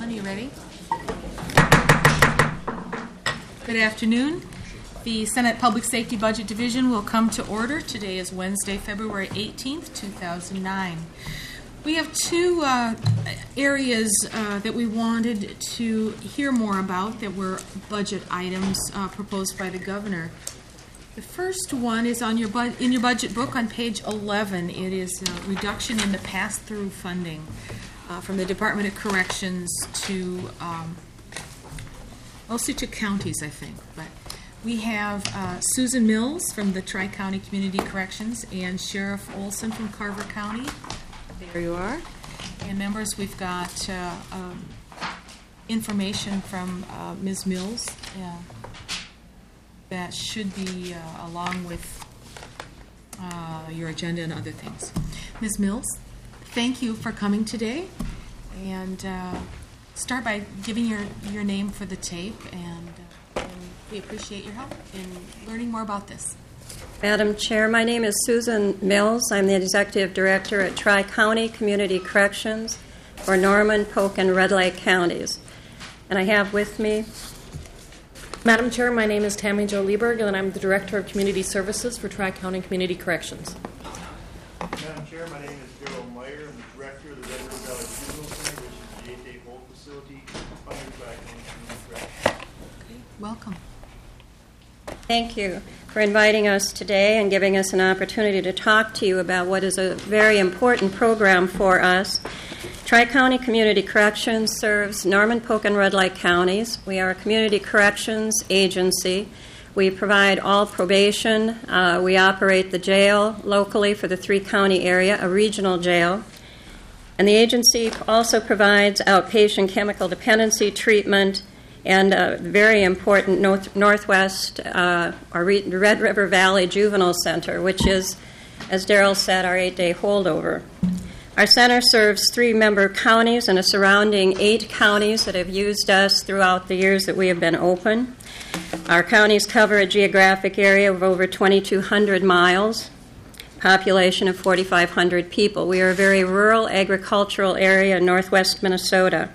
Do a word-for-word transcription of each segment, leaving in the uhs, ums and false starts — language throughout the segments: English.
Are you ready? Good afternoon. The Senate Public Safety Budget Division will come to order. Today is Wednesday, February eighteenth, two thousand nine. We have two uh, areas uh, that we wanted to hear more about that were budget items uh, proposed by the governor. The first one is on your bu- in your budget book on page eleven. It is a reduction in the pass-through funding uh, from the Department of Corrections to um, mostly to counties, I think. But we have uh, Susan Mills from the Tri-County Community Corrections and Sheriff Olson from Carver County. There you are. And members, we've got uh, um, information from uh, Miz Mills uh, that should be uh, along with uh, your agenda and other things. Miz Mills, thank you for coming today. And uh, start by giving your, your name for the tape, and, uh, and we appreciate your help in learning more about this. Madam Chair, my name is Susan Mills. I'm the Executive Director at Tri-County Community Corrections for Norman, Polk, and Red Lake counties. And I have with me... Madam Chair, my name is Tammy Jo Lieberg, and I'm the Director of Community Services for Tri-County Community Corrections. Madam Chair, my name is Daryl Meyer. I'm the Director of the Red River Valley Juvenile Center, which is the eight-day hold facility funded by Tri-County Community Corrections. Okay, welcome. Thank you for inviting us today and giving us an opportunity to talk to you about what is a very important program for us. Tri-County Community Corrections serves Norman, Polk, and Red Lake counties. We are a community corrections agency. We provide all probation. Uh, we operate the jail locally for the three-county area, a regional jail. And the agency also provides outpatient chemical dependency treatment and a very important North, Northwest uh, or Red River Valley Juvenile Center, which is, as Daryl said, our eight-day holdover. Our center serves three member counties and a surrounding eight counties that have used us throughout the years that we have been open. Our counties cover a geographic area of over twenty-two hundred miles, population of forty-five hundred people. We are a very rural agricultural area in northwest Minnesota.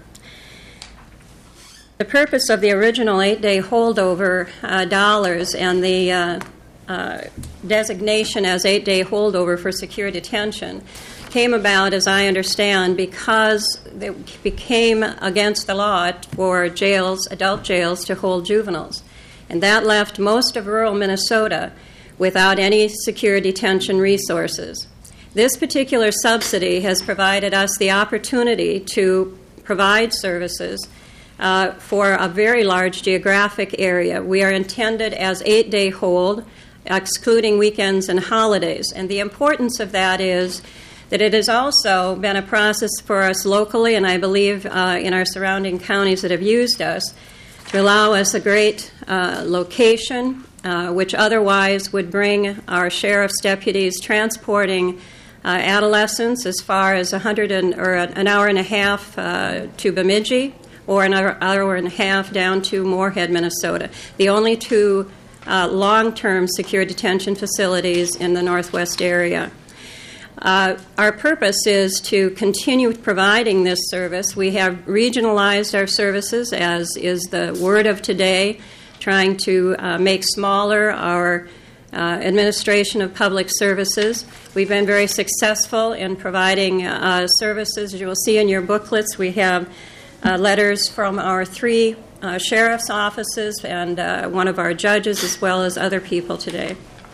The purpose of the original eight-day holdover uh, dollars and the uh, uh, designation as eight-day holdover for secure detention came about, as I understand, because it became against the law for jails, adult jails, to hold juveniles. And that left most of rural Minnesota without any secure detention resources. This particular subsidy has provided us the opportunity to provide services Uh, for a very large geographic area. We are intended as eight-day hold, excluding weekends and holidays. And the importance of that is that it has also been a process for us locally, and I believe uh, in our surrounding counties that have used us, to allow us a great uh, location, uh, which otherwise would bring our sheriff's deputies transporting uh, adolescents as far as one hundred and, or an hour and a half uh, to Bemidji, or an hour and a half down to Moorhead, Minnesota, the only two uh, long-term secure detention facilities in the northwest area. Uh, our purpose is to continue providing this service. We have regionalized our services, as is the word of today, trying to uh, make smaller our uh, administration of public services. We've been very successful in providing uh, services. As you will see in your booklets, we have Uh, letters from our three uh, sheriff's offices and uh, one of our judges, as well as other people today.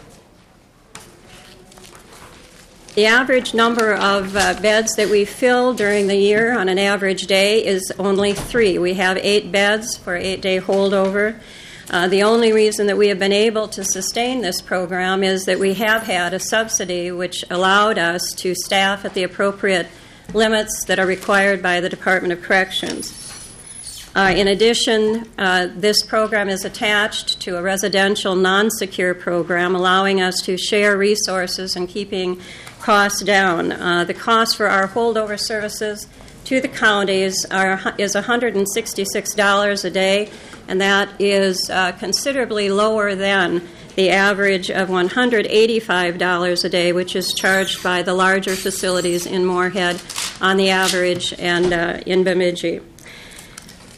The average number of uh, beds that we fill during the year on an average day is only three. We have eight beds for eight-day holdover. Uh, the only reason that we have been able to sustain this program is that we have had a subsidy which allowed us to staff at the appropriate limits that are required by the Department of Corrections. Uh, in addition, uh, this program is attached to a residential non-secure program, allowing us to share resources and keeping costs down. Uh, the cost for our holdover services to the counties are, is one hundred sixty-six dollars a day, and that is uh, considerably lower than the average of one hundred eighty-five dollars a day, which is charged by the larger facilities in Moorhead on the average and uh, in Bemidji.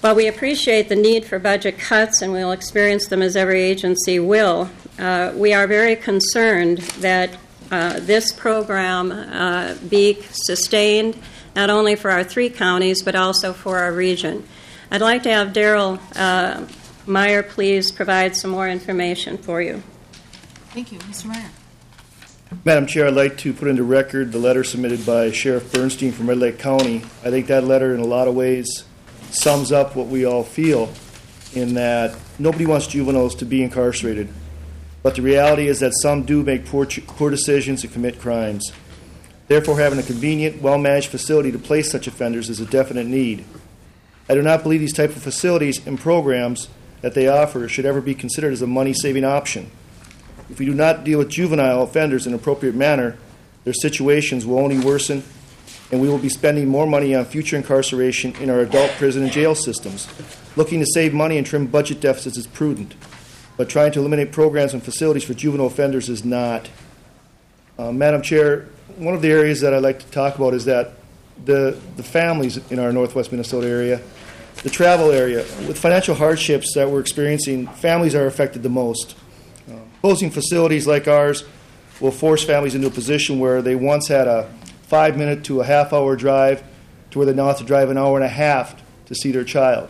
While we appreciate the need for budget cuts, and we'll experience them as every agency will, uh, we are very concerned that uh, this program uh, be sustained not only for our three counties but also for our region. I'd like to have Darrell uh, Meyer please provide some more information for you. Thank you. Mister Meyer. Madam Chair, I'd like to put into record the letter submitted by Sheriff Bernstein from Red Lake County. I think that letter in a lot of ways sums up what we all feel, in that nobody wants juveniles to be incarcerated. But the reality is that some do make poor, poor decisions and commit crimes. Therefore, having a convenient, well-managed facility to place such offenders is a definite need. I do not believe these type of facilities and programs that they offer should ever be considered as a money-saving option. If we do not deal with juvenile offenders in an appropriate manner, their situations will only worsen, and we will be spending more money on future incarceration in our adult prison and jail systems. Looking to save money and trim budget deficits is prudent, but trying to eliminate programs and facilities for juvenile offenders is not. Uh, Madam Chair, one of the areas that I'd like to talk about is that the, the families in our northwest Minnesota area, the travel area, with financial hardships that we're experiencing, families are affected the most. Uh, closing facilities like ours will force families into a position where they once had a five-minute to a half-hour drive to where they now have to drive an hour and a half to see their child.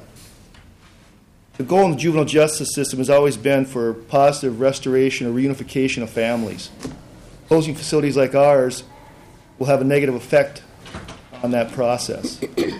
The goal in the juvenile justice system has always been for positive restoration or reunification of families. Closing facilities like ours will have a negative effect on that process.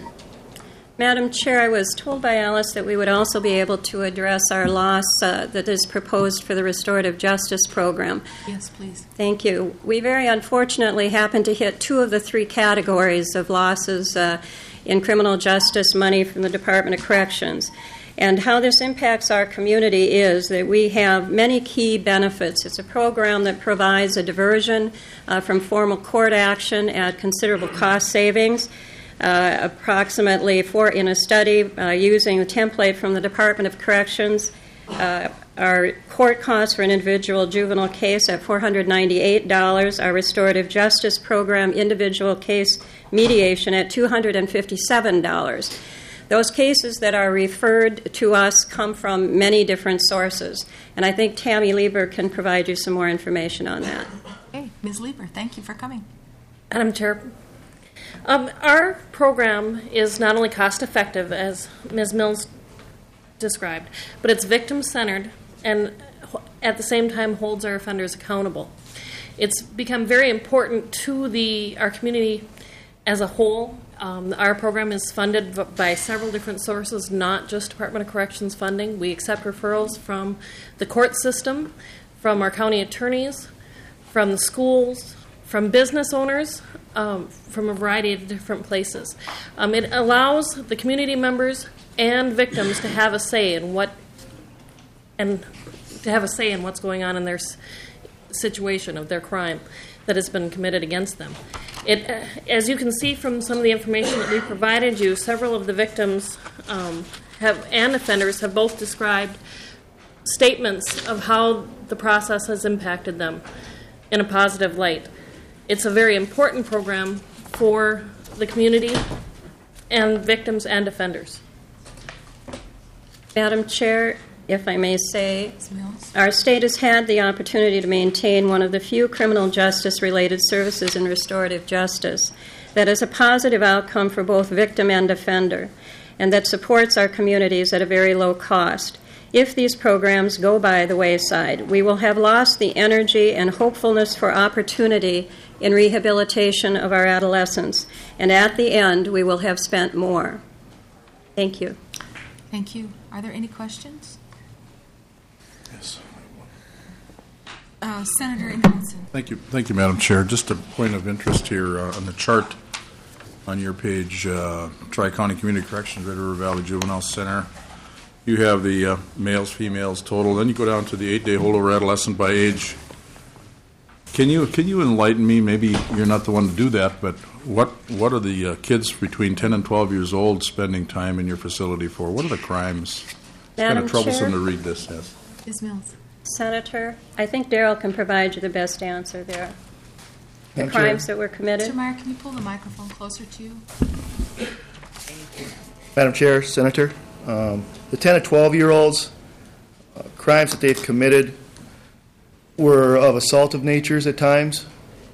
Madam Chair, I was told by Alice that we would also be able to address our loss uh, that is proposed for the Restorative Justice Program. Yes, please. Thank you. We very unfortunately happen to hit two of the three categories of losses uh, in criminal justice money from the Department of Corrections. And how this impacts our community is that we have many key benefits. It's a program that provides a diversion uh, from formal court action at considerable cost savings. Uh, approximately for in a study uh, using the template from the Department of Corrections, uh, our court costs for an individual juvenile case at four hundred ninety-eight dollars, our restorative justice program individual case mediation at two hundred fifty-seven dollars. Those cases that are referred to us come from many different sources, and I think Tammy Lieber can provide you some more information on that. Okay, Miz Lieber, thank you for coming. Madam Chair, Um, our program is not only cost-effective, as Miz Mills described, but it's victim-centered and at the same time holds our offenders accountable. It's become very important to the our community as a whole. Um, our program is funded by several different sources, not just Department of Corrections funding. We accept referrals from the court system, from our county attorneys, from the schools, from business owners, Um, from a variety of different places. Um, it allows the community members and victims to have a say in what, and to have a say in what's going on in their s- situation of their crime that has been committed against them. It, uh, as you can see from some of the information that we provided you, several of the victims um, have and offenders have both described statements of how the process has impacted them in a positive light. It's a very important program for the community and victims and offenders. Madam Chair, if I may say, Miz Mills. our state has had the opportunity to maintain one of the few criminal justice-related services in restorative justice that is a positive outcome for both victim and offender, and that supports our communities at a very low cost. If these programs go by the wayside, we will have lost the energy and hopefulness for opportunity in rehabilitation of our adolescents, and at the end, we will have spent more. Thank you. Thank you. Are there any questions? Yes. Uh, Senator Ingridson. Thank you, thank you, Madam Chair. Just a point of interest here uh, on the chart on your page, uh, Tri-County Community Corrections, Red River Valley Juvenile Center. You have the uh, males, females total. Then you go down to the eight-day holdover adolescent by age. Can you can you enlighten me? Maybe you're not the one to do that, but what what are the uh, kids between ten and twelve years old spending time in your facility for? What are the crimes? It's kind Madam of troublesome Chair? to read this. Yes. Miz Mills. Senator, I think Darrell can provide you the best answer there. The Madam Chair. crimes that were committed. Mister Meyer, can you pull the microphone closer to you? Madam Chair, Senator, Um, the ten to twelve-year-olds, uh, crimes that they've committed were of assaultive natures at times.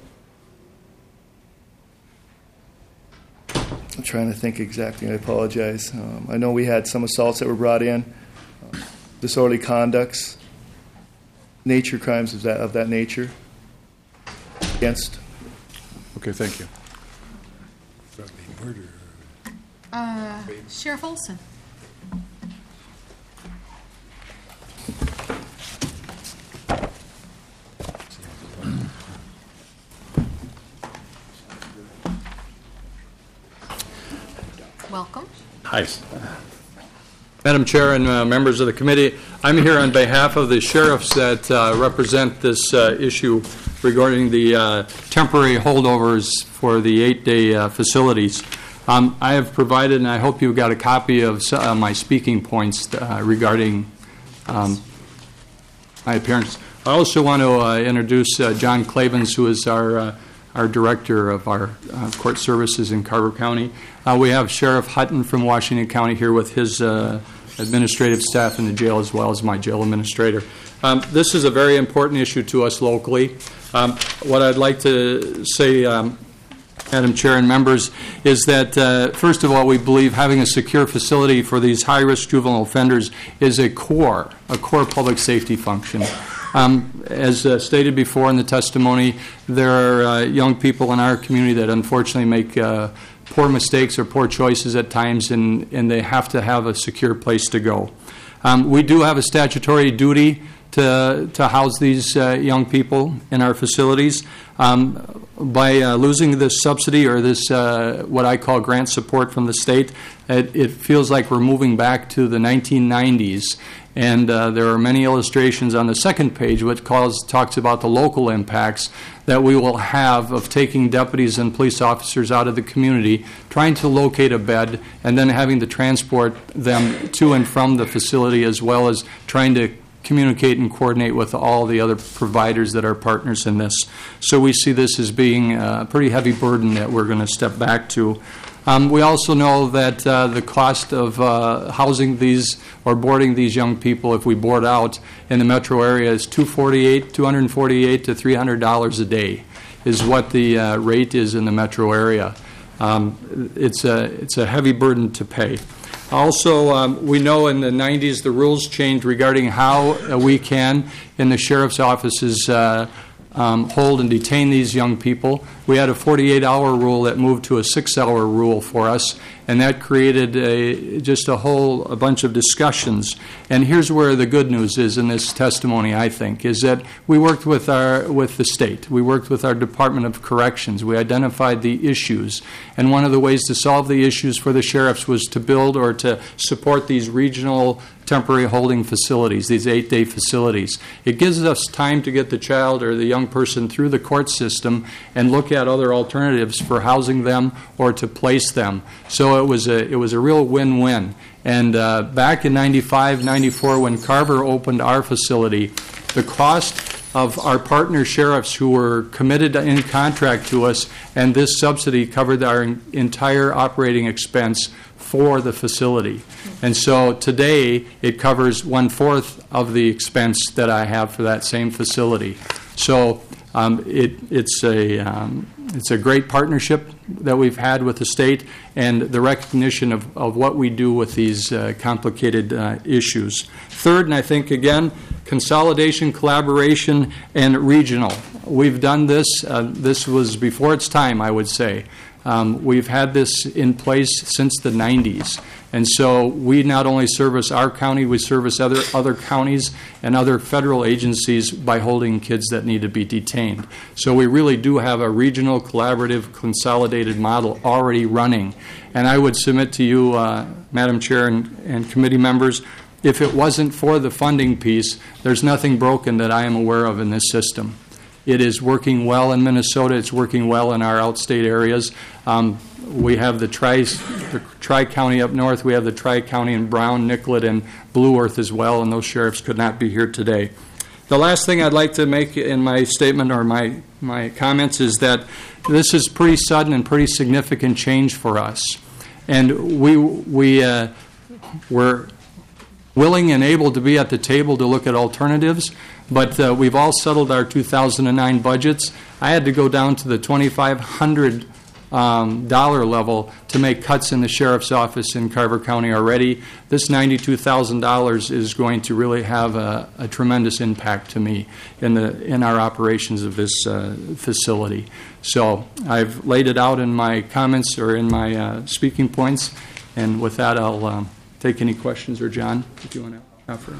I'm trying to think exactly. I apologize. Um, I know we had some assaults that were brought in, uh, disorderly conducts, nature crimes of that of that nature against. Okay, thank you. Uh, Sheriff Olson. Welcome. Hi. Madam Chair and uh, members of the committee, I'm here on behalf of the sheriffs that uh, represent this uh, issue regarding the uh, temporary holdovers for the eight-day uh, facilities. Um, I have provided, and I hope you got a copy of uh, my speaking points uh, regarding um, my appearance. I also want to uh, introduce uh, John Clavens, who is our uh, our director of our uh, court services in Carver County. Uh, we have Sheriff Hutton from Washington County here with his uh, administrative staff in the jail, as well as my jail administrator. Um, this is a very important issue to us locally. Um, what I'd like to say, um, Madam Chair and members, is that, uh, first of all, we believe having a secure facility for these high-risk juvenile offenders is a core, a core public safety function. Um, as uh, stated before in the testimony, there are uh, young people in our community that unfortunately make uh, poor mistakes or poor choices at times, and, and they have to have a secure place to go. Um, we do have a statutory duty to, to house these uh, young people in our facilities. Um, by uh, losing this subsidy or this, uh, what I call grant support from the state, it, it feels like we're moving back to the nineteen nineties. And uh, there are many illustrations on the second page which calls, talks about the local impacts that we will have of taking deputies and police officers out of the community, trying to locate a bed, and then having to transport them to and from the facility, as well as trying to communicate and coordinate with all the other providers that are partners in this. So we see this as being a pretty heavy burden that we're going to step back to. Um, we also know that uh, the cost of uh, housing these or boarding these young people, if we board out in the metro area, is two forty-eight, two hundred forty-eight to three hundred dollars a day, is what the uh, rate is in the metro area. Um, it's a it's a heavy burden to pay. Also, um, we know in the nineties the rules changed regarding how uh, we can, in the sheriff's offices, uh, Um, hold and detain these young people. We had a forty-eight hour rule that moved to a six hour rule for us, and that created a, just a whole a bunch of discussions. And here's where the good news is in this testimony, I think, is that we worked with our with the state. We worked with our Department of Corrections. We identified the issues, and one of the ways to solve the issues for the sheriffs was to build or to support these regional temporary holding facilities, these eight-day facilities. It gives us time to get the child or the young person through the court system and look at other alternatives for housing them or to place them. So it was a it was a real win-win. And uh, back in ninety-five, ninety-four, when Carver opened our facility, the cost of our partner sheriffs who were committed in contract to us, and this subsidy covered our entire operating expense for the facility. And so today it covers one-fourth of the expense that I have for that same facility. So um, it, it's a um, it's a great partnership that we've had with the state, and the recognition of, of what we do with these uh, complicated uh, issues. Third, and I think again, consolidation, collaboration, and regional. We've done this. Uh, this was before its time, I would say. Um, we've had this in place since the nineties. And so we not only service our county, we service other other counties and other federal agencies by holding kids that need to be detained. So we really do have a regional, collaborative, consolidated model already running. And I would submit to you, uh, Madam Chair and, and committee members, if it wasn't for the funding piece, there's nothing broken that I am aware of in this system. It is working well in Minnesota. It's working well in our outstate areas. Um, we have the tri, the tri-county up north. We have the tri-county in Brown, Nicollet, and Blue Earth as well, and those sheriffs could not be here today. The last thing I'd like to make in my statement or my, my comments is that this is pretty sudden and pretty significant change for us. And we, we uh, we're willing and able to be at the table to look at alternatives, but uh, we've all settled our two thousand nine budgets. I had to go down to the twenty-five hundred um, dollar level to make cuts in the sheriff's office in Carver County already. This ninety-two thousand dollars is going to really have a, a tremendous impact to me in the in our operations of this uh, facility. So I've laid it out in my comments or in my uh, speaking points, and with that, I'll um, take any questions. Or John, if you want to offer.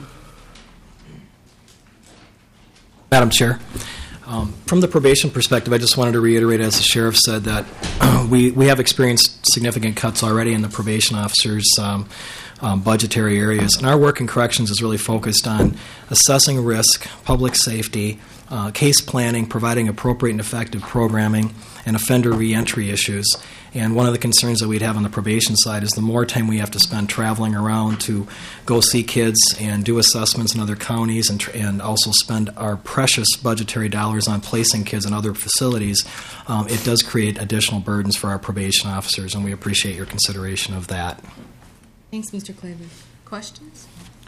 Madam Chair, um, from the probation perspective, I just wanted to reiterate, as the sheriff said, that we, we have experienced significant cuts already in the probation officers' um, um, budgetary areas. And our work in corrections is really focused on assessing risk, public safety, uh, case planning, providing appropriate and effective programming, and offender reentry issues. And one of the concerns that we'd have on the probation side is the more time we have to spend traveling around to go see kids and do assessments in other counties, and, tr- and also spend our precious budgetary dollars on placing kids in other facilities, um, it does create additional burdens for our probation officers, and we appreciate your consideration of that. Thanks, Mister Klaver. Questions?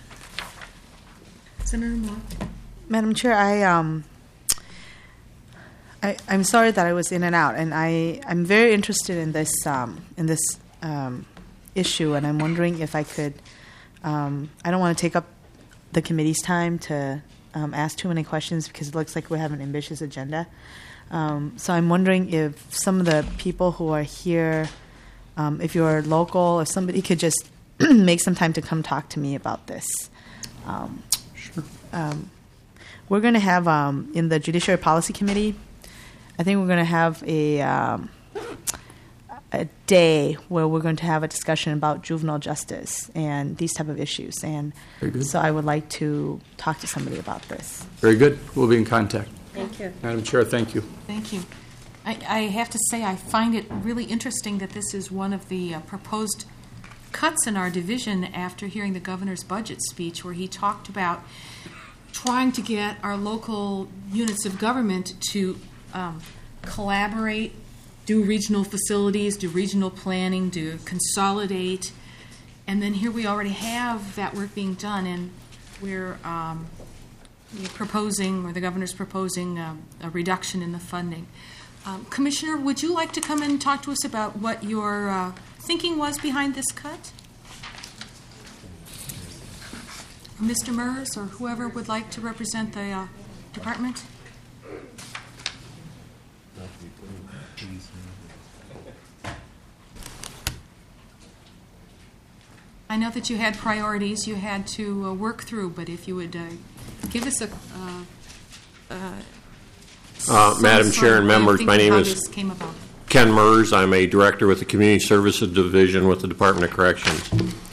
Senator Moore. Madam Chair, I um, I, I'm sorry that I was in and out, and I, I'm very interested in this um, in this um, issue, and I'm wondering if I could. Um, I don't want to take up the committee's time to um, ask too many questions because it looks like we have an ambitious agenda. Um, so I'm wondering if some of the people who are here, um, if you're local, if somebody could just make some time to come talk to me about this. Um, Sure. Um, we're going to have um, in the Judiciary Policy Committee. I think we're going to have a um, a day where we're going to have a discussion about juvenile justice and these type of issues. And Very good. so I would like to talk to somebody about this. Very good. We'll be in contact. Thank you. Madam Chair, thank you. Thank you. I, I have to say I find it really interesting that this is one of the uh, proposed cuts in our division after hearing the governor's budget speech, where he talked about trying to get our local units of government to um, collaborate, do regional facilities, do regional planning, do consolidate, and then here we already have that work being done, and we're, um, we're proposing, or the governor's proposing, um, a reduction in the funding. Um, Commissioner, would you like to come and talk to us about what your uh, thinking was behind this cut? Mister Mers or whoever would like to represent the uh, department? I know that you had priorities you had to uh, work through, but if you would uh, give us a... Uh, uh, Uh, Madam Chair and members, my name is Ken Mers. I'm a director with the Community Services Division with the Department of Corrections.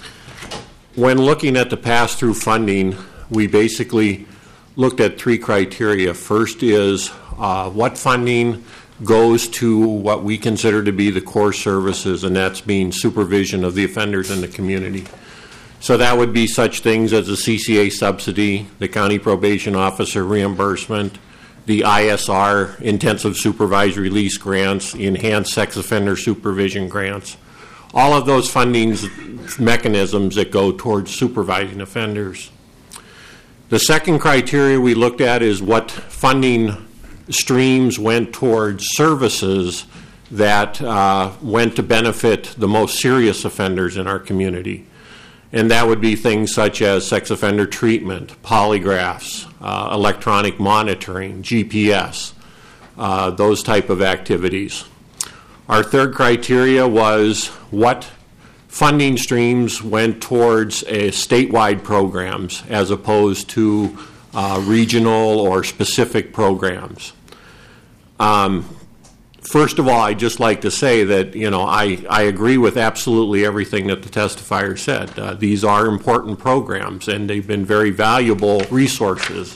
When looking at the pass-through funding, we basically looked at three criteria. First is uh, what funding goes to what we consider to be the core services, and that's being supervision of the offenders in the community. So that would be such things as the C C A subsidy, the county probation officer reimbursement, the I S R, intensive supervised release grants, enhanced sex offender supervision grants, all of those funding mechanisms that go towards supervising offenders. The second criteria we looked at is what funding streams went towards services that uh, went to benefit the most serious offenders in our community. And that would be things such as sex offender treatment, polygraphs, uh, electronic monitoring, G P S, uh, those type of activities. Our third criteria was what funding streams went towards a statewide programs as opposed to uh, regional or specific programs. Um, First of all, I'd just like to say that, you know, I, I agree with absolutely everything that the testifier said. Uh, these are important programs, and they've been very valuable resources.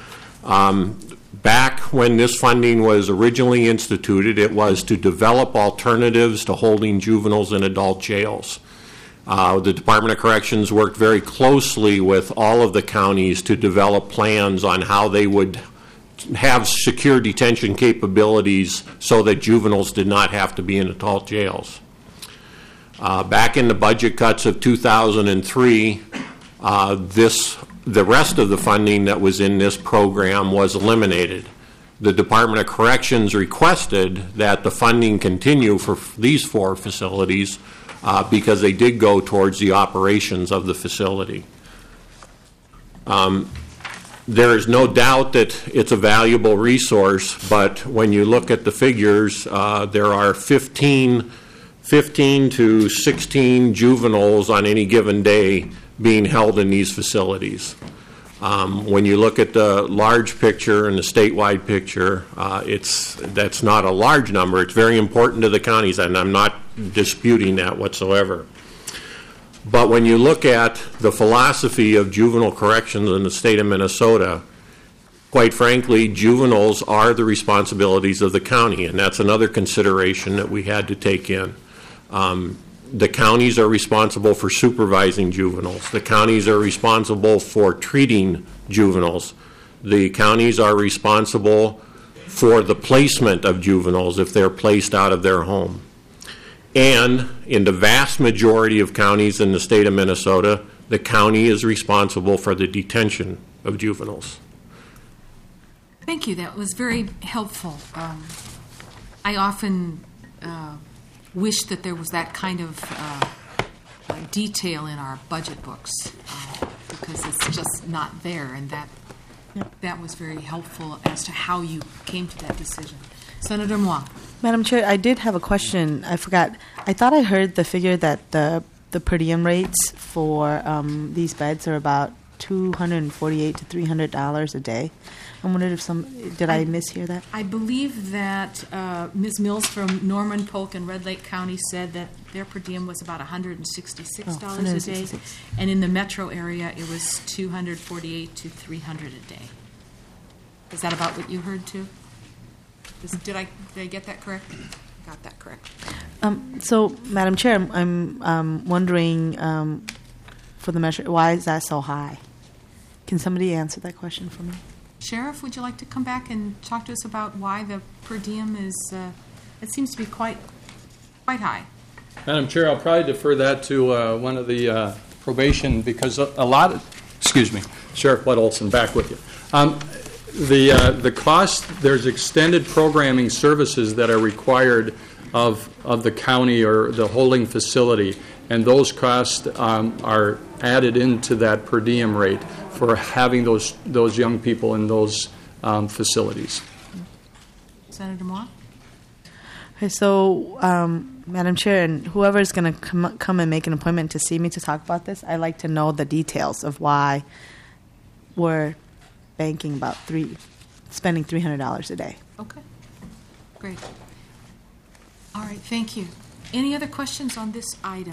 Um, back when this funding was originally instituted, it was to develop alternatives to holding juveniles in adult jails. Uh, the Department of Corrections worked very closely with all of the counties to develop plans on how they would have secure detention capabilities so that juveniles did not have to be in adult jails. Uh, back in the budget cuts of two thousand three, uh, this the rest of the funding that was in this program was eliminated. The Department of Corrections requested that the funding continue for f- these four facilities uh, because they did go towards the operations of the facility. Um, there is no doubt that it's a valuable resource, but when you look at the figures, uh, there are fifteen, fifteen to sixteen juveniles on any given day being held in these facilities. Um, when you look at the large picture and the statewide picture, uh, it's that's not a large number. It's very important to the counties, and I'm not disputing that whatsoever. But when you look at the philosophy of juvenile corrections in the state of Minnesota, quite frankly, juveniles are the responsibilities of the county, and that's another consideration that we had to take in. Um, The counties are responsible for supervising juveniles. The counties are responsible for treating juveniles. The counties are responsible for the placement of juveniles if they're placed out of their home. And in the vast majority of counties in the state of Minnesota, the county is responsible for the detention of juveniles. Thank you. That was very helpful. Um, I often uh, wish that there was that kind of uh, uh, detail in our budget books uh, because it's just not there, and that that was very helpful as to how you came to that decision. Senator Moore. Madam Chair, I did have a question. I forgot. I thought I heard the figure that the the per diem rates for um, these beds are about two hundred forty-eight to three hundred dollars a day. I wondered if some did I, I mishear that? I believe that uh, Miz Mills from Norman, Polk, and Red Lake County said that their per diem was about one hundred sixty-six dollars oh, a day, and in the metro area it was two hundred forty-eight to three hundred a day. Is that about what you heard too? Is, did I did I get that correct? Got that correct. Um, so, Madam Chair, I'm, I'm um, wondering um, for the measure, why is that so high? Can somebody answer that question for me? Sheriff, would you like to come back and talk to us about why the per diem is? Uh, it seems to be quite quite high. Madam Chair, I'll probably defer that to uh, one of the uh, probation because a, a lot of, excuse me, Sheriff Bud Olson, back with you. Um, the uh, the cost, there's extended programming services that are required of of the county or the holding facility, and those costs um, are added into that per diem rate for having those those young people in those um, facilities. Senator Moore? Okay, so, um, Madam Chair, and whoever is going to come, come and make an appointment to see me to talk about this, I'd like to know the details of why we're banking about three, spending three hundred dollars a day. Okay, great. All right, thank you. Any other questions on this item?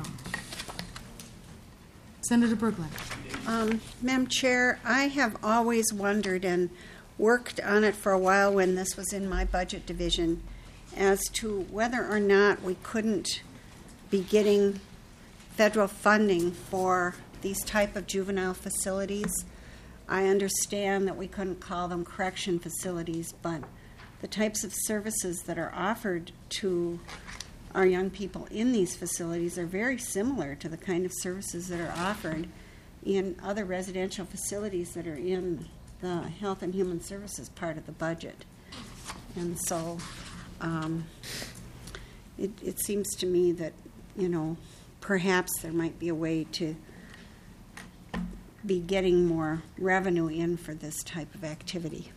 Senator Berglund. Um, Madam Chair, I have always wondered and worked on it for a while when this was in my budget division as to whether or not we couldn't be getting federal funding for these type of juvenile facilities. I understand that we couldn't call them correction facilities, but the types of services that are offered to our young people in these facilities are very similar to the kind of services that are offered in other residential facilities that are in the Health and Human Services part of the budget. And so um, it, it seems to me that, you know, perhaps there might be a way to be getting more revenue in for this type of activity.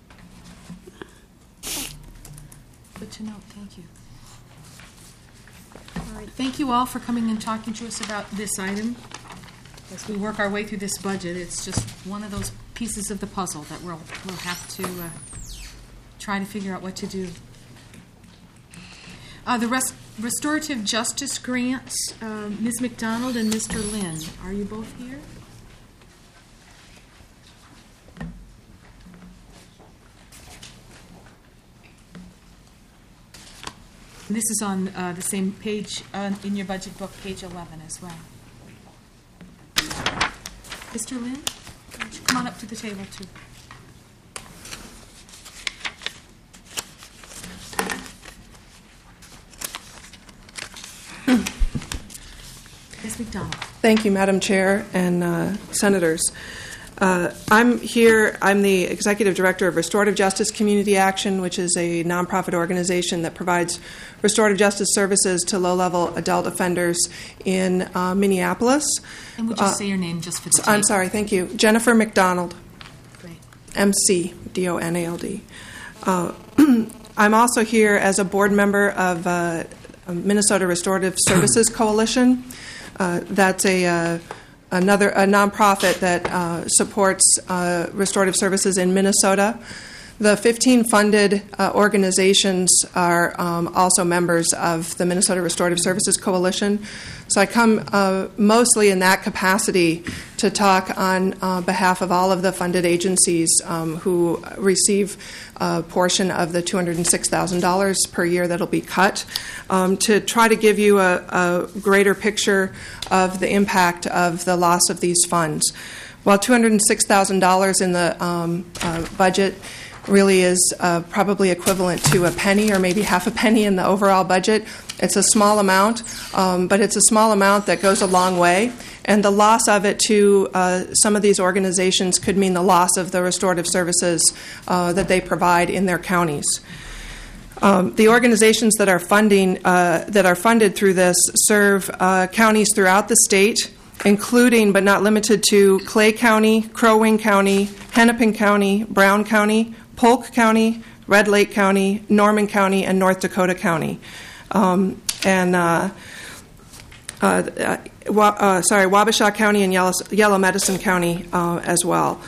Good to know. Thank you. All right. Thank you all for coming and talking to us about this item. As we work our way through this budget, it's just one of those pieces of the puzzle that we'll, we'll have to uh, try to figure out what to do. Uh, the rest, restorative justice grants, um, Miz McDonald and Mister Lynn, are you both here? And this is on uh, the same page uh, in your budget book, page eleven as well. Mister Lynn, why don't you come on up to the table, too? Miz McDonald. Thank you, Madam Chair and uh, Senators. Uh, I'm here, I'm the Executive Director of Restorative Justice Community Action, which is a nonprofit organization that provides restorative justice services to low-level adult offenders in uh, Minneapolis. And would you uh, say your name just for the tape? I'm sorry, thank you. Jennifer McDonald. Great. M C, D O N A L D. Uh, I'm also here as a board member of uh, Minnesota Restorative Services Coalition. Uh, that's a uh, another a nonprofit that uh, supports uh, restorative services in Minnesota. The fifteen funded uh, organizations are um, also members of the Minnesota Restorative Services Coalition. So I come uh, mostly in that capacity to talk on uh, behalf of all of the funded agencies um, who receive a portion of the two hundred six thousand dollars per year that will be cut, um, to try to give you a, a greater picture of the impact of the loss of these funds. While two hundred six thousand dollars in the um, uh, budget really is uh, probably equivalent to a penny or maybe half a penny in the overall budget. It's a small amount, um, but it's a small amount that goes a long way. And the loss of it to uh, some of these organizations could mean the loss of the restorative services uh, that they provide in their counties. Um, the organizations that are funding uh, that are funded through this serve uh, counties throughout the state, including but not limited to Clay County, Crow Wing County, Hennepin County, Brown County, Polk County, Red Lake County, Norman County, and North Dakota County. Um, and uh, uh, wa- uh, sorry, Wabasha County and Yellow, Yellow Medicine County uh, as well.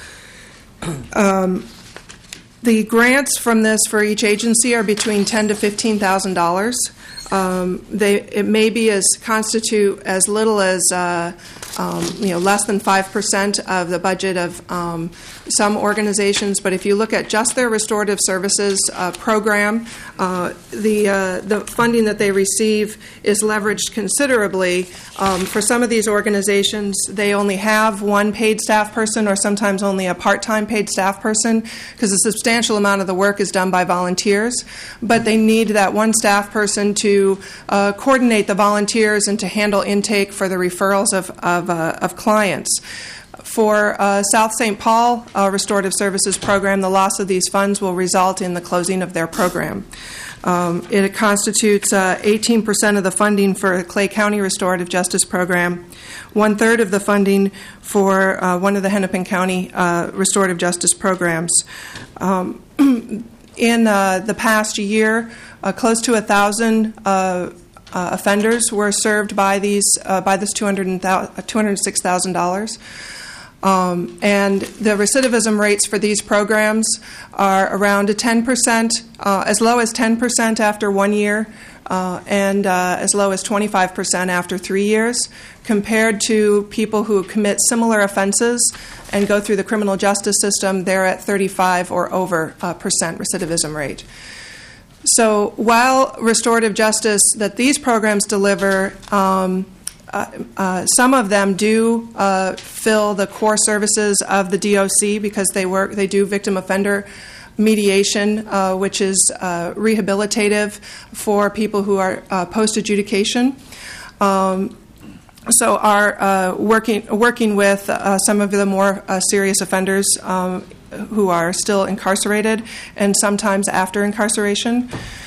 Um, the grants from this for each agency are between ten to fifteen thousand dollars. Um, they it may be as constitute as little as uh, um, you know less than five percent of the budget of um, some organizations. But if you look at just their restorative services uh, program, uh, the uh, the funding that they receive is leveraged considerably. Um, for some of these organizations, they only have one paid staff person, or sometimes only a part-time paid staff person, because a substantial amount of the work is done by volunteers. But they need that one staff person to Uh, coordinate the volunteers and to handle intake for the referrals of of, uh, of clients. For uh, South Saint Paul uh, Restorative Services Program, the loss of these funds will result in the closing of their program. Um, it constitutes uh, eighteen percent of the funding for Clay County Restorative Justice Program, one-third of the funding for uh, one of the Hennepin County uh, Restorative Justice Programs. Um, in uh, the past year, Uh, close to a thousand uh, uh, offenders were served by these uh, by this two hundred six thousand dollars, um, and the recidivism rates for these programs are around a ten percent, uh, as low as ten percent after one year, uh, and uh, as low as twenty five percent after three years, compared to people who commit similar offenses and go through the criminal justice system. They're at thirty five or over uh, percent recidivism rate. So while restorative justice that these programs deliver, um, uh, uh, some of them do uh, fill the core services of the D O C because they work, they do victim offender mediation, uh, which is uh, rehabilitative for people who are uh, post-adjudication. Um, so are uh, working working with uh, some of the more uh, serious offenders um, who are still incarcerated and sometimes after incarceration.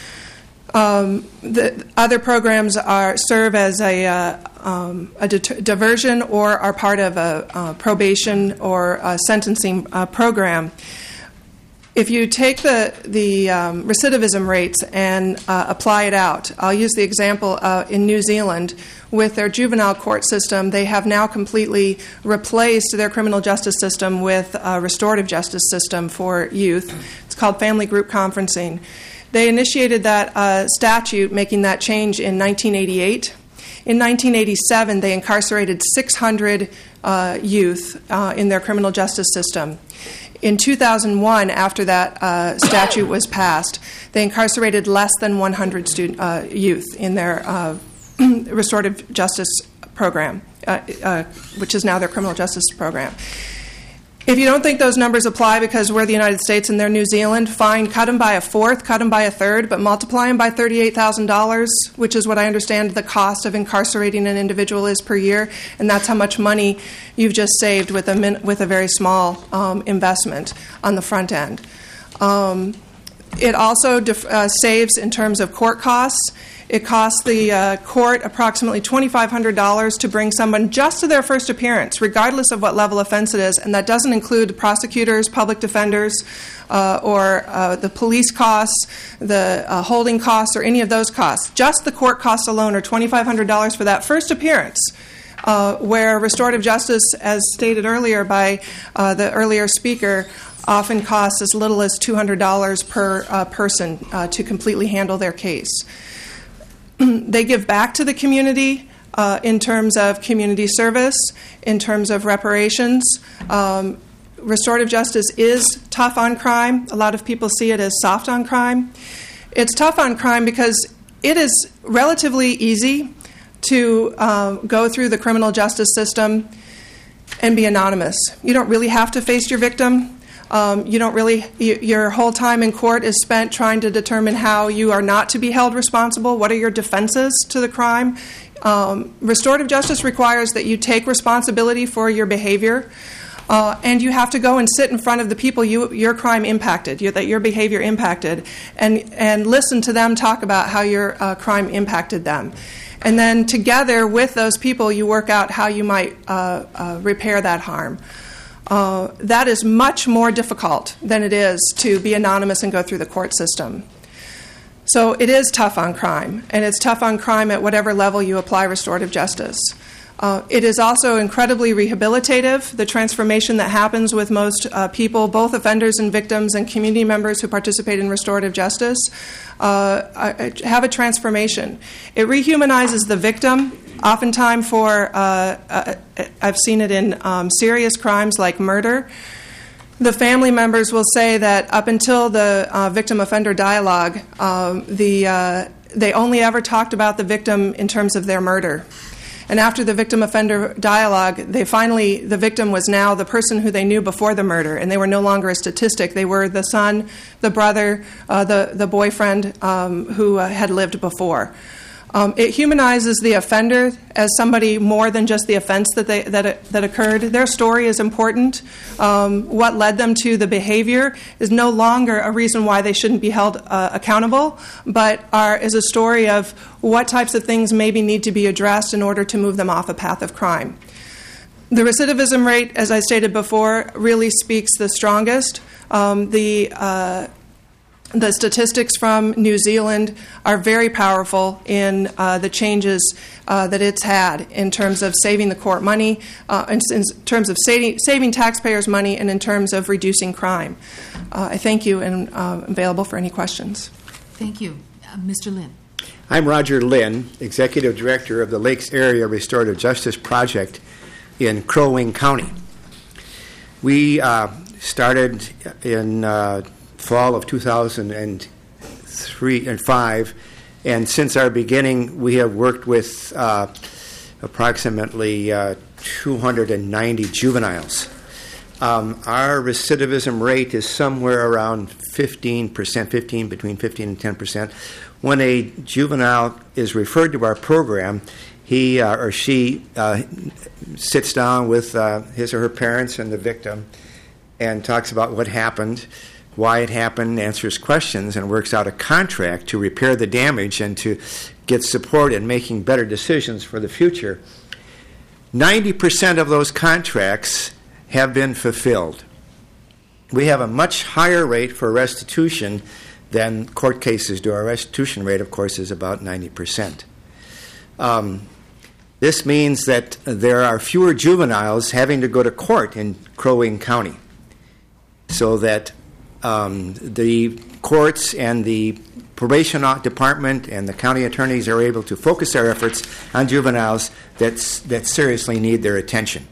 Um, the other programs are serve as a, uh, um, a det- diversion or are part of a uh, probation or a sentencing uh, program. If you take the the um, recidivism rates and uh, apply it out, I'll use the example uh, in New Zealand with their juvenile court system. They have now completely replaced their criminal justice system with a restorative justice system for youth. It's called family group conferencing. They initiated that uh, statute, making that change in nineteen eighty-eight. In nineteen eighty-seven, they incarcerated six hundred uh, youth uh, in their criminal justice system. In two thousand one, after that uh, statute was passed, they incarcerated less than one hundred student, uh, youth in their uh, restorative justice program, uh, uh, which is now their criminal justice program. If you don't think those numbers apply because we're the United States and they're New Zealand, fine, cut them by a fourth, cut them by a third, but multiply them by thirty-eight thousand dollars, which is what I understand the cost of incarcerating an individual is per year, and that's how much money you've just saved with a, min- with a very small um, investment on the front end. Um, it also def- uh, saves in terms of court costs. It costs the uh, court approximately twenty-five hundred dollars to bring someone just to their first appearance, regardless of what level offense it is, and that doesn't include prosecutors, public defenders, uh, or uh, the police costs, the uh, holding costs, or any of those costs. Just the court costs alone are twenty-five hundred dollars for that first appearance, uh, where restorative justice, as stated earlier by uh, the earlier speaker, often costs as little as two hundred dollars per uh, person uh, to completely handle their case. They give back to the community uh, in terms of community service, in terms of reparations. Um, restorative justice is tough on crime. A lot of people see it as soft on crime. It's tough on crime because it is relatively easy to uh, go through the criminal justice system and be anonymous. You don't really have to face your victim. Um, you don't really, you, your whole time in court is spent trying to determine how you are not to be held responsible. What are your defenses to the crime? Um, restorative justice requires that you take responsibility for your behavior, uh, and you have to go and sit in front of the people you, your crime impacted, you, that your behavior impacted, and, and listen to them talk about how your uh, crime impacted them. And then together with those people, you work out how you might uh, uh, repair that harm. Uh, that is much more difficult than it is to be anonymous and go through the court system. So it is tough on crime, and it's tough on crime at whatever level you apply restorative justice. Uh, it is also incredibly rehabilitative, the transformation that happens with most uh, people, both offenders and victims and community members who participate in restorative justice, uh, have a transformation. It rehumanizes the victim. Oftentimes for, uh, uh, I've seen it in um, serious crimes like murder. The family members will say that up until the uh, victim-offender dialogue, um, the, uh, they only ever talked about the victim in terms of their murder. And after the victim-offender dialogue, they finally, the victim was now the person who they knew before the murder, and they were no longer a statistic. They were the son, the brother, uh, the, the boyfriend um, who uh, had lived before. Um, it humanizes the offender as somebody more than just the offense that they that that occurred. Their story is important. Um, what led them to the behavior is no longer a reason why they shouldn't be held uh, accountable, but are, is a story of what types of things maybe need to be addressed in order to move them off a path of crime. The recidivism rate, as I stated before, really speaks the strongest. Um, the uh, The statistics from New Zealand are very powerful in uh, the changes uh, that it's had in terms of saving the court money, uh, in, in terms of saving, saving taxpayers' money, and in terms of reducing crime. Uh, I thank you and uh, available for any questions. Thank you. Uh, Mister Lynn. I'm Roger Lynn, Executive Director of the Lakes Area Restorative Justice Project in Crow Wing County. We uh, started in uh, fall of two thousand three and five, and since our beginning, we have worked with uh, approximately uh, two hundred ninety juveniles. Um, our recidivism rate is somewhere around fifteen percent, fifteen between fifteen and ten percent. When a juvenile is referred to our program, he uh, or she uh, sits down with uh, his or her parents and the victim and talks about what happened, why it happened, answers questions, and works out a contract to repair the damage and to get support in making better decisions for the future. ninety percent of those contracts have been fulfilled. We have a much higher rate for restitution than court cases do. Our restitution rate, of course, is about ninety percent. Um, this means that there are fewer juveniles having to go to court in Crow Wing County, so that Um, the courts and the probation department and the county attorneys are able to focus their efforts on juveniles that's, that seriously need their attention.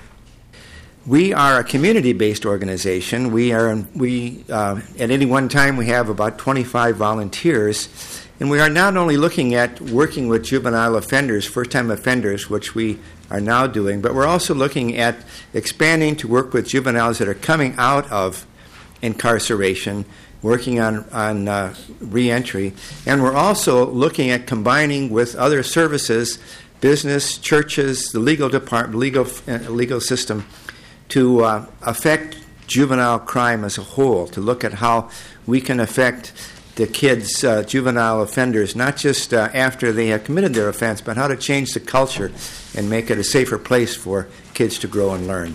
We are a community-based organization. We are we uh, at any one time we have about twenty-five volunteers, And we are not only looking at working with juvenile offenders, first-time offenders, which we are now doing, but we're also looking at expanding to work with juveniles that are coming out of incarceration, working on, on uh, reentry. And we're also looking at combining with other services, business, churches, the legal department, legal, uh, legal system, to uh, affect juvenile crime as a whole, to look at how we can affect the kids, uh, juvenile offenders, not just uh, after they have committed their offense, but how to change the culture and make it a safer place for kids to grow and learn.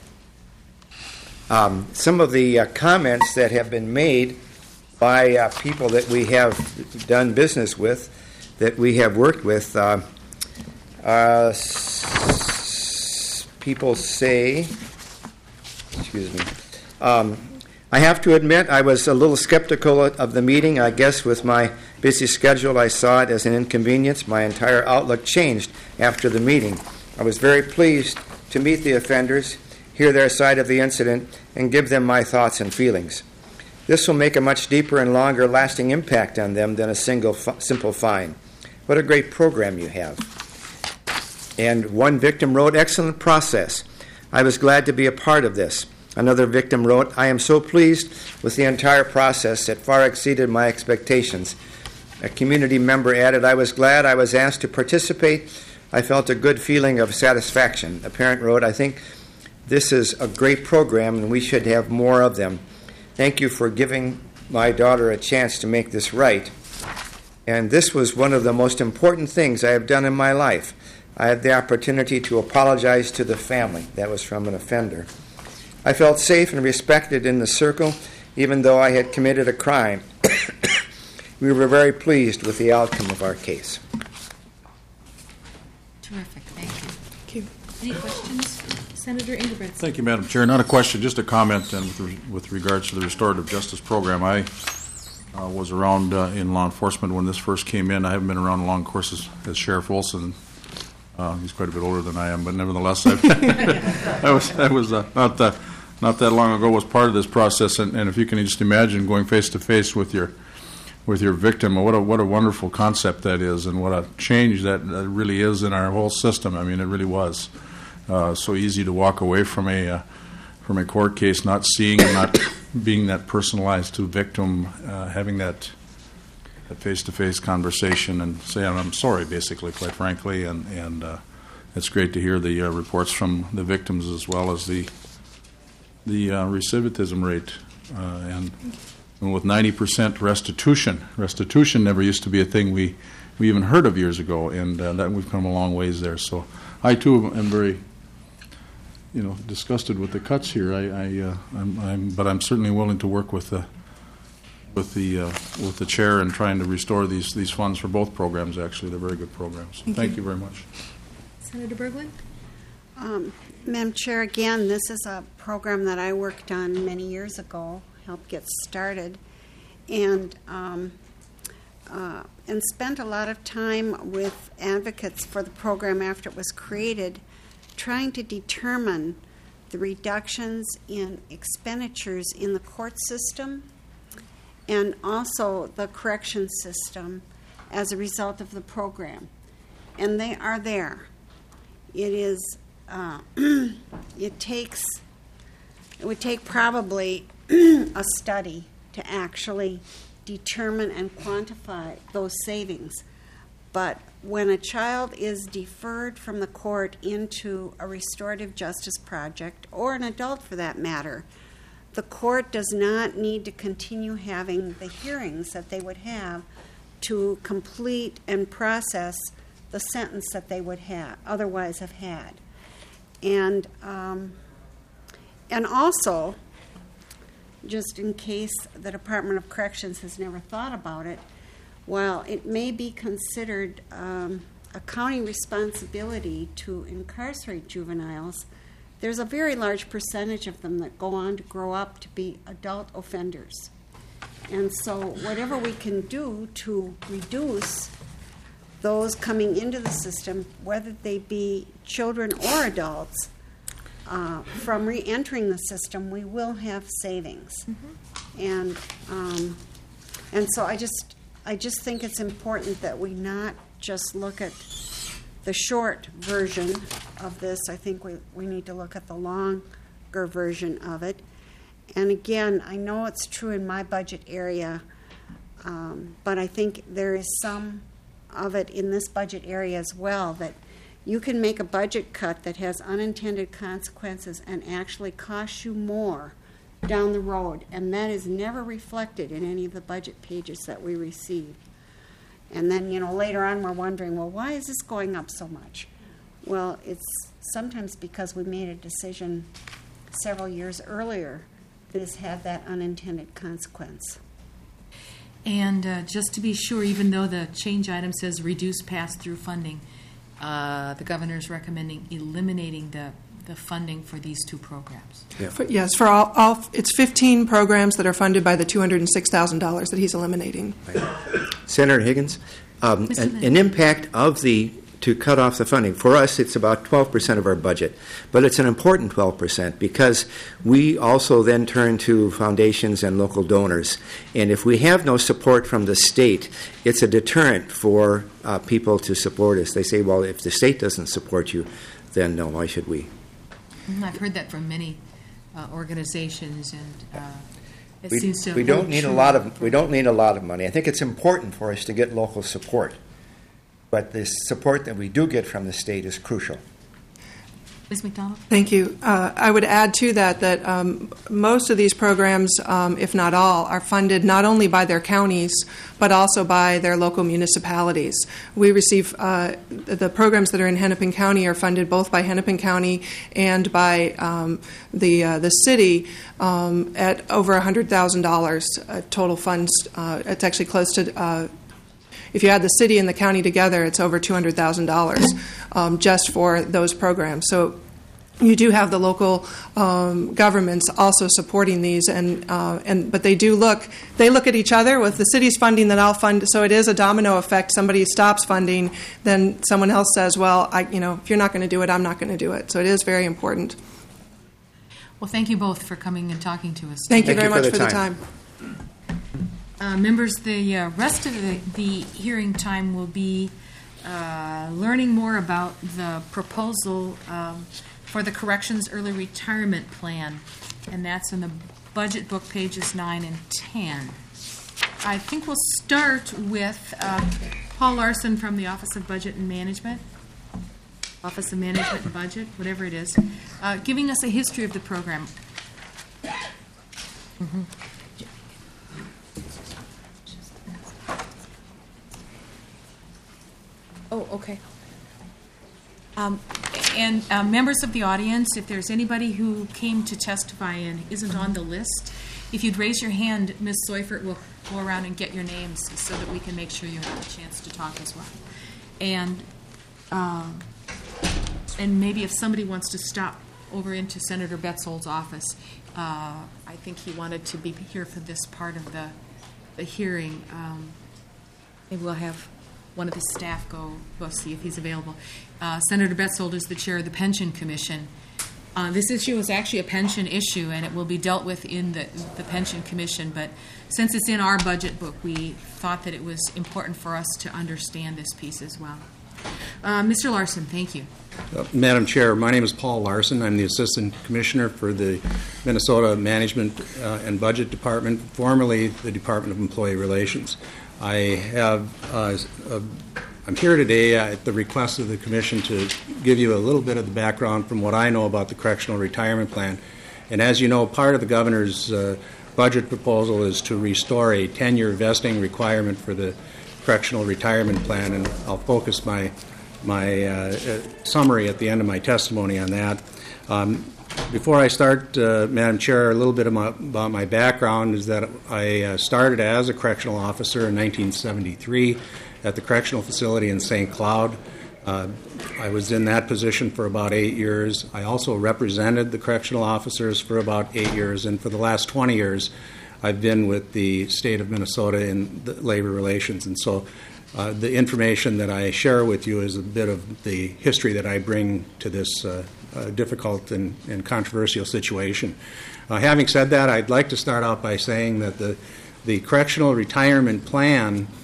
Um, some of the uh, comments that have been made by uh, people that we have done business with, that we have worked with, uh, uh, s- people say, excuse me, um, I have to admit I was a little skeptical of the meeting. I guess with my busy schedule, I saw it as an inconvenience. My entire outlook changed after the meeting. I was very pleased to meet the offenders, hear their side of the incident, and give them my thoughts and feelings. This will make a much deeper and longer lasting impact on them than a single f- simple fine. What a great program you have. And one victim wrote, excellent process. I was glad to be a part of this. Another victim wrote, I am so pleased with the entire process. It far exceeded my expectations. A community member added, I was glad I was asked to participate. I felt a good feeling of satisfaction. A parent wrote, I think this is a great program and we should have more of them. Thank you for giving my daughter a chance to make this right. And this was one of the most important things I have done in my life. I had the opportunity to apologize to the family. That was from an offender. I felt safe and respected in the circle, even though I had committed a crime. We were very pleased with the outcome of our case. Terrific. Thank you. Thank you. Any questions? Senator Ingebrigtsen. Thank you, Madam Chair. Not a question, just a comment and with, re- with regards to the restorative justice program. I uh, was around uh, in law enforcement when this first came in. I haven't been around long courses as Sheriff Olson. Uh, he's quite a bit older than I am, but nevertheless, I've I was I was uh, not that not that long ago was part of this process, and, and if you can just imagine going face to face with your with your victim, what a what a wonderful concept that is, and what a change that, that really is in our whole system. I mean, it really was uh, so easy to walk away from a uh, from a court case, not seeing and not being that personalized to victim, uh, having that. face-to-face conversation and say I'm sorry, basically, quite frankly, and and uh, it's great to hear the uh, reports from the victims as well as the the uh, recidivism rate, uh, and, and with ninety percent restitution. Restitution never used to be a thing we we even heard of years ago, and uh, that we've come a long ways there. So I too am very you know disgusted with the cuts here. I, I uh, I'm, I'm but I'm certainly willing to work with the. with the uh, with the chair and trying to restore these these funds for both programs. Actually, they're very good programs. Thank, Thank you. you very much. Senator Berglund. Um, Madam Chair, again, this is a program that I worked on many years ago, helped get started, and um, uh, and spent a lot of time with advocates for the program after it was created, trying to determine the reductions in expenditures in the court system and also the correction system as a result of the program. And they are there. It is, uh, it takes, it would take probably a study to actually determine and quantify those savings. But when a child is deferred from the court into a restorative justice project, or an adult for that matter, the court does not need to continue having the hearings that they would have to complete and process the sentence that they would have otherwise have had. And um, and also, just in case the Department of Corrections has never thought about it, while it may be considered um, a county responsibility to incarcerate juveniles, there's a very large percentage of them that go on to grow up to be adult offenders. And so whatever we can do to reduce those coming into the system, whether they be children or adults, uh, from re-entering the system, we will have savings. Mm-hmm. And um, and so I just I just think it's important that we not just look at the short version of this. I think we, we need to look at the longer version of it. And again, I know it's true in my budget area, um, but I think there is some of it in this budget area as well, that you can make a budget cut that has unintended consequences and actually costs you more down the road, and that is never reflected in any of the budget pages that we receive. And then, you know, later on we're wondering, well, why is this going up so much? Well, it's sometimes because we made a decision several years earlier that has had that unintended consequence. And uh, just to be sure, even though the change item says reduce pass-through funding, uh, the governor is recommending eliminating the, the funding for these two programs. Yeah. For, yes, for all, all, it's fifteen programs that are funded by the two hundred six thousand dollars that he's eliminating. Right. Senator Higgins, um, an, an impact of the to cut off the funding. For us, it's about twelve percent of our budget, but it's an important twelve percent because we also then turn to foundations and local donors. And if we have no support from the state, it's a deterrent for uh, people to support us. They say, well, if the state doesn't support you, then no, why should we? I've heard that from many uh, organizations, and uh, it we, seems to we don't need true. a lot of we don't need a lot of money. I think it's important for us to get local support. But the support that we do get from the state is crucial. Miz McDonald? Thank you. Uh, I would add to that that um, most of these programs, um, if not all, are funded not only by their counties, but also by their local municipalities. We receive uh, the programs that are in Hennepin County are funded both by Hennepin County and by um, the uh, the city um, at over one hundred thousand dollars uh, total funds. Uh, it's actually close to uh, If you add the city and the county together, it's over two hundred thousand dollars um, just for those programs. So you do have the local um, governments also supporting these, and uh, and but they do look they look at each other. With the city's funding, then I'll fund. So it is a domino effect. Somebody stops funding, then someone else says, "Well, I, you know, if you're not going to do it, I'm not going to do it." So it is very important. Well, thank you both for coming and talking to us. Thank you very much for the time. Uh, members, the uh, rest of the, the hearing time will be uh, learning more about the proposal um, for the Corrections Early Retirement Plan, and that's in the budget book pages nine and ten. I think we'll start with uh, Paul Larson from the Office of Budget and Management, Office of Management and Budget, whatever it is, uh, giving us a history of the program. Mm-hmm. Oh, okay. Um, and uh, members of the audience, if there's anybody who came to testify and isn't on the list, if you'd raise your hand, Miz Seufert will go around and get your names so that we can make sure you have a chance to talk as well. And um, and maybe if somebody wants to stop over into Senator Betzold's office, uh, I think he wanted to be here for this part of the the hearing. Um, maybe we'll have one of his staff go, go see if he's available. Uh, Senator Betzold is the chair of the Pension Commission. Uh, this issue is actually a pension issue, and it will be dealt with in the, the Pension Commission. But since it's in our budget book, we thought that it was important for us to understand this piece as well. Uh, Mister Larson, thank you. Uh, Madam Chair, my name is Paul Larson. I'm the Assistant Commissioner for the Minnesota Management uh, and Budget Department, formerly the Department of Employee Relations. I have, uh, uh, I'm here today at the request of the Commission to give you a little bit of the background from what I know about the Correctional Retirement Plan. And as you know, part of the Governor's uh, budget proposal is to restore a ten-year vesting requirement for the Correctional Retirement Plan, and I'll focus my, my uh, summary at the end of my testimony on that. Um, Before I start, uh, Madam Chair, a little bit of my, about my background is that I uh, started as a correctional officer in nineteen seventy-three at the correctional facility in Saint Cloud. Uh, I was in that position for about eight years. I also represented the correctional officers for about eight years, and for the last twenty years, I've been with the state of Minnesota in the labor relations. And so uh, the information that I share with you is a bit of the history that I bring to this uh, uh, difficult and, and controversial situation. Uh, having said that, I'd like to start out by saying that the, the Correctional Retirement Plan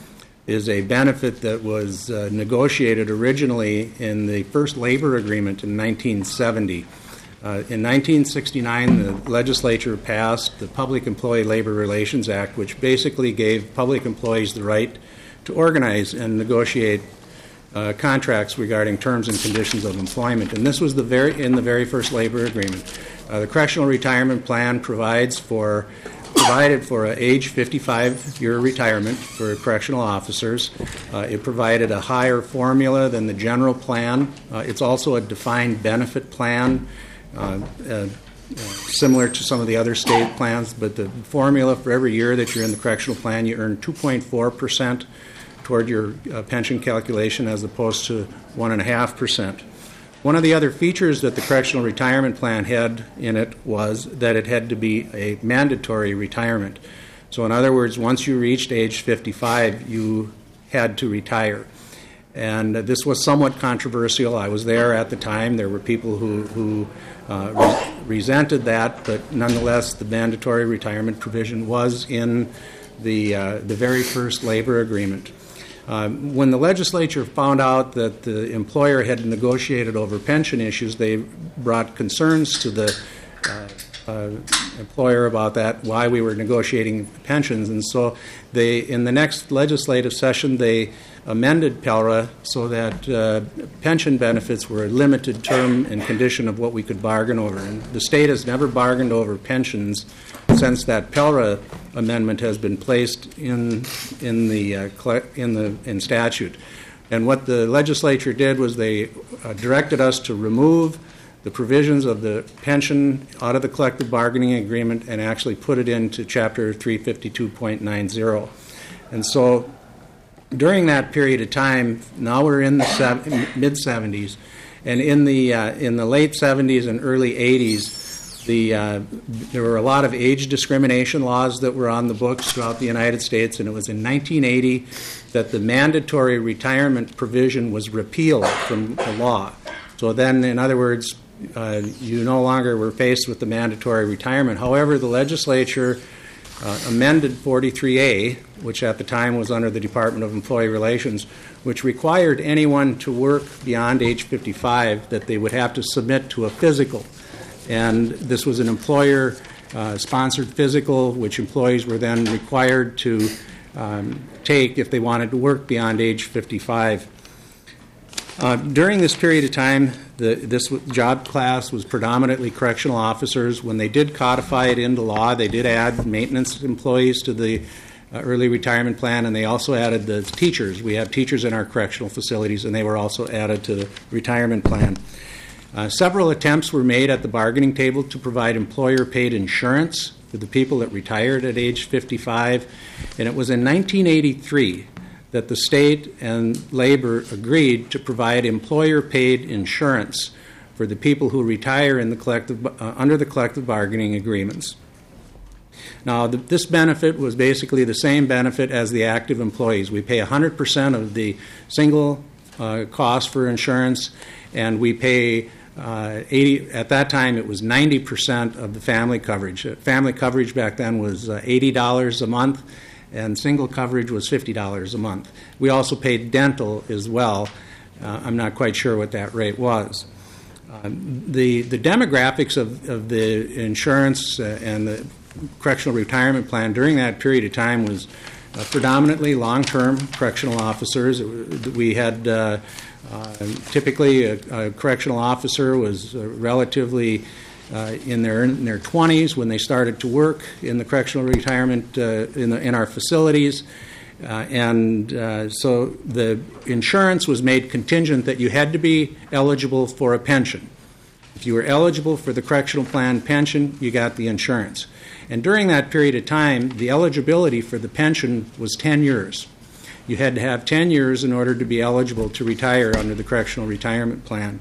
is a benefit that was uh, negotiated originally in the first labor agreement in nineteen seventy. Uh, in nineteen sixty-nine, the legislature passed the Public Employee Labor Relations Act, which basically gave public employees the right to organize and negotiate uh, contracts regarding terms and conditions of employment. And this was the very in the very first labor agreement. Uh, the Correctional Retirement Plan provides for provided for an age fifty-five year retirement for correctional officers. Uh, it provided a higher formula than the general plan. Uh, it's also a defined benefit plan. Uh, uh, similar to some of the other state plans, but the formula for every year that you're in the correctional plan, you earn two point four percent toward your uh, pension calculation as opposed to one point five percent. One of the other features that the Correctional Retirement Plan had in it was that it had to be a mandatory retirement. So in other words, once you reached age fifty-five, you had to retire. And uh, this was somewhat controversial. I was there at the time. There were people who, who uh, re- resented that, but nonetheless, the mandatory retirement provision was in the, uh, the very first labor agreement. Uh, when the legislature found out that the employer had negotiated over pension issues, they brought concerns to the uh, uh, employer about that, why we were negotiating pensions. And so they, in the next legislative session, they amended PELRA so that uh, pension benefits were a limited term and condition of what we could bargain over. And the state has never bargained over pensions since that PELRA amendment has been placed in in the uh, in the in statute. And what the legislature did was they uh, directed us to remove the provisions of the pension out of the collective bargaining agreement and actually put it into Chapter three fifty-two point nine zero. And so during that period of time, now we're in the seven, mid seventies, and in the uh, in the late seventies and early eighties, the uh, there were a lot of age discrimination laws that were on the books throughout the United States, and it was in nineteen eighty that the mandatory retirement provision was repealed from the law. So then, in other words, uh, you no longer were faced with the mandatory retirement. However, the legislature Uh, amended forty-three A, which at the time was under the Department of Employee Relations, which required anyone to work beyond age fifty-five that they would have to submit to a physical. And this was an employer-sponsored uh, physical, which employees were then required to um, take if they wanted to work beyond age fifty-five. Uh, during this period of time, the, this job class was predominantly correctional officers. When they did codify it into law, they did add maintenance employees to the uh, early retirement plan, and they also added the teachers. We have teachers in our correctional facilities, and they were also added to the retirement plan. Uh, several attempts were made at the bargaining table to provide employer-paid insurance for the people that retired at age fifty-five, and it was in nineteen eighty-three that the state and labor agreed to provide employer-paid insurance for the people who retire in the collective uh, under the collective bargaining agreements. Now, the, this benefit was basically the same benefit as the active employees. We pay one hundred percent of the single uh, cost for insurance, and we pay uh, eighty. At that time, it was ninety percent of the family coverage. Uh, family coverage back then was uh, eighty dollars a month, and single coverage was fifty dollars a month. We also paid dental as well. Uh, I'm not quite sure what that rate was. Uh, the the demographics of, of the insurance uh, and the correctional retirement plan during that period of time was uh, predominantly long-term correctional officers. It, we had uh, uh, typically a, a correctional officer was uh, relatively Uh, in their in their twenties when they started to work in the correctional retirement uh, in the, in our facilities, uh, and uh, so the insurance was made contingent that you had to be eligible for a pension. If you were eligible for the correctional plan pension, you got the insurance. And during that period of time, the eligibility for the pension was ten years. You had to have ten years in order to be eligible to retire under the correctional retirement plan.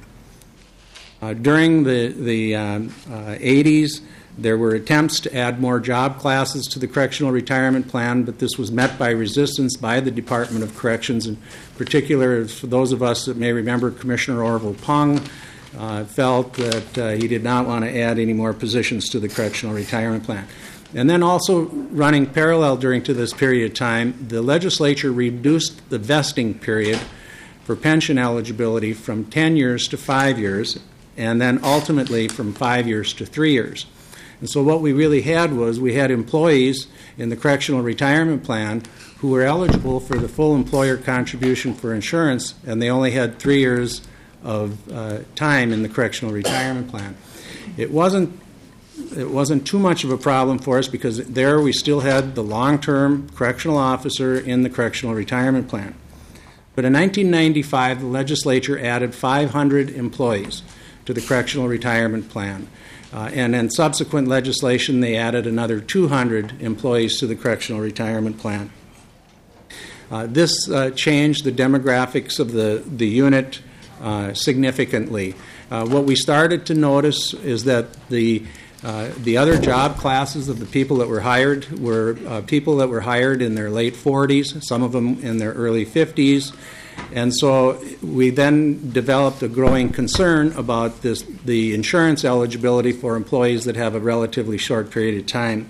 Uh, during the, the um, uh, eighties, there were attempts to add more job classes to the correctional retirement plan, but this was met by resistance by the Department of Corrections. In particular, for those of us that may remember, Commissioner Orville Pung uh, felt that uh, he did not want to add any more positions to the correctional retirement plan. And then also running parallel during to this period of time, the legislature reduced the vesting period for pension eligibility from ten years to five years, and then ultimately from five years to three years. And so what we really had was we had employees in the Correctional Retirement Plan who were eligible for the full employer contribution for insurance, and they only had three years of uh, time in the Correctional Retirement Plan. It wasn't it wasn't too much of a problem for us because there we still had the long-term correctional officer in the Correctional Retirement Plan. But in nineteen ninety-five, the legislature added five hundred employees to the Correctional Retirement Plan. Uh, and in subsequent legislation, they added another two hundred employees to the Correctional Retirement Plan. Uh, this uh, changed the demographics of the, the unit uh, significantly. Uh, what we started to notice is that the uh, the other job classes of the people that were hired were uh, people that were hired in their late forties, some of them in their early fifties. And so we then developed a growing concern about this, the insurance eligibility for employees that have a relatively short period of time.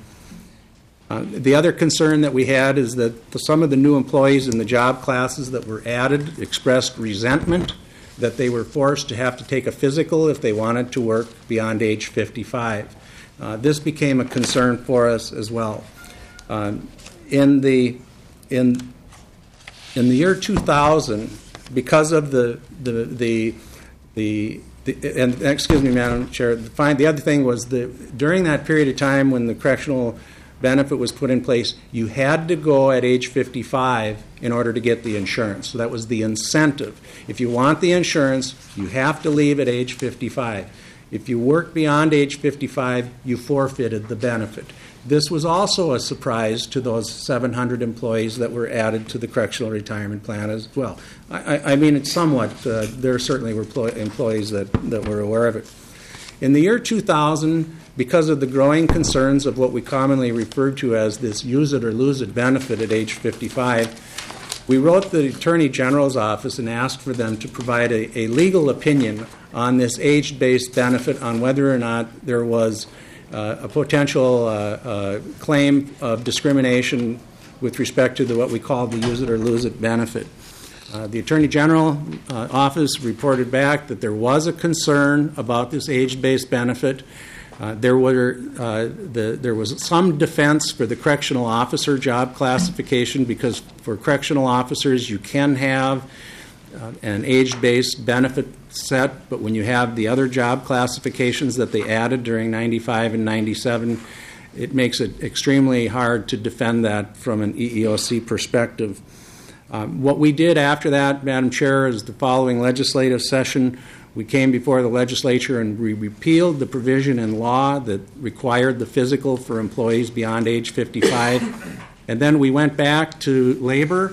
Uh, the other concern that we had is that the, some of the new employees in the job classes that were added expressed resentment that they were forced to have to take a physical if they wanted to work beyond age fifty-five. Uh, this became a concern for us as well. Uh, in the in in the year two thousand, because of the the the the, the and excuse me, Madam Chair, the, fine, the other thing was that during that period of time when the correctional benefit was put in place, you had to go at age fifty-five in order to get the insurance. So that was the incentive. If you want the insurance, you have to leave at age fifty-five. If you work beyond age fifty-five, you forfeited the benefit. This was also a surprise to those seven hundred employees that were added to the Correctional Retirement Plan as well. I, I mean, it's somewhat, uh, there certainly were ploy- employees that, that were aware of it. In the year two thousand, because of the growing concerns of what we commonly refer to as this use it or lose it benefit at age fifty-five, we wrote the Attorney General's office and asked for them to provide a, a legal opinion on this age-based benefit, on whether or not there was uh, a potential uh, uh, claim of discrimination with respect to the, what we call the use it or lose it benefit. Uh, the Attorney General uh, office reported back that there was a concern about this age-based benefit. Uh, there were uh, the, there was some defense for the correctional officer job classification, because for correctional officers you can have uh, an age-based benefit set, but when you have the other job classifications that they added during ninety-five and ninety-seven, it makes it extremely hard to defend that from an E E O C perspective. Um, what we did after that, Madam Chair, is the following legislative session, we came before the legislature and we repealed the provision in law that required the physical for employees beyond age fifty-five. And then we went back to labor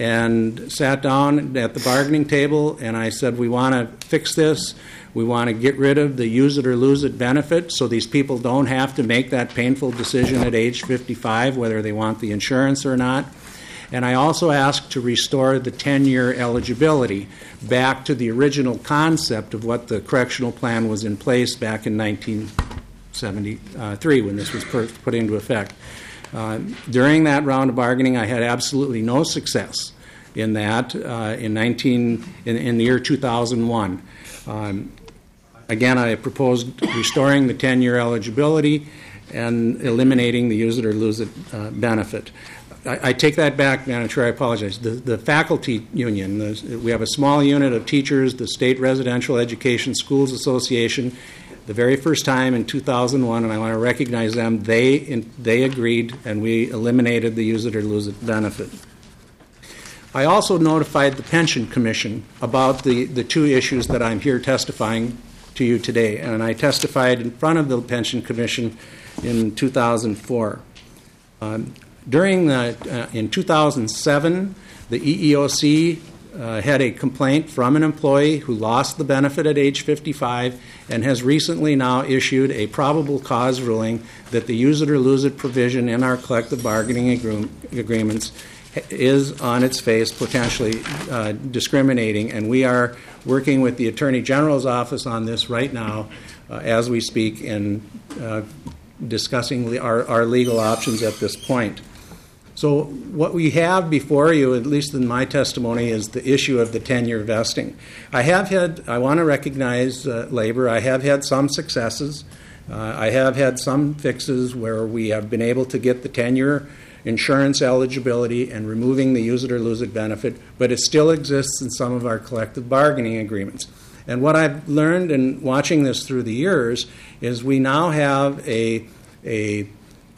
and sat down at the bargaining table, and I said, we want to fix this. We want to get rid of the use it or lose it benefit so these people don't have to make that painful decision at age fifty-five whether they want the insurance or not. And I also asked to restore the ten-year eligibility back to the original concept of what the correctional plan was in place back in nineteen seventy-three when this was put into effect. Uh, during that round of bargaining, I had absolutely no success in that uh, in, nineteen, in, in the year two thousand one. Um, again, I proposed restoring the ten-year eligibility and eliminating the use it or lose it uh, benefit. I, I take that back, Madam Chair, I apologize. The, the faculty union, the, we have a small unit of teachers, the State Residential Education Schools Association. The very first time in two thousand one, and I want to recognize them, they in, they agreed and we eliminated the use it or lose it benefit. I also notified the Pension Commission about the, the two issues that I'm here testifying to you today, and I testified in front of the Pension Commission in two thousand four. Um, during the, uh, in two thousand seven, the E E O C uh, had a complaint from an employee who lost the benefit at age fifty-five and has recently now issued a probable cause ruling that the use it or lose it provision in our collective bargaining agree- agreements is on its face potentially uh, discriminating, and we are working with the Attorney General's office on this right now uh, as we speak, and uh, discussing our, our legal options at this point. So what we have before you, at least in my testimony, is the issue of the ten-year vesting. I have had, I want to recognize uh, labor, I have had some successes. Uh, I have had some fixes where we have been able to get the ten-year insurance eligibility and removing the use it or lose it benefit, but it still exists in some of our collective bargaining agreements. And what I've learned in watching this through the years is we now have a, a,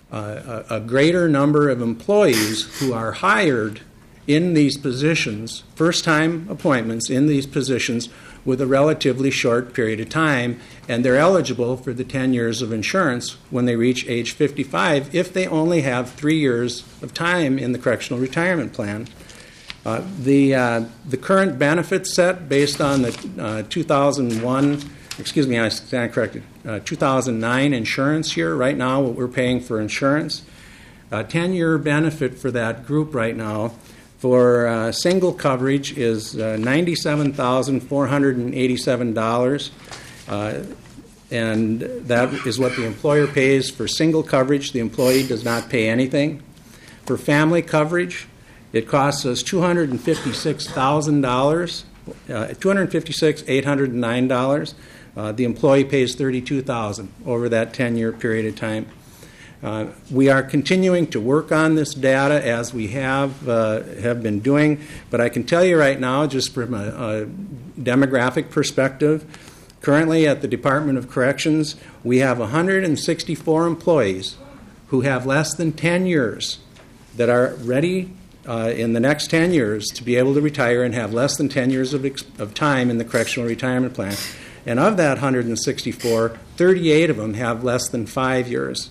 uh, a greater number of employees who are hired in these positions, first-time appointments in these positions with a relatively short period of time, and they're eligible for the ten years of insurance when they reach age fifty-five if they only have three years of time in the correctional retirement plan. Uh, the uh, the current benefit set based on the uh, two thousand one, excuse me, I stand corrected, uh, two thousand nine insurance year, right now what we're paying for insurance, a ten-year benefit for that group right now for uh, single coverage is uh, ninety-seven thousand four hundred eighty-seven dollars, uh, and that is what the employer pays for single coverage. The employee does not pay anything. For family coverage, it costs us two hundred fifty-six thousand dollars, uh, two hundred fifty-six thousand eight hundred nine dollars. Uh, the employee pays thirty-two thousand dollars over that ten-year period of time. Uh, we are continuing to work on this data as we have uh, have been doing, but I can tell you right now, just from a, a demographic perspective, currently at the Department of Corrections, we have one hundred sixty-four employees who have less than ten years that are ready uh, in the next ten years to be able to retire and have less than ten years of, ex- of time in the correctional retirement plan. And of that one hundred sixty-four, thirty-eight of them have less than five years.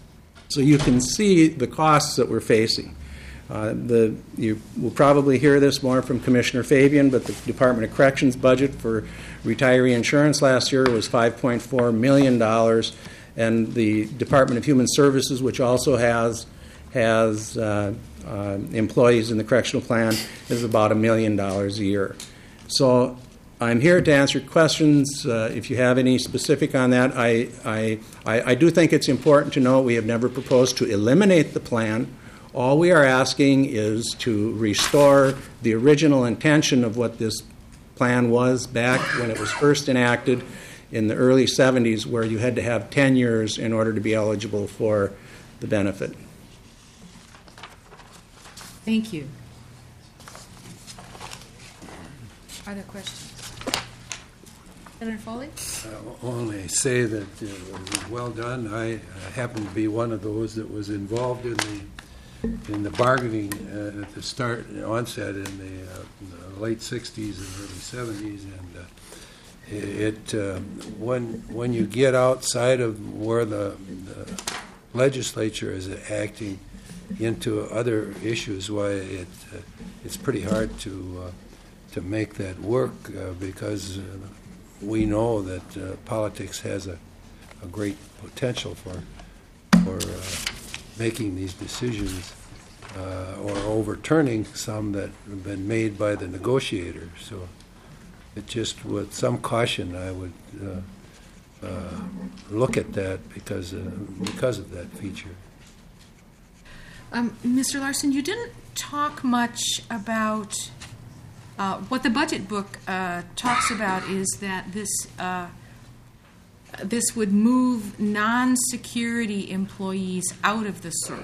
So you can see the costs that we're facing. Uh, the, you will probably hear this more from Commissioner Fabian, but the Department of Corrections budget for retiree insurance last year was five point four million dollars, and the Department of Human Services, which also has has uh, uh, employees in the correctional plan, is about a million dollars a year. So I'm here to answer questions. Uh, if you have any specific on that, I, I, I, I do think it's important to know we have never proposed to eliminate the plan. All we are asking is to restore the original intention of what this plan was back when it was first enacted in the early seventies, where you had to have ten years in order to be eligible for the benefit. Thank you. Are there questions? Senator Foley? Uh, only say that uh, it was well done. I uh, happen to be one of those that was involved in the in the bargaining uh, at the start, onset in the, uh, in the late sixties and early seventies, and uh, it uh, when when you get outside of where the, the legislature is acting into other issues, why it uh, it's pretty hard to uh, to make that work uh, because. Uh, We know that uh, politics has a, a great potential for for uh, making these decisions uh, or overturning some that have been made by the negotiators. So, it just with some caution, I would uh, uh, look at that because uh, because of that feature. Um, Mister Larson, you didn't talk much about. Uh, what the budget book uh, talks about is that this uh, this would move non-security employees out of the C E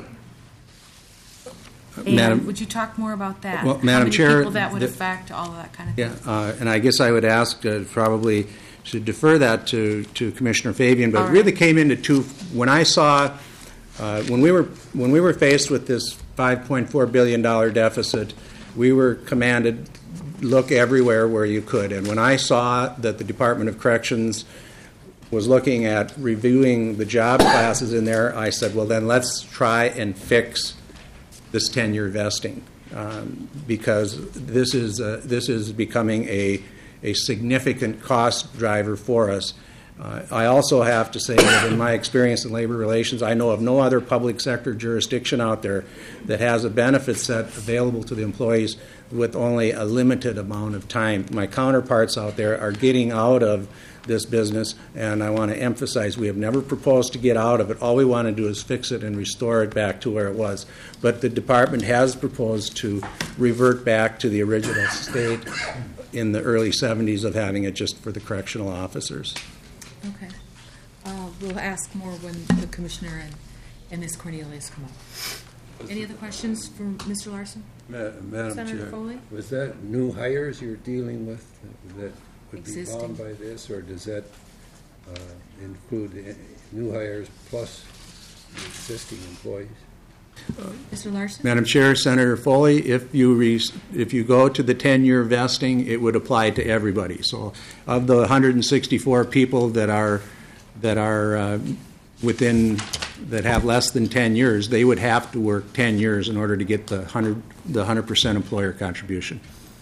R. And Madam, would you talk more about that? Well, How Madam many Chair, people that would the, affect, all of that kind of yeah, thing? uh, and I guess I would ask uh, probably to defer that to, to Commissioner Fabian, but all it right. really came into two. When I saw uh, when we were when we were faced with this five point four billion dollars deficit, we were commanded. Look everywhere where you could. And when I saw that the Department of Corrections was looking at reviewing the job classes in there, I said, well, then let's try and fix this ten-year vesting um, because this is uh, this is becoming a a significant cost driver for us. Uh, I also have to say that in my experience in labor relations, I know of no other public sector jurisdiction out there that has a benefit set available to the employees with only a limited amount of time. My counterparts out there are getting out of this business, and I want to emphasize we have never proposed to get out of it. All we want to do is fix it and restore it back to where it was. But the department has proposed to revert back to the original state in the early seventies of having it just for the correctional officers. Okay. Uh, we'll ask more when the commissioner and, and Miz Cornelius come up. Any other questions from Mister Larson? Ma- Madam Senator Chair, Foley? was that new hires you're dealing with that would Existing. be bound by this, or does that uh, include new hires plus existing employees? Mister Larson? Madam Chair, Senator Foley, if you re- if you go to the ten-year vesting, it would apply to everybody. So, of the one hundred sixty-four people that are that are uh, within that have less than ten years, they would have to work ten years in order to get the hundred the hundred percent employer contribution.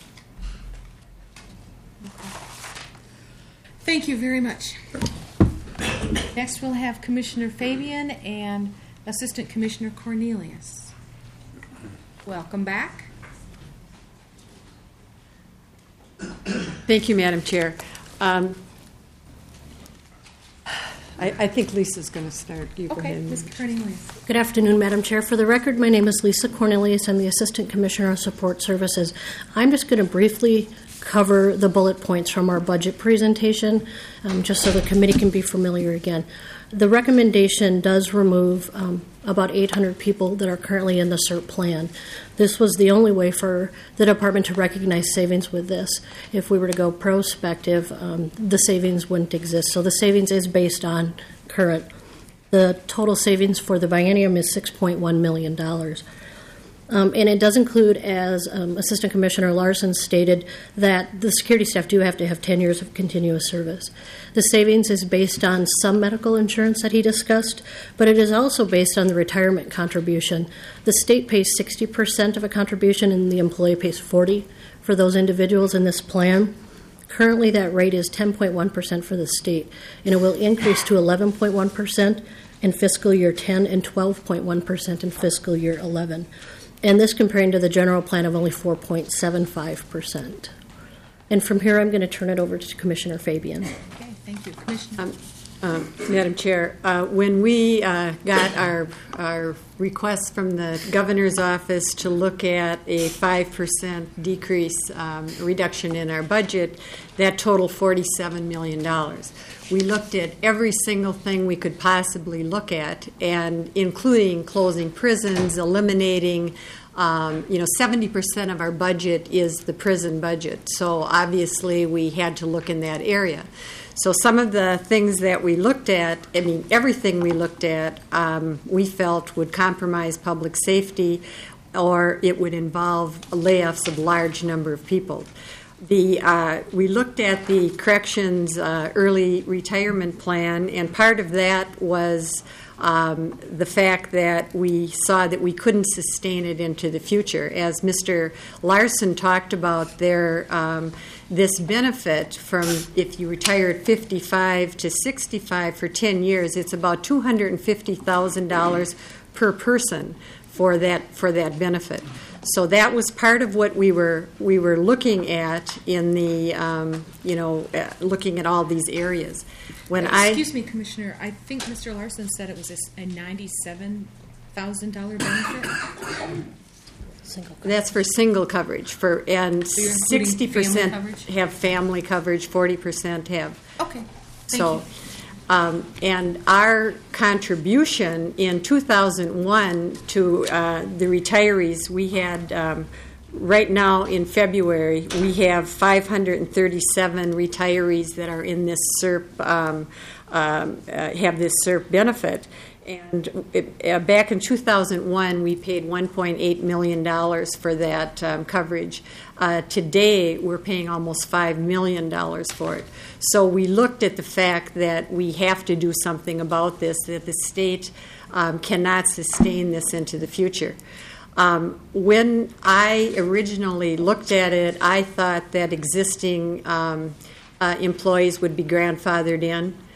Thank you very much. Next, we'll have Commissioner Fabian and Assistant Commissioner Cornelius. Welcome back. Thank you, Madam Chair. Um, I, I think Lisa's going to start. You go Okay, ahead. Miz Cornelius. Good afternoon, Madam Chair. For the record, my name is Lisa Cornelius. I'm the Assistant Commissioner of Support Services. I'm just going to briefly cover the bullet points from our budget presentation, um, just so the committee can be familiar again. The recommendation does remove um, about eight hundred people that are currently in the C E R P plan. This was the only way for the department to recognize savings with this. If we were to go prospective, um, the savings wouldn't exist. So the savings is based on current. The total savings for the biennium is six point one million dollars. Um, and it does include, as um, Assistant Commissioner Larson stated, that the security staff do have to have ten years of continuous service. The savings is based on some medical insurance that he discussed, but it is also based on the retirement contribution. The state pays sixty percent of a contribution and the employee pays forty percent for those individuals in this plan. Currently, that rate is ten point one percent for the state, and it will increase to eleven point one percent in fiscal year ten and twelve point one percent in fiscal year eleven. And this comparing to the general plan of only four point seven five percent. And from here, I'm going to turn it over to Commissioner Fabian. Okay, thank you. Commissioner. Um, um, Madam Chair, uh, when we uh, got our our request from the governor's office to look at a five percent decrease, um, reduction in our budget, that totaled forty-seven million dollars. We looked at every single thing we could possibly look at, and including closing prisons, eliminating, um, you know, seventy percent of our budget is the prison budget. So obviously we had to look in that area. So some of the things that we looked at, I mean, everything we looked at, um, we felt would compromise public safety, or it would involve layoffs of a large number of people. The uh, we looked at the corrections uh, early retirement plan, and part of that was um, the fact that we saw that we couldn't sustain it into the future. As Mister Larson talked about, there um, this benefit from if you retire at fifty-five to sixty-five for ten years, it's about two hundred fifty thousand dollars per person for that for that benefit. So that was part of what we were we were looking at in the um, you know uh, looking at all these areas. When Excuse I excuse me, Commissioner, I think Mister Larson said it was a, a ninety-seven thousand dollar benefit. Single that's for single coverage for and So you're including sixty percent family coverage? have family coverage, forty percent have. Okay, thank so. you. Um, and our contribution in two thousand one to uh, the retirees, we had, um, right now in February, we have five hundred thirty-seven retirees that are in this C E R P, um, um, uh, have this C E R P benefit. And it, uh, back in two thousand one, we paid one point eight million dollars for that um, coverage. Uh, today, we're paying almost five million dollars for it. So we looked at the fact that we have to do something about this, that the state um, cannot sustain this into the future. Um, when I originally looked at it, I thought that existing um, uh, employees would be grandfathered in.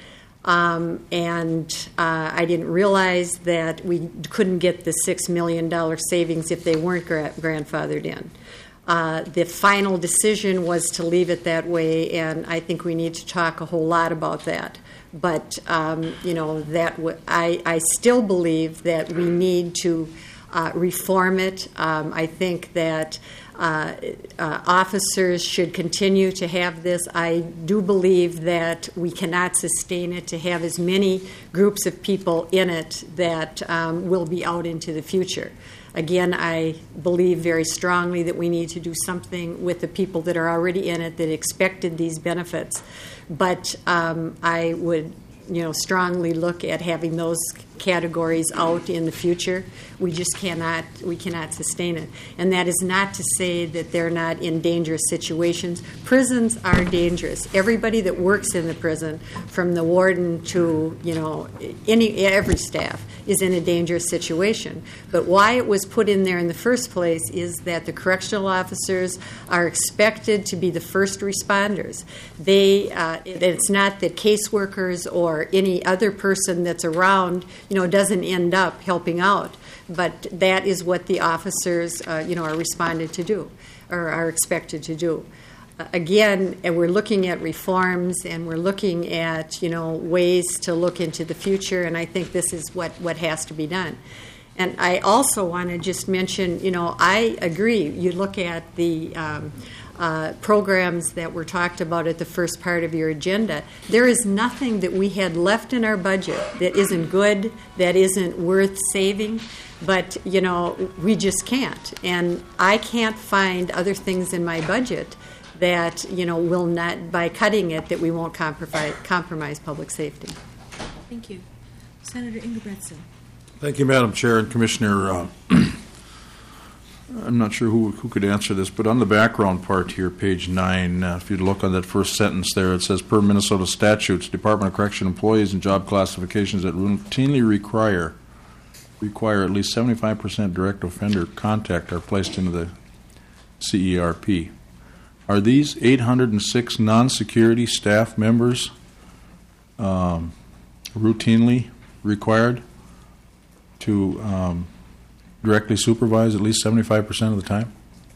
Um, and uh, I didn't realize that we couldn't get the six million dollars savings if they weren't gra- grandfathered in. Uh, the final decision was to leave it that way, and I think we need to talk a whole lot about that. But, um, you know, that w- I, I still believe that we need to uh, reform it. Um, I think that uh, uh, officers should continue to have this. I do believe that we cannot sustain it to have as many groups of people in it that um, will be out into the future. Again, I believe very strongly that we need to do something with the people that are already in it that expected these benefits. But um, I would, you know, strongly look at having those categories out in the future. We just cannot, we cannot sustain it. And that is not to say that they're not in dangerous situations. Prisons are dangerous. Everybody that works in the prison, from the warden to, you know, any every staff, is in a dangerous situation. But why it was put in there in the first place is that the correctional officers are expected to be the first responders. They, uh, it, it's not that caseworkers or any other person that's around, you know, doesn't end up helping out. But that is what the officers, uh, you know, are responded to do, or are expected to do. Uh, again, and we're looking at reforms, and we're looking at, you know, ways to look into the future, and I think this is what, what has to be done. And I also want to just mention, you know, I agree. You look at the um, uh, programs that were talked about at the first part of your agenda. There is nothing that we had left in our budget that isn't good, that isn't worth saving. But, you know, we just can't. And I can't find other things in my budget that, you know, will not, by cutting it, that we won't compromise, compromise public safety. Thank you. Senator Ingebretson. Thank you, Madam Chair and Commissioner. Uh, I'm not sure who, who could answer this, but on the background part here, page nine, uh, if you look on that first sentence there, it says, per Minnesota statutes, Department of Correction employees and job classifications that routinely require require at least seventy-five percent direct offender contact are placed into the C E R P. Are these eight hundred six non-security staff members um, routinely required to um, directly supervise at least seventy-five percent of the time?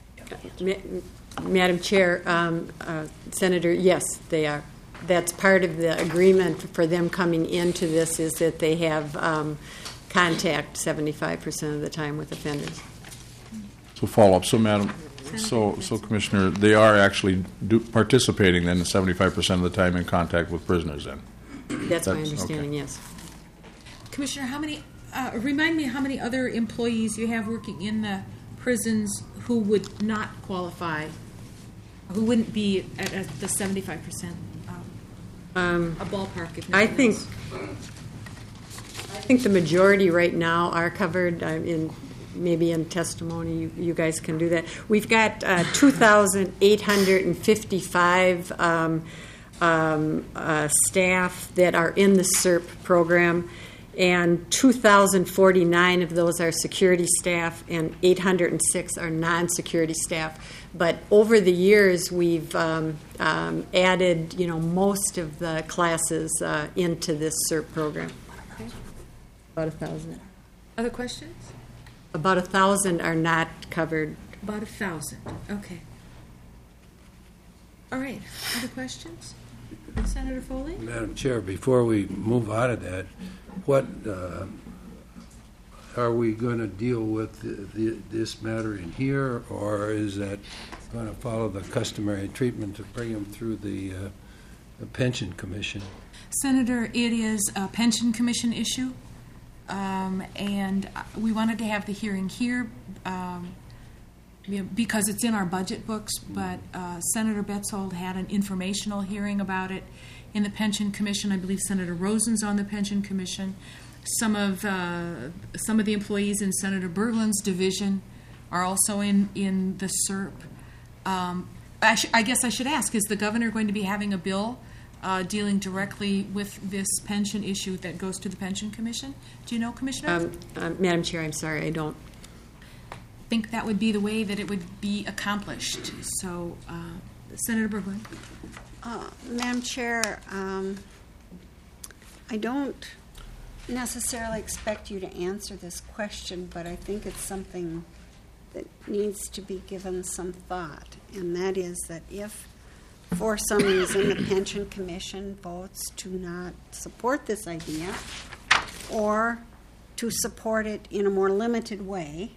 Ma- Madam Chair, um, uh, Senator, yes, they are. That's part of the agreement for them coming into this, is that they have um, contact seventy-five percent of the time with offenders. So follow up. So, Madam, so so Commissioner, they are actually do, participating then seventy-five percent of the time in contact with prisoners then? That's, That's my understanding, okay. Yes. Commissioner, how many, uh, remind me how many other employees you have working in the prisons who would not qualify, who wouldn't be at, at the seventy-five percent? Um, um, a ballpark, if I think. else. I think the majority right now are covered uh, in maybe in testimony. You, you guys can do that. We've got uh, two thousand eight hundred fifty-five um, um, uh, staff that are in the S E R P program, and two thousand forty-nine of those are security staff, and eight hundred six are non-security staff. But over the years, we've um, um, added, you know, most of the classes uh, into this S E R P program. About a thousand. Other questions? About a thousand are not covered. About a thousand. Okay. All right. Other questions? Senator Foley? Madam Chair, before we move out of that, what uh, are we going to deal with the, the, this matter in here, or is that going to follow the customary treatment to bring them through the, uh, the Pension Commission? Senator, it is a Pension Commission issue. Um, and we wanted to have the hearing here um, because it's in our budget books, but uh, Senator Betzold had an informational hearing about it in the Pension Commission. I believe Senator Rosen's on the Pension Commission. Some of uh, some of the employees in Senator Berglund's division are also in, in the S E R P. Um, I, sh- I guess I should ask, is the governor going to be having a bill Uh, dealing directly with this pension issue that goes to the Pension Commission? Do you know, Commissioner? Um, uh, Madam Chair, I'm sorry, I don't think that would be the way that it would be accomplished. So, uh, Senator Berglund. Uh, Madam Chair, um, I don't necessarily expect you to answer this question, but I think it's something that needs to be given some thought, and that is that if for some reason the Pension Commission votes to not support this idea or to support it in a more limited way,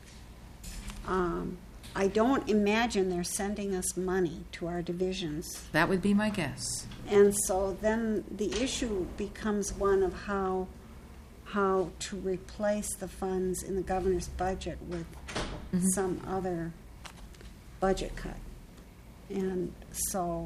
um, I don't imagine they're sending us money to our divisions. That would be my guess. And so then the issue becomes one of how how to replace the funds in the governor's budget with mm-hmm. some other budget cut. And so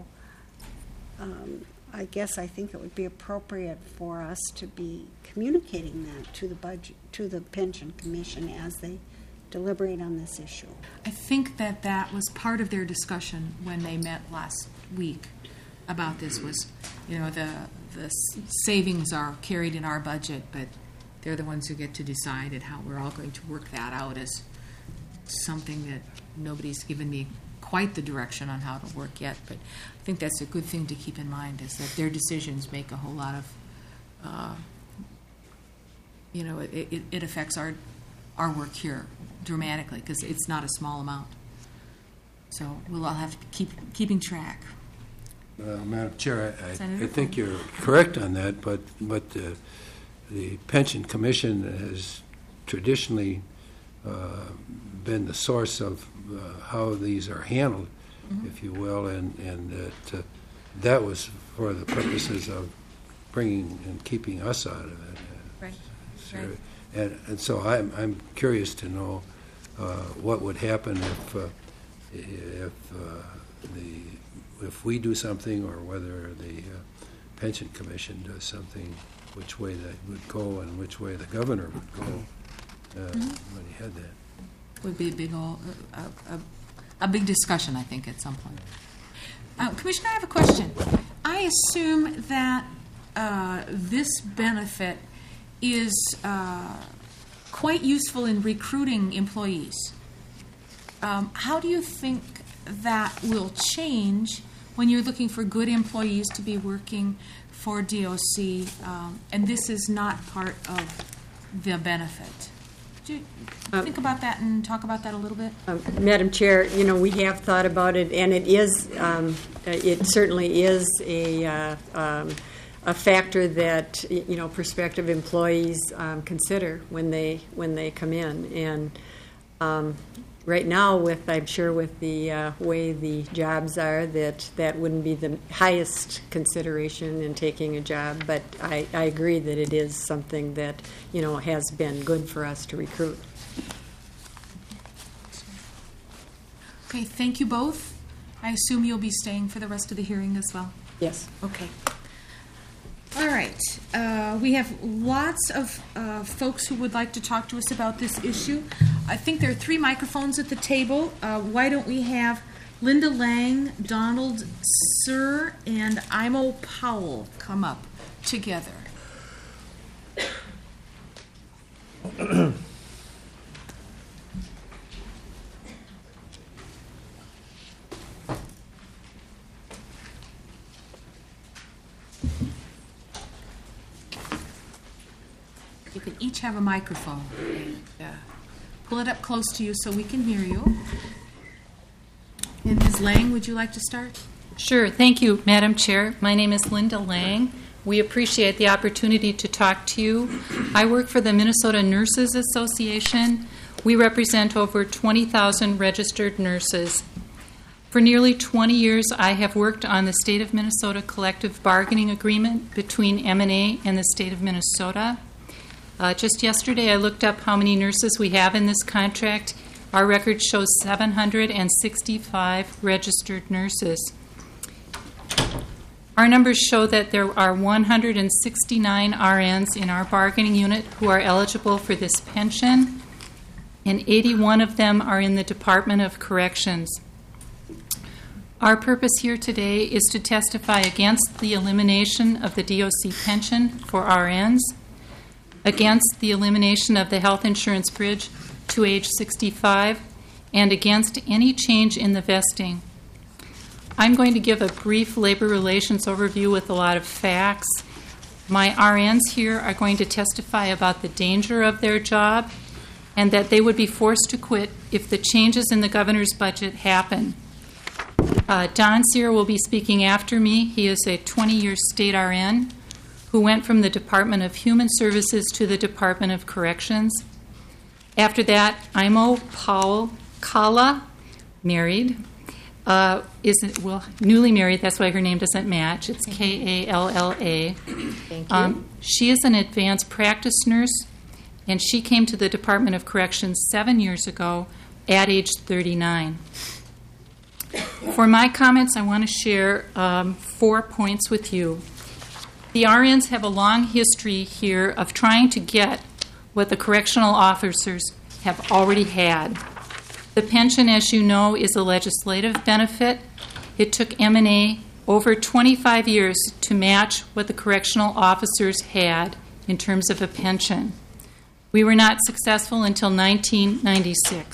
um, I guess I think it would be appropriate for us to be communicating that to the budget, to the Pension Commission as they deliberate on this issue. I think that that was part of their discussion when they met last week about this was, you know, the the savings are carried in our budget, but they're the ones who get to decide and how we're all going to work that out as something that nobody's given me quite the direction on how to work yet. But I think that's a good thing to keep in mind, is that their decisions make a whole lot of, uh, you know, it, it, it affects our our work here dramatically because it's not a small amount. So we'll all have to keep keeping track. Uh, Madam Chair, I, I, I think you're correct on that, but but uh, the Pension Commission has traditionally uh, been the source of uh, how these are handled, mm-hmm. if you will, and and that uh, that was for the purposes of bringing and keeping us out of it. Right. So, right. And, and so I'm I'm curious to know uh, what would happen if uh, if uh, the if we do something, or whether the uh, Pension Commission does something, which way that would go and which way the governor would go uh, mm-hmm. when he had that. Would be a big, old, a, a, a big discussion, I think, at some point. Uh, Commissioner, I have a question. I assume that uh, this benefit is uh, quite useful in recruiting employees. Um, how do you think that will change when you're looking for good employees to be working for D O C, um, and this is not part of the benefit? Do you um, think about that and talk about that a little bit? Um, Madam Chair, you know, we have thought about it, and it is, um, it certainly is a uh, um, a factor that, you know, prospective employees um, consider when they when they come in. And um, right now, with I'm sure with the uh, way the jobs are, that that wouldn't be the highest consideration in taking a job. But I, I agree that it is something that, you know, has been good for us to recruit. Okay, thank you both. I assume you'll be staying for the rest of the hearing as well? Yes. Okay. All right. Uh, we have lots of uh, folks who would like to talk to us about this issue. I think there are three microphones at the table. Uh, why don't we have Linda Lang, Donald Sir, and Imo Powell come up together? You can each have a microphone. And, uh, pull it up close to you so we can hear you. And Miz Lang, would you like to start? Sure. Thank you, Madam Chair. My name is Linda Lang. We appreciate the opportunity to talk to you. I work for the Minnesota Nurses Association. We represent over twenty thousand registered nurses. For nearly twenty years, I have worked on the State of Minnesota collective bargaining agreement between M and A and the State of Minnesota. Uh, just yesterday, I looked up how many nurses we have in this contract. Our record shows seven hundred sixty-five registered nurses. Our numbers show that there are one hundred sixty-nine R Ns in our bargaining unit who are eligible for this pension, and eighty-one of them are in the Department of Corrections. Our purpose here today is to testify against the elimination of the D O C pension for R Ns, against the elimination of the health insurance bridge to age sixty-five, and against any change in the vesting. I'm going to give a brief labor relations overview with a lot of facts. My R Ns here are going to testify about the danger of their job and that they would be forced to quit if the changes in the governor's budget happen. Uh, Don Sear will be speaking after me. He is a twenty-year state R N who went from the Department of Human Services to the Department of Corrections. After that, Imo Powell Kalla, married, uh, isn't well newly married. That's why her name doesn't match. It's K A L L A. Thank you. Um, she is an advanced practice nurse, and she came to the Department of Corrections seven years ago at age thirty-nine. For my comments, I want to share um, four points with you. The R Ns have a long history here of trying to get what the correctional officers have already had. The pension, as you know, is a legislative benefit. It took M and A over twenty-five years to match what the correctional officers had in terms of a pension. We were not successful until nineteen ninety-six.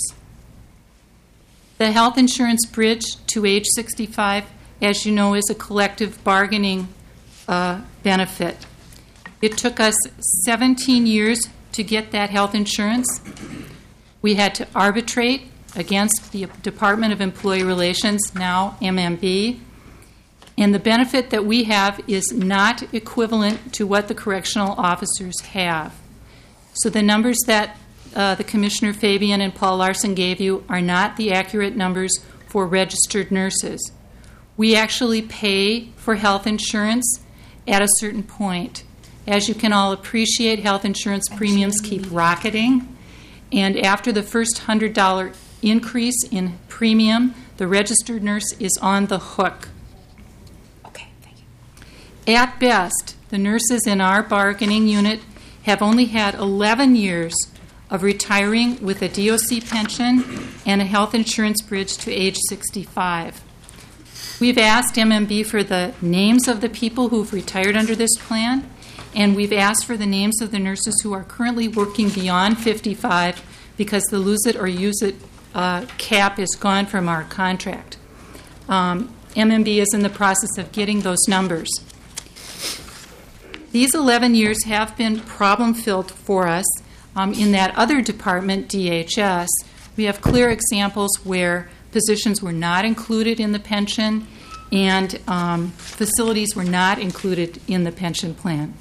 The health insurance bridge to age sixty-five, as you know, is a collective bargaining uh, benefit. It took us seventeen years to get that health insurance. We had to arbitrate against the Department of Employee Relations, now M M B, and the benefit that we have is not equivalent to what the correctional officers have. So the numbers that uh, the Commissioner Fabian and Paul Larson gave you are not the accurate numbers for registered nurses. We actually pay for health insurance at a certain point. As you can all appreciate, health insurance premiums keep rocketing, and after the first one hundred dollars increase in premium, the registered nurse is on the hook. Okay, thank you. At best, the nurses in our bargaining unit have only had eleven years of retiring with a D O C pension and a health insurance bridge to age sixty-five. We've asked M M B for the names of the people who've retired under this plan, and we've asked for the names of the nurses who are currently working beyond fifty-five because the lose it or use it uh, cap is gone from our contract. Um, M M B is in the process of getting those numbers. These eleven years have been problem-filled for us. Um, in that other department, D H S, we have clear examples where positions were not included in the pension and um, facilities were not included in the pension plan.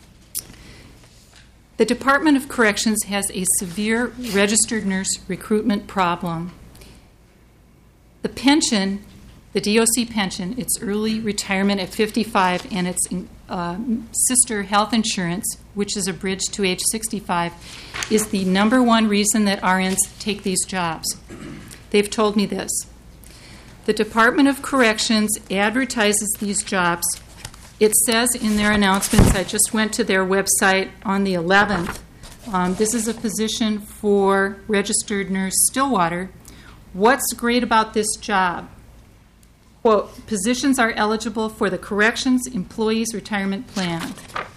The Department of Corrections has a severe registered nurse recruitment problem. The pension, the D O C pension, its early retirement at fifty-five, and its uh, sister health insurance, which is a bridge to age sixty-five, is the number one reason that R Ns take these jobs. They've told me this. The Department of Corrections advertises these jobs. It says in their announcements, I just went to their website on the eleventh, um, this is a position for registered nurse Stillwater. What's great about this job? Quote, positions are eligible for the Corrections Employees Retirement Plan.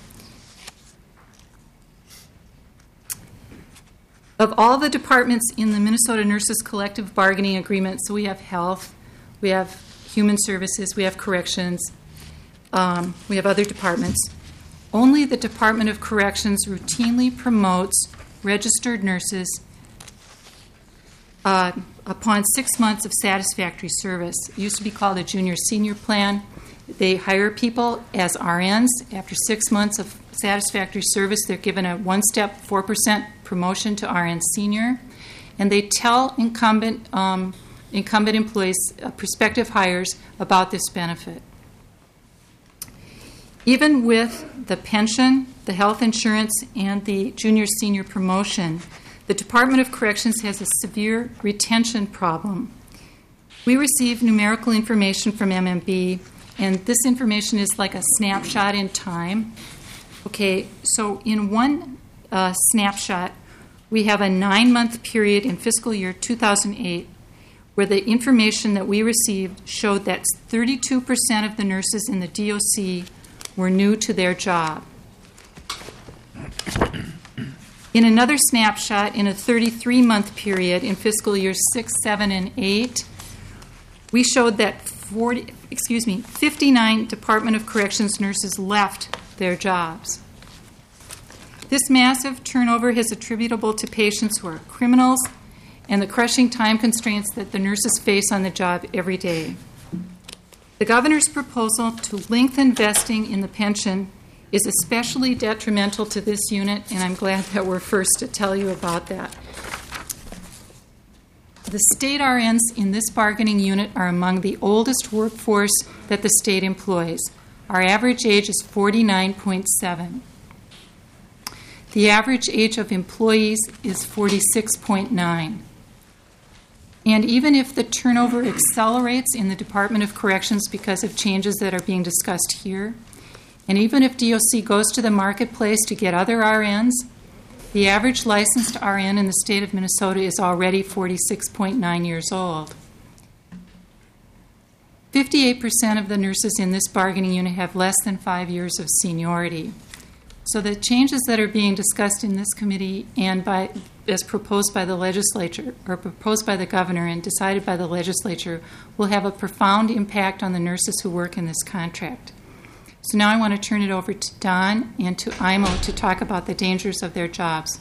Of all the departments in the Minnesota Nurses Collective Bargaining Agreement, so we have health, we have human services, we have corrections, um, we have other departments, only the Department of Corrections routinely promotes registered nurses uh, upon six months of satisfactory service. It used to be called a junior senior plan. They hire people as R Ns. After six months of satisfactory service, they're given a one-step four percent promotion to R N senior, and they tell incumbent um, incumbent employees, uh, prospective hires, about this benefit. Even with the pension, the health insurance, and the junior senior promotion, the Department of Corrections has a severe retention problem. We receive numerical information from M M B, and this information is like a snapshot in time. Okay, so in one uh, snapshot, we have a nine-month period in fiscal year two thousand eight where the information that we received showed that thirty-two percent of the nurses in the D O C were new to their job. In another snapshot, in a thirty-three-month period in fiscal years six, seven, and eight, we showed that forty, excuse me, fifty-nine Department of Corrections nurses left their jobs. This massive turnover is attributable to patients who are criminals and the crushing time constraints that the nurses face on the job every day. The governor's proposal to lengthen vesting in the pension is especially detrimental to this unit, and I'm glad that we're first to tell you about that. The state R Ns in this bargaining unit are among the oldest workforce that the state employs. Our average age is forty-nine point seven. The average age of employees is forty-six point nine. And even if the turnover accelerates in the Department of Corrections because of changes that are being discussed here, and even if D O C goes to the marketplace to get other R Ns, the average licensed R N in the state of Minnesota is already forty-six point nine years old. fifty-eight percent of the nurses in this bargaining unit have less than five years of seniority. So the changes that are being discussed in this committee and by as proposed by the legislature, or proposed by the governor and decided by the legislature, will have a profound impact on the nurses who work in this contract. So now I want to turn it over to Don and to I M O to talk about the dangers of their jobs.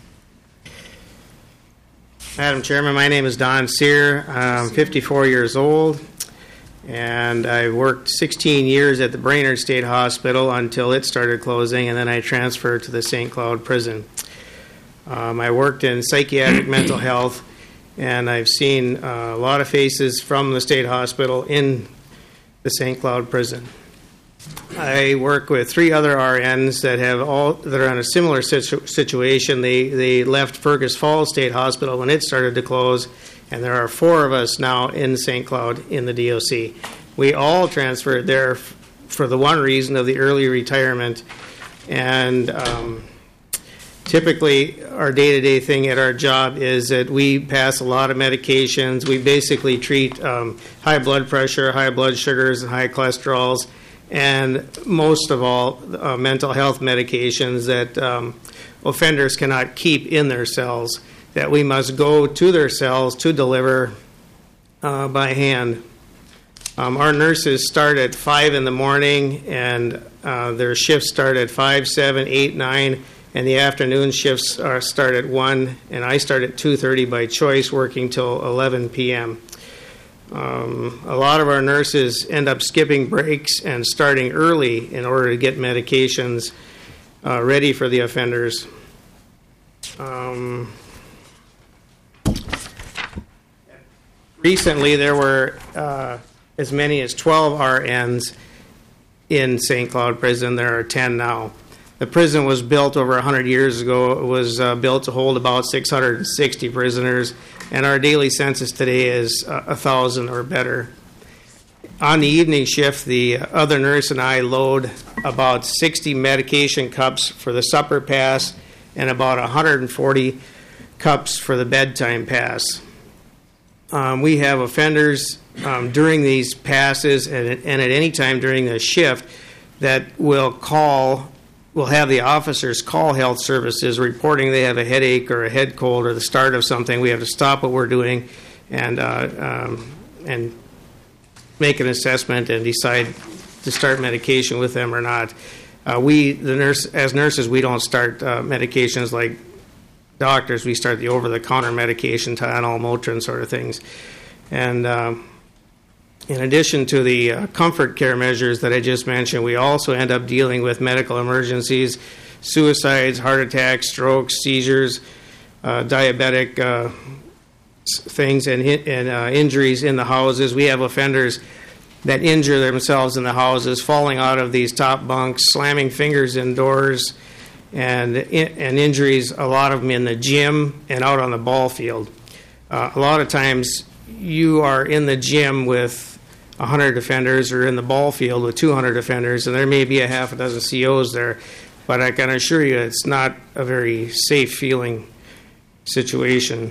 Madam Chairman, my name is Don Sear. I'm fifty-four years old, and I worked sixteen years at the Brainerd State Hospital until it started closing, and then I transferred to the Saint Cloud Prison. Um, I worked in psychiatric mental health, and I've seen uh, a lot of faces from the state hospital in the Saint Cloud Prison. I work with three other R Ns that have all that are in a similar situ- situation. They they left Fergus Falls State Hospital when it started to close, and there are four of us now in Saint Cloud in the D O C. We all transferred there f- for the one reason of the early retirement, and um, typically our day-to-day thing at our job is that we pass a lot of medications. We basically treat um, high blood pressure, high blood sugars, and high cholesterols, and most of all, uh, mental health medications that um, offenders cannot keep in their cells, that we must go to their cells to deliver uh, by hand. Um, our nurses start at five in the morning, and uh, their shifts start at five, seven, eight, nine, and the afternoon shifts are start at one, and I start at two thirty by choice, working till eleven p.m. Um, a lot of our nurses end up skipping breaks and starting early in order to get medications uh, ready for the offenders. Um, recently, there were uh, as many as twelve R Ns in Saint Cloud Prison. There are ten now. The prison was built over one hundred years ago. It was uh, built to hold about six hundred sixty prisoners, and our daily census today is uh, one thousand or better. On the evening shift, the other nurse and I load about sixty medication cups for the supper pass and about one hundred forty cups for the bedtime pass. Um, we have offenders um, during these passes and, and at any time during the shift that will call We'll have the officers call health services reporting they have a headache or a head cold or the start of something. We have to stop what we're doing and uh, um, and make an assessment and decide to start medication with them or not. Uh, we, the nurse, as nurses, we don't start uh, medications like doctors. We start the over-the-counter medication, Tylenol, Motrin, sort of things. And um, in addition to the uh, comfort care measures that I just mentioned, we also end up dealing with medical emergencies, suicides, heart attacks, strokes, seizures, uh, diabetic uh, things, and, and uh, injuries in the houses. We have offenders that injure themselves in the houses, falling out of these top bunks, slamming fingers in doors, and, and injuries, a lot of them in the gym and out on the ball field. Uh, a lot of times you are in the gym with one hundred offenders or in the ball field with two hundred offenders, and there may be a half a dozen C Os there, but I can assure you it's not a very safe feeling situation.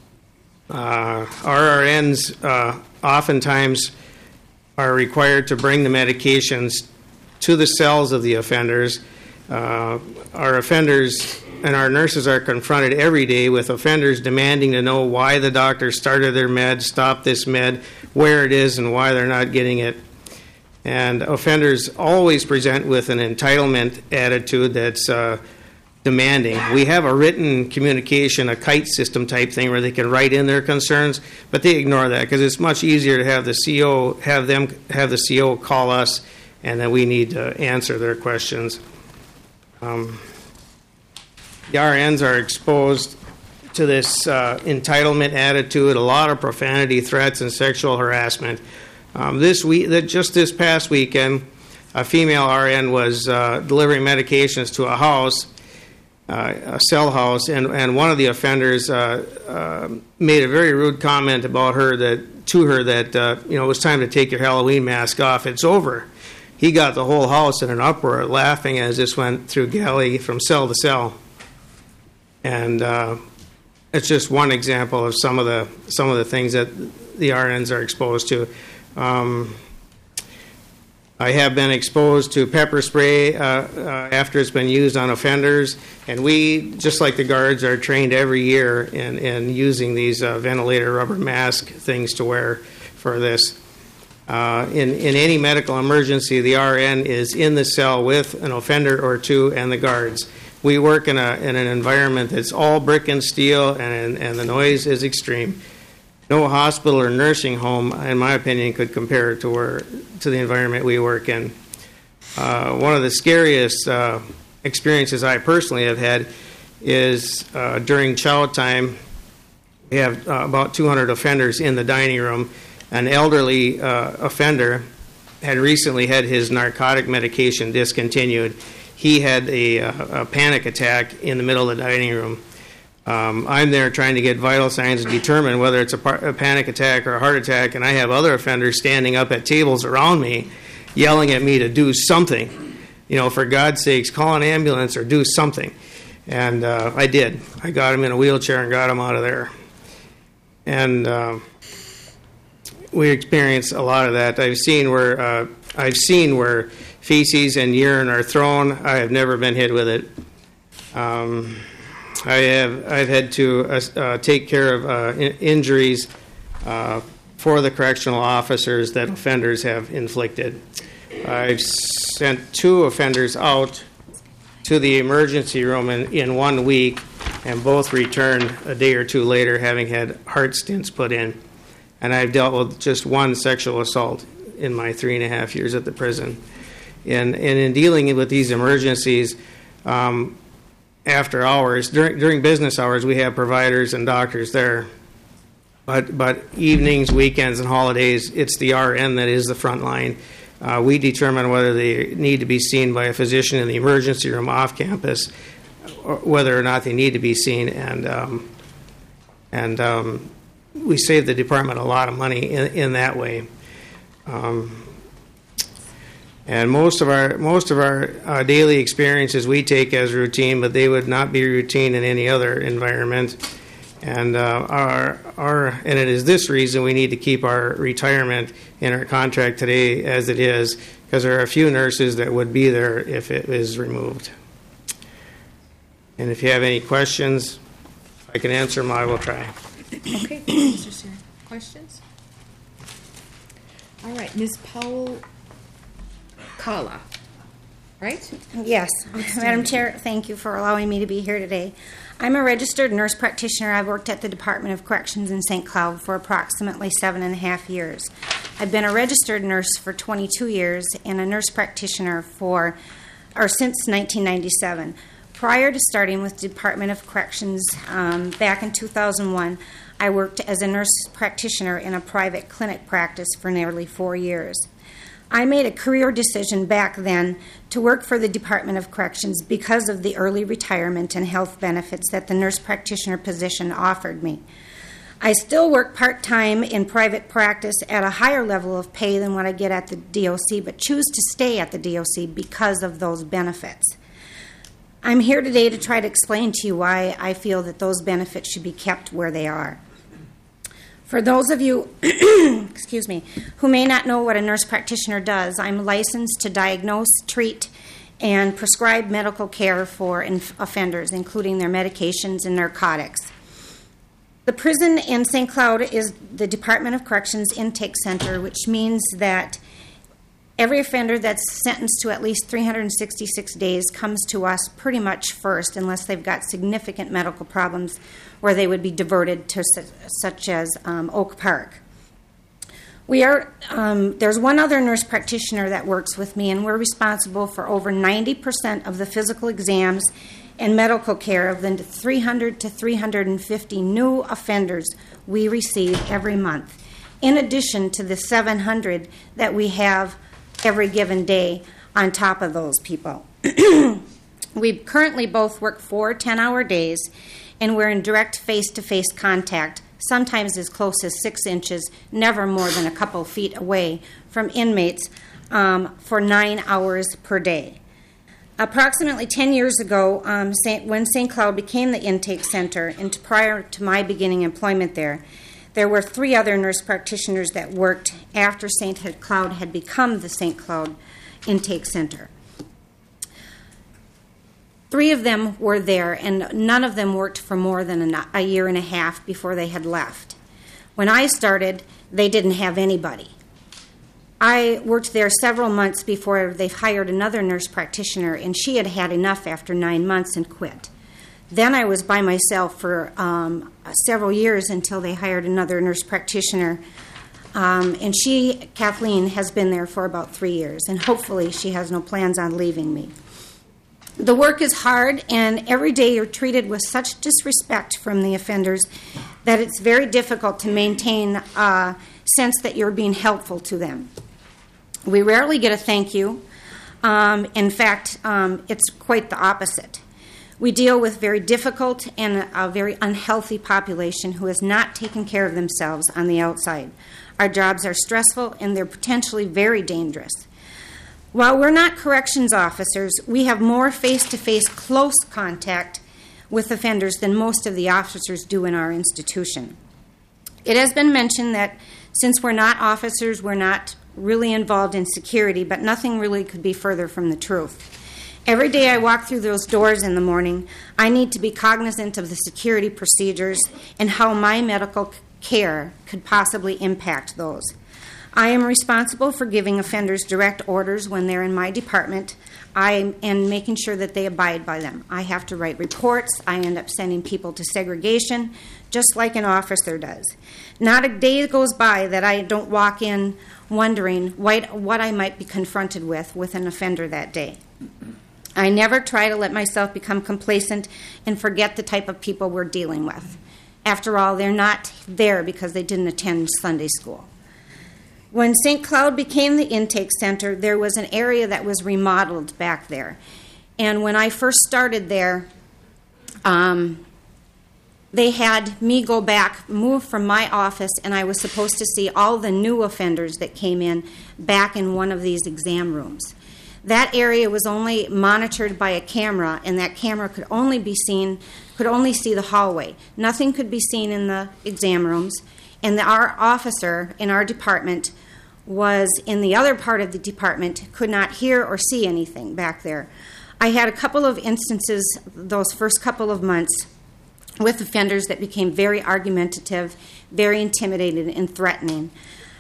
Uh, our R Ns uh, oftentimes are required to bring the medications to the cells of the offenders. Uh, our offenders and our nurses are confronted every day with offenders demanding to know why the doctor started their med, stopped this med, where it is, and why they're not getting it. And offenders always present with an entitlement attitude that's uh, demanding. We have a written communication, a kite system type thing where they can write in their concerns, but they ignore that because it's much easier to have the C O have them have the C O call us, and then we need to answer their questions. Um, the R Ns are exposed to this uh, entitlement attitude, a lot of profanity, threats, and sexual harassment. Um, this week, that just this past weekend, a female R N was uh, delivering medications to a house, uh, a cell house, and, and one of the offenders uh, uh, made a very rude comment about her that to her that uh, you know it was time to take your Halloween mask off. It's over. He got the whole house in an uproar, laughing as this went through galley from cell to cell, and uh, it's just one example of some of the some of the things that the R Ns are exposed to. Um, I have been exposed to pepper spray uh, uh, after it's been used on offenders, and we, just like the guards, are trained every year in, in using these uh, ventilator rubber mask things to wear for this. Uh, in, in any medical emergency, the R N is in the cell with an offender or two and the guards. We work in, a, in an environment that's all brick and steel, and, and the noise is extreme. No hospital or nursing home, in my opinion, could compare to where to the environment we work in. Uh, one of the scariest uh, experiences I personally have had is uh, during chow time. We have uh, about two hundred offenders in the dining room. An elderly uh, offender had recently had his narcotic medication discontinued. He had a, a panic attack in the middle of the dining room. Um, I'm there trying to get vital signs to determine whether it's a, par- a panic attack or a heart attack, and I have other offenders standing up at tables around me yelling at me to do something. You know, for God's sakes, call an ambulance or do something. And uh, I did. I got him in a wheelchair and got him out of there. And uh, we experienced a lot of that. I've seen where uh, I've seen where feces and urine are thrown. I have never been hit with it. Um, I have I've had to uh, uh, take care of uh, in- injuries uh, for the correctional officers that offenders have inflicted. I've sent two offenders out to the emergency room in, in one week, and both returned a day or two later having had heart stents put in. And I've dealt with just one sexual assault in my three and a half years at the prison. And, and in dealing with these emergencies, um, after hours, during, during business hours, we have providers and doctors there. But, but evenings, weekends, and holidays, it's the R N that is the front line. Uh, we determine whether they need to be seen by a physician in the emergency room off campus, or whether or not they need to be seen, and um, and um, we save the department a lot of money in, in that way. Um, and most of our most of our uh, daily experiences we take as routine, but they would not be routine in any other environment. And uh, our our and it is this reason we need to keep our retirement in our contract today as it is, because there are a few nurses that would be there if it is removed. And if you have any questions, I can answer them. I will try. Okay, Mister Sir. Questions? All right, Miz Powell Kala, right? Yes. Madam Chair, thank you for allowing me to be here today. I'm a registered nurse practitioner. I've worked at the Department of Corrections in Saint Cloud for approximately seven and a half years. I've been a registered nurse for twenty-two years and a nurse practitioner for, or since nineteen ninety-seven. Prior to starting with the Department of Corrections um, back in two thousand one, I worked as a nurse practitioner in a private clinic practice for nearly four years. I made a career decision back then to work for the Department of Corrections because of the early retirement and health benefits that the nurse practitioner position offered me. I still work part-time in private practice at a higher level of pay than what I get at the D O C, but choose to stay at the D O C because of those benefits. I'm here today to try to explain to you why I feel that those benefits should be kept where they are. For those of you, excuse me, who may not know what a nurse practitioner does, I'm licensed to diagnose, treat, and prescribe medical care for inf- offenders, including their medications and narcotics. The prison in Saint Cloud is the Department of Corrections Intake Center, which means that Every offender that's sentenced to at least three hundred sixty-six days comes to us pretty much first, unless they've got significant medical problems where they would be diverted to su- such as um, Oak Park. We are um, there's one other nurse practitioner that works with me, and we're responsible for over ninety percent of the physical exams and medical care of the three hundred to three hundred fifty new offenders we receive every month, in addition to the seven hundred that we have every given day on top of those people. We currently both work four ten-hour days, and we're in direct face-to-face contact, sometimes as close as six inches, never more than a couple feet away from inmates um, for nine hours per day. Approximately ten years ago, um, Saint, when Saint Cloud became the intake center, and prior to my beginning employment there, there were three other nurse practitioners that worked after Saint Cloud had become the Saint Cloud Intake Center. Three of them were there, and none of them worked for more than a year and a half before they had left. When I started, they didn't have anybody. I worked there several months before they hired another nurse practitioner, and she had had enough after nine months and quit. Then I was by myself for um, several years until they hired another nurse practitioner. Um, and she, Kathleen, has been there for about three years, and hopefully she has no plans on leaving me. The work is hard, and every day you're treated with such disrespect from the offenders that it's very difficult to maintain a sense that you're being helpful to them. We rarely get a thank you. Um, in fact, um, it's quite the opposite. We deal with very difficult and a very unhealthy population who has not taken care of themselves on the outside. Our jobs are stressful, and they're potentially very dangerous. While we're not corrections officers, we have more face-to-face close contact with offenders than most of the officers do in our institution. It has been mentioned that since we're not officers, we're not really involved in security, but nothing really could be further from the truth. Every day I walk through those doors in the morning, I need to be cognizant of the security procedures and how my medical care could possibly impact those. I am responsible for giving offenders direct orders when they're in my department I, and making sure that they abide by them. I have to write reports. I end up sending people to segregation, just like an officer does. Not a day goes by that I don't walk in wondering what, what I might be confronted with with an offender that day. I never try to let myself become complacent and forget the type of people we're dealing with. After all, they're not there because they didn't attend Sunday school. When Saint Cloud became the intake center, there was an area that was remodeled back there. And when I first started there, um, they had me go back, move from my office, and I was supposed to see all the new offenders that came in back in one of these exam rooms. That area was only monitored by a camera, and that camera could only be seen, could only see the hallway. Nothing could be seen in the exam rooms, and the, our officer in our department was in the other part of the department, could not hear or see anything back there. I had a couple of instances those first couple of months with offenders that became very argumentative, very intimidated, and threatening.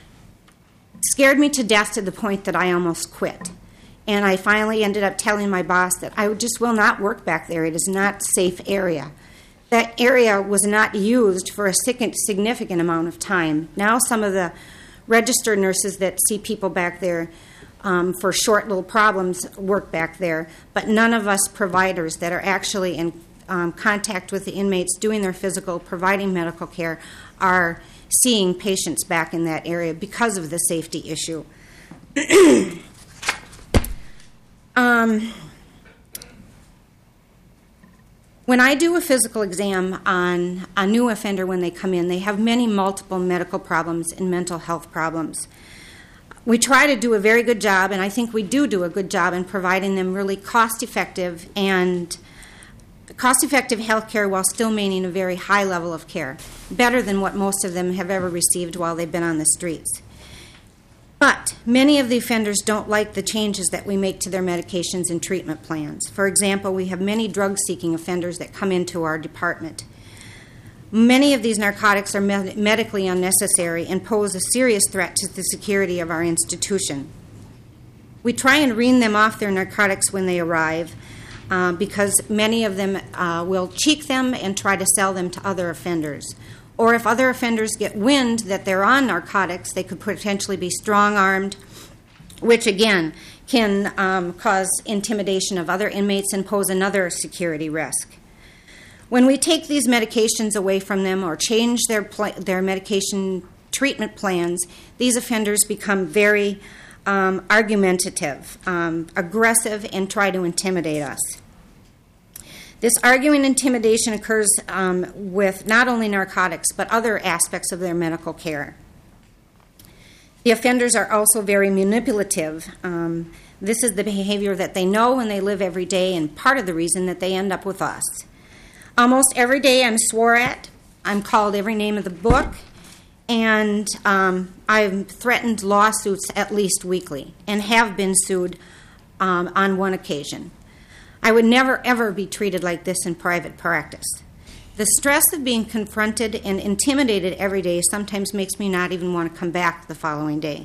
It scared me to death to the point that I almost quit. And I finally ended up telling my boss that I just will not work back there. It is not a safe area. That area was not used for a significant amount of time. Now some of the registered nurses that see people back there um, for short little problems work back there, but none of us providers that are actually in um, contact with the inmates, doing their physical, providing medical care, are seeing patients back in that area because of the safety issue. Um, when I do a physical exam on a new offender when they come in, they have many multiple medical problems and mental health problems. We try to do a very good job, and I think we do do a good job in providing them really cost-effective and cost-effective health care while still maintaining a very high level of care, better than what most of them have ever received while they've been on the streets. But many of the offenders don't like the changes that we make to their medications and treatment plans. For example, we have many drug-seeking offenders that come into our department. Many of these narcotics are med- medically unnecessary and pose a serious threat to the security of our institution. We try and wean them off their narcotics when they arrive uh, because many of them uh, will cheek them and try to sell them to other offenders. Or if other offenders get wind that they're on narcotics, they could potentially be strong-armed, which again can um, cause intimidation of other inmates and pose another security risk. When we take these medications away from them or change their pl- their medication treatment plans, these offenders become very um, argumentative, um, aggressive, and try to intimidate us. This arguing and intimidation occurs um, with not only narcotics but other aspects of their medical care. The offenders are also very manipulative. Um, this is the behavior that they know and they live every day, and part of the reason that they end up with us. Almost every day I'm swore at, I'm called every name of the book, and um, I've threatened lawsuits at least weekly and have been sued um, on one occasion. I would never, ever be treated like this in private practice. The stress of being confronted and intimidated every day sometimes makes me not even want to come back the following day.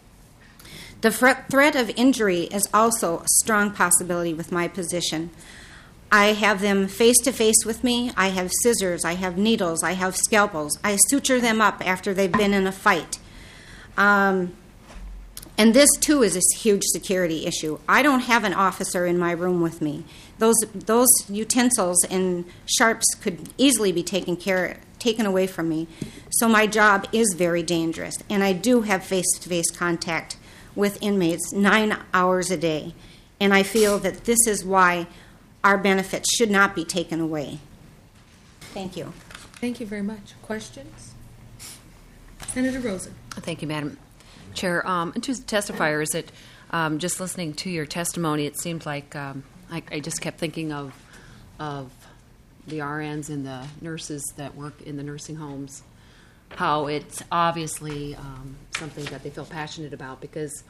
The threat of injury is also a strong possibility with my position. I have them face-to-face with me. I have scissors. I have needles. I have scalpels. I suture them up after they've been in a fight. Um, and this, too, is a huge security issue. I don't have an officer in my room with me. Those those utensils and sharps could easily be taken care taken away from me. So my job is very dangerous, and I do have face-to-face contact with inmates nine hours a day. And I feel that this is why our benefits should not be taken away. Thank you. Thank you very much. Questions? Senator Rosen. Thank you, Madam Chair. Um, and to the testifiers, that um, just listening to your testimony, it seemed like um, I, I just kept thinking of of the R Ns and the nurses that work in the nursing homes, how it's obviously um, something that they feel passionate about, because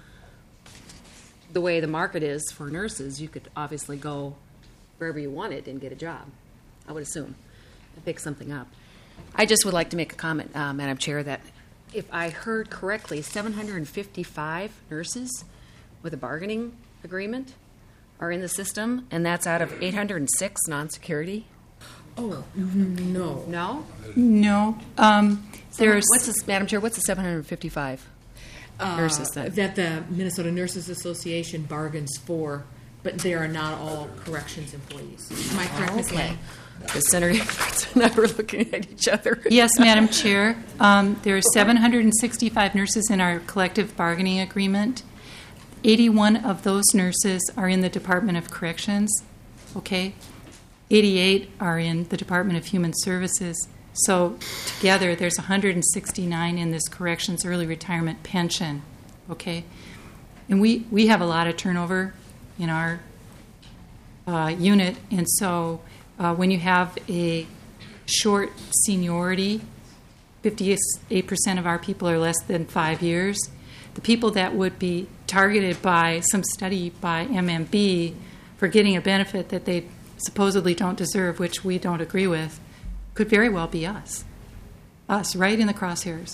the way the market is for nurses, you could obviously go wherever you wanted and get a job, I would assume, and pick something up. I just would like to make a comment, uh, Madam Chair, that if I heard correctly, seven hundred fifty-five nurses with a bargaining agreement are in the system, and that's out of eight hundred six non-security. Oh, no. No? No. Um, there's what's this, Madam Chair, what's the seven hundred fifty-five uh, nurses then? That the Minnesota Nurses Association bargains for, but they are not all corrections employees. Am I correct, Miz Okay. Lang? The Senator and I were looking at each other. Yes, Madam Chair. Um, there are seven hundred sixty-five nurses in our collective bargaining agreement. eighty-one of those nurses are in the Department of Corrections, okay? eighty-eight are in the Department of Human Services. So together, there's one hundred sixty-nine in this corrections early retirement pension, okay? And we, we have a lot of turnover in our uh, unit, and so uh, when you have a short seniority, fifty-eight percent of our people are less than five years. The people that would be targeted by some study by M M B for getting a benefit that they supposedly don't deserve, which we don't agree with, could very well be us. Us, right in the crosshairs.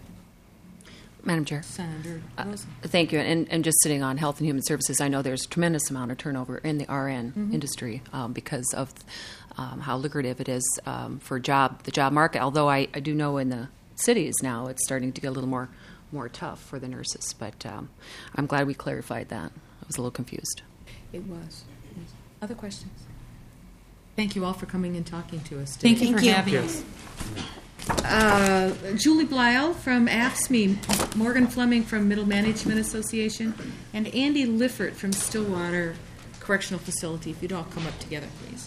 Madam Chair. Senator Rosen. Uh, thank you. And, and just sitting on Health and Human Services, I know there's a tremendous amount of turnover in the R N Mhm. industry um, because of um, how lucrative it is um, for job the job market. Although I, I do know in the cities now it's starting to get a little more more tough for the nurses. But um, I'm glad we clarified that. I was a little confused. It was. Yes. Other questions? Thank you all for coming and talking to us today. Thank you for having us. Uh, Julie Blyle from A F S M E, Morgan Fleming from Middle Management Association, and Andy Lifford from Stillwater Correctional Facility. If you'd all come up together, please.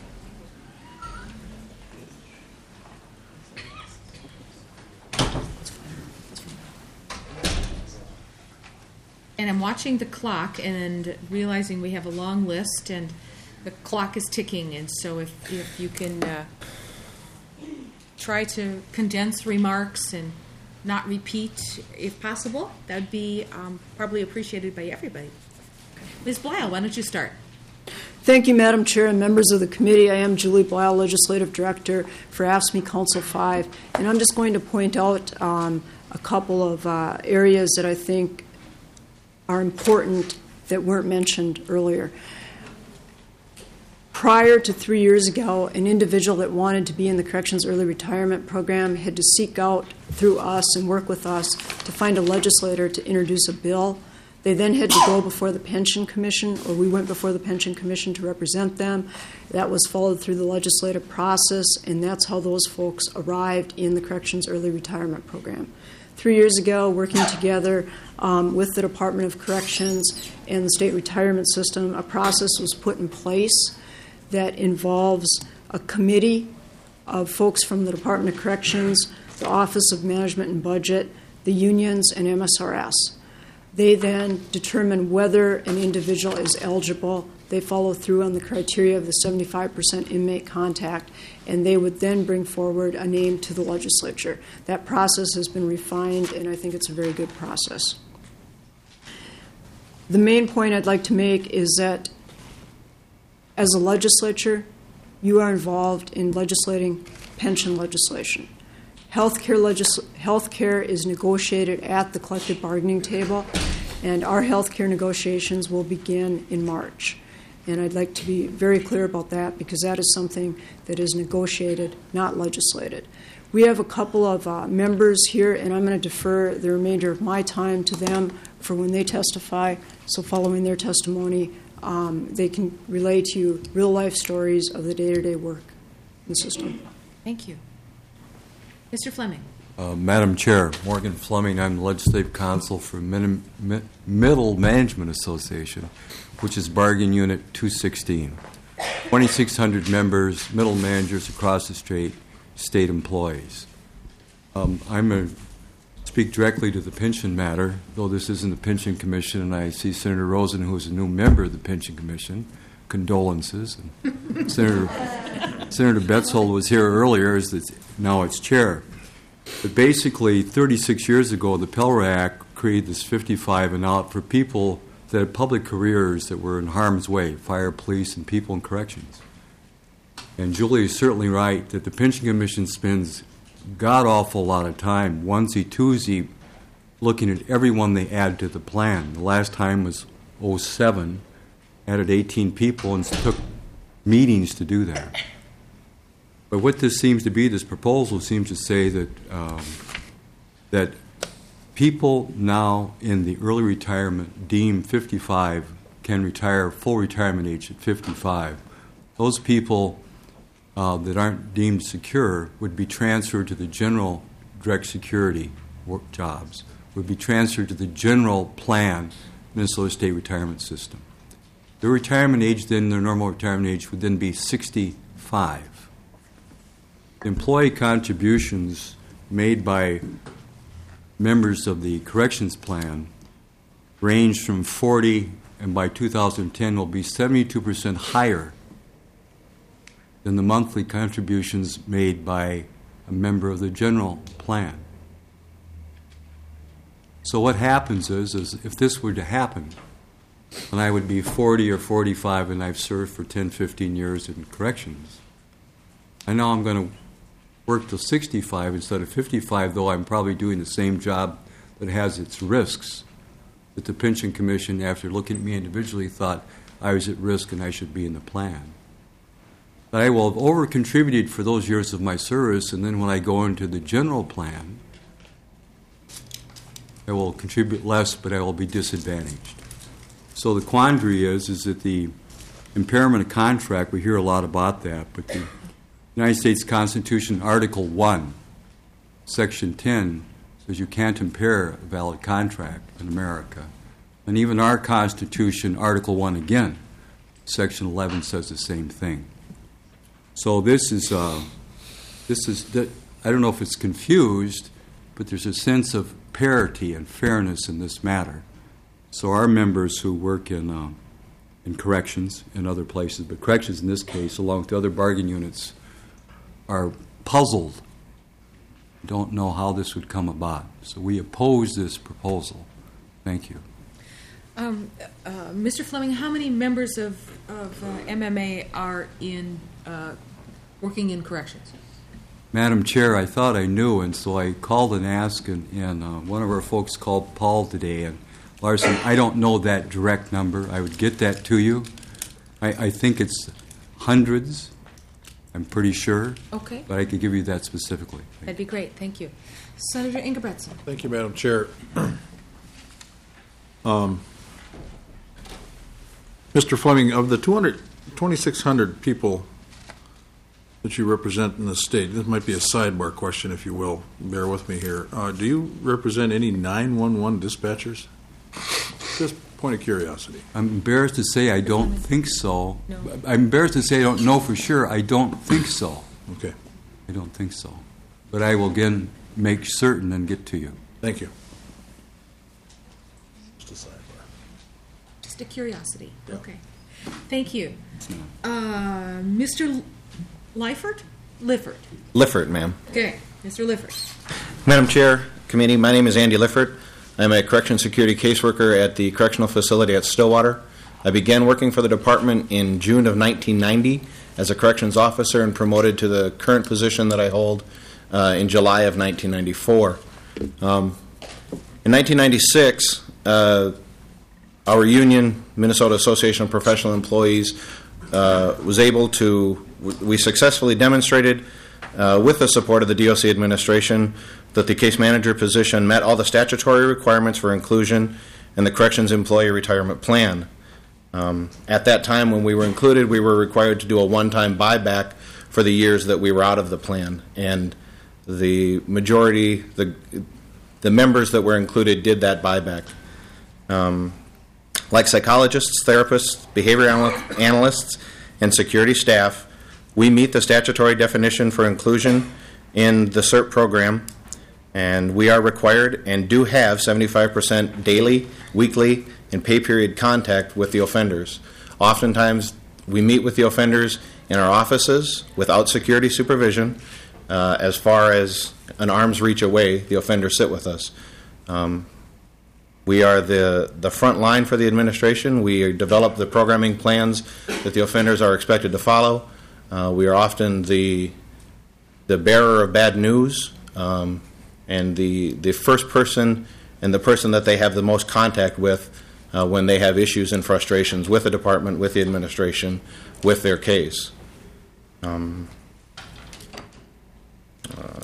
And I'm watching the clock and realizing we have a long list, and the clock is ticking. And so if, if you can uh, try to condense remarks and not repeat, if possible, that would be um, probably appreciated by everybody. Miz Blyle, why don't you start? Thank you, Madam Chair and members of the committee. I am Julie Blyle, Legislative Director for A F S M E Council five, and I'm just going to point out um, a couple of uh, areas that I think are important that weren't mentioned earlier. Prior to three years ago, an individual that wanted to be in the Corrections Early Retirement Program had to seek out through us and work with us to find a legislator to introduce a bill. They then had to go before the Pension Commission, or we went before the Pension Commission to represent them. That was followed through the legislative process, and that's how those folks arrived in the Corrections Early Retirement Program. Three years ago, working together um, with the Department of Corrections and the State Retirement System, a process was put in place that involves a committee of folks from the Department of Corrections, the Office of Management and Budget, the unions, and M S R S. They then determine whether an individual is eligible. They follow through on the criteria of the seventy-five percent inmate contact, and they would then bring forward a name to the legislature. That process has been refined, and I think it's a very good process. The main point I'd like to make is that as a legislature, you are involved in legislating pension legislation. Healthcare, legis- healthcare is negotiated at the collective bargaining table, and our healthcare negotiations will begin in March. And I'd like to be very clear about that because that is something that is negotiated, not legislated. We have a couple of uh, members here, and I'm going to defer the remainder of my time to them for when they testify. So following their testimony, um, they can relay to you real-life stories of the day-to-day work in the system. Thank you. Mister Fleming. Uh, Madam Chair, Morgan Fleming, I'm the Legislative Counsel for Min- Mi- Middle Management Association, which is Bargain Unit two sixteen. twenty-six hundred members, middle managers across the state, state employees. Um, I'm going to speak directly to the pension matter, though this isn't the Pension Commission, and I see Senator Rosen, who is a new member of the Pension Commission. Condolences. And Senator, Senator Betzold was here earlier, as the, now it's chair. But basically, thirty-six years ago, the Pell Act created this fifty-five and out for people that had public careers that were in harm's way, fire, police, and people in corrections. And Julie is certainly right that the Pension Commission spends god-awful lot of time, onesie-twosie, looking at everyone they add to the plan. The last time was oh seven, added eighteen people and took meetings to do that. But what this seems to be, this proposal seems to say that um, that people now in the early retirement deemed fifty-five can retire full retirement age at fifty-five. Those people uh, that aren't deemed secure would be transferred to the general direct security work jobs, would be transferred to the general plan Minnesota State Retirement System. Their retirement age then, their normal retirement age would then be sixty-five. Employee contributions made by members of the corrections plan range from forty, and by two thousand ten will be seventy-two percent higher than the monthly contributions made by a member of the general plan. So what happens is, is if this were to happen, and I would be forty or forty-five and I've served for ten, fifteen years in corrections, I know I'm going to work till sixty-five instead of fifty-five, though I'm probably doing the same job that has its risks, that the Pension Commission, after looking at me individually, thought I was at risk and I should be in the plan. But I will have over-contributed for those years of my service, and then when I go into the general plan, I will contribute less, but I will be disadvantaged. So the quandary is, is that the impairment of contract, we hear a lot about that, but the United States Constitution, Article one, Section ten, says you can't impair a valid contract in America. And even our Constitution, Article one again, Section eleven says the same thing. So this is, uh, this is, I don't know if it's confused, but there's a sense of parity and fairness in this matter. So our members who work in, uh, in corrections and other places, but corrections in this case, along with the other bargain units, are puzzled, don't know how this would come about. So we oppose this proposal. Thank you. Um, uh, Mister Fleming, how many members of, of uh, M M A are in uh, working in corrections? Madam Chair, I thought I knew, and so I called and asked, and, and uh, one of our folks called Paul today, and Larson, I don't know that direct number. I would get that to you. I, I think it's hundreds, I'm pretty sure. Okay. But I could give you that specifically. That'd be great. Thank you. Senator Ingebretson. Thank you, Madam Chair. um, Mister Fleming, of the two hundred, twenty-six hundred people that you represent in the state, this might be a sidebar question, if you will. Bear with me here. Uh, do you represent any nine one one dispatchers? Just point of curiosity. I'm embarrassed to say I don't think so. No. I'm embarrassed to say I don't know for sure. I don't think so. Okay. I don't think so. But I will again make certain and get to you. Thank you. Just a sidebar. Just a curiosity. Yeah. Okay. Thank you. Uh, Mister Lifford? Lifford. Lifford, ma'am. Okay. Mister Lifford. Madam Chair, Committee, my name is Andy Lifford. I'm a correction security caseworker at the correctional facility at Stillwater. I began working for the department in June of nineteen ninety as a corrections officer and promoted to the current position that I hold uh, in July of nineteen ninety-four. Um, in nineteen ninety-six, uh, our union, Minnesota Association of Professional Employees, uh, was able to, we successfully demonstrated uh, with the support of the D O C administration that the case manager position met all the statutory requirements for inclusion in the Corrections Employee Retirement Plan. Um, at that time, when we were included, we were required to do a one-time buyback for the years that we were out of the plan, and the majority, the the members that were included did that buyback. Um, like psychologists, therapists, behavior anal- analysts, and security staff, we meet the statutory definition for inclusion in the C E R P program, and we are required and do have seventy-five percent daily, weekly, and pay period contact with the offenders. Oftentimes, we meet with the offenders in our offices without security supervision. Uh, as far as an arm's reach away, the offenders sit with us. Um, we are the, the front line for the administration. We develop the programming plans that the offenders are expected to follow. Uh, we are often the the bearer of bad news, um, and the, the first person and the person that they have the most contact with uh, when they have issues and frustrations with the department, with the administration, with their case. Um, uh,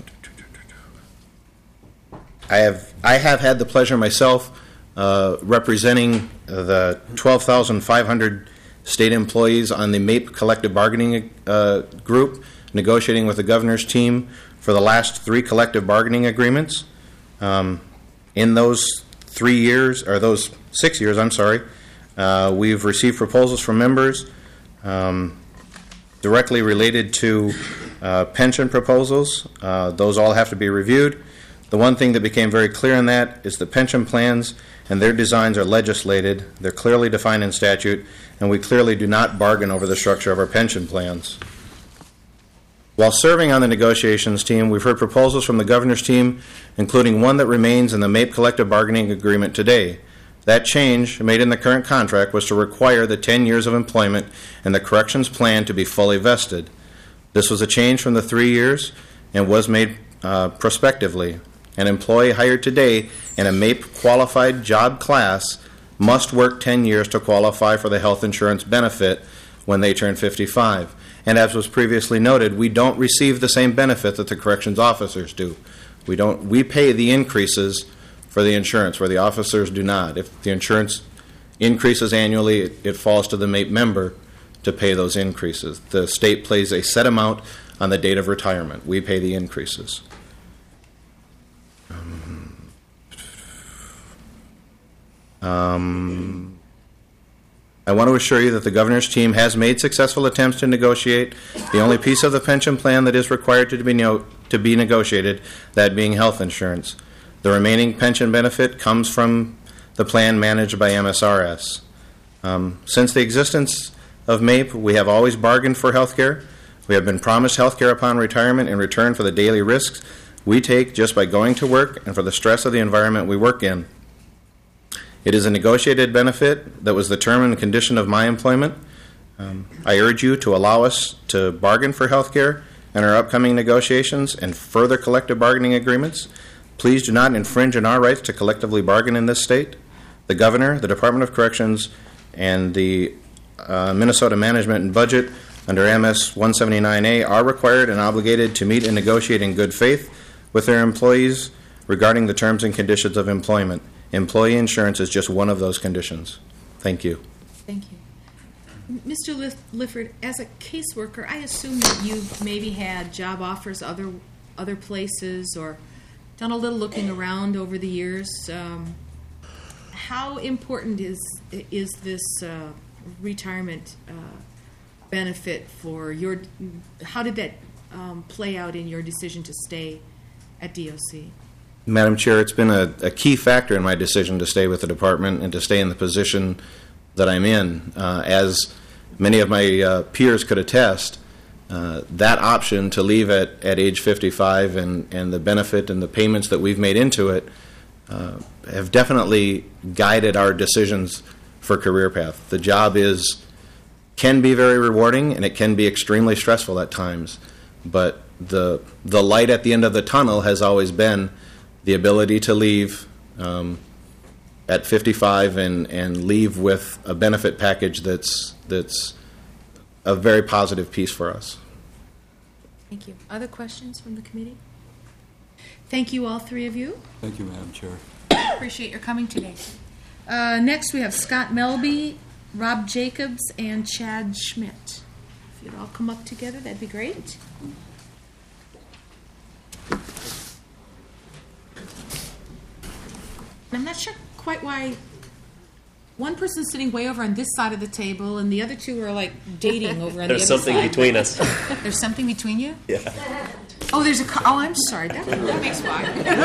I have I have had the pleasure myself uh, representing the twelve thousand five hundred state employees on the MAPE collective bargaining uh, group, negotiating with the governor's team for the last three collective bargaining agreements. Um, in those three years, or those six years, I'm sorry, uh, we've received proposals from members um, directly related to uh, pension proposals. Uh, those all have to be reviewed. The one thing that became very clear in that is the pension plans and their designs are legislated. They're clearly defined in statute, and we clearly do not bargain over the structure of our pension plans. While serving on the negotiations team, we've heard proposals from the governor's team, including one that remains in the MAPE collective bargaining agreement today. That change made in the current contract was to require the ten years of employment in the corrections plan to be fully vested. This was a change from the three years and was made uh, prospectively. An employee hired today in a MAPE qualified job class must work ten years to qualify for the health insurance benefit when they turn fifty-five. And as was previously noted, we don't receive the same benefit that the corrections officers do. We don't. We pay the increases for the insurance, where the officers do not. If the insurance increases annually, it, it falls to the MAPE member to pay those increases. The state pays a set amount on the date of retirement. We pay the increases. Um, um, I want to assure you that the governor's team has made successful attempts to negotiate the only piece of the pension plan that is required to be no, to be negotiated, that being health insurance. The remaining pension benefit comes from the plan managed by M S R S. Um, since the existence of MAPE, we have always bargained for health care. We have been promised health care upon retirement in return for the daily risks we take just by going to work and for the stress of the environment we work in. It is a negotiated benefit that was the term and condition of my employment. Um, I urge you to allow us to bargain for health care in our upcoming negotiations and further collective bargaining agreements. Please do not infringe on our rights to collectively bargain in this state. the Governor, the Department of Corrections, and the uh, Minnesota Management and Budget under M S one seventy-nine A are required and obligated to meet and negotiate in good faith with their employees regarding the terms and conditions of employment. Employee insurance is just one of those conditions. Thank you. Thank you. Mister Lif- Lifford, as a caseworker, I assume that you've maybe had job offers other other places or done a little looking around over the years. Um, how important is is this uh, retirement uh, benefit for your? How did that um, play out in your decision to stay at D O C? Madam Chair, it's been a, a key factor in my decision to stay with the department and to stay in the position that I'm in. Uh, as many of my uh, peers could attest, uh, that option to leave at, at age fifty-five and, and the benefit and the payments that we've made into it uh, have definitely guided our decisions for career path. The job is can be very rewarding and it can be extremely stressful at times, but the the light at the end of the tunnel has always been the ability to leave um, at fifty-five and, and leave with a benefit package that's that's a very positive piece for us. Thank you. Other questions from the committee? Thank you, all three of you. Thank you, Madam Chair. Appreciate your coming today. Uh, next, we have Scott Melby, Rob Jacobs, and Chad Schmidt. If you'd all come up together, that'd be great. I'm not sure quite why one person's sitting way over on this side of the table and the other two are like dating over on the other side. There's something between us. There's something between you? Yeah. Oh, there's a car. Oh, I'm sorry. That, that makes why.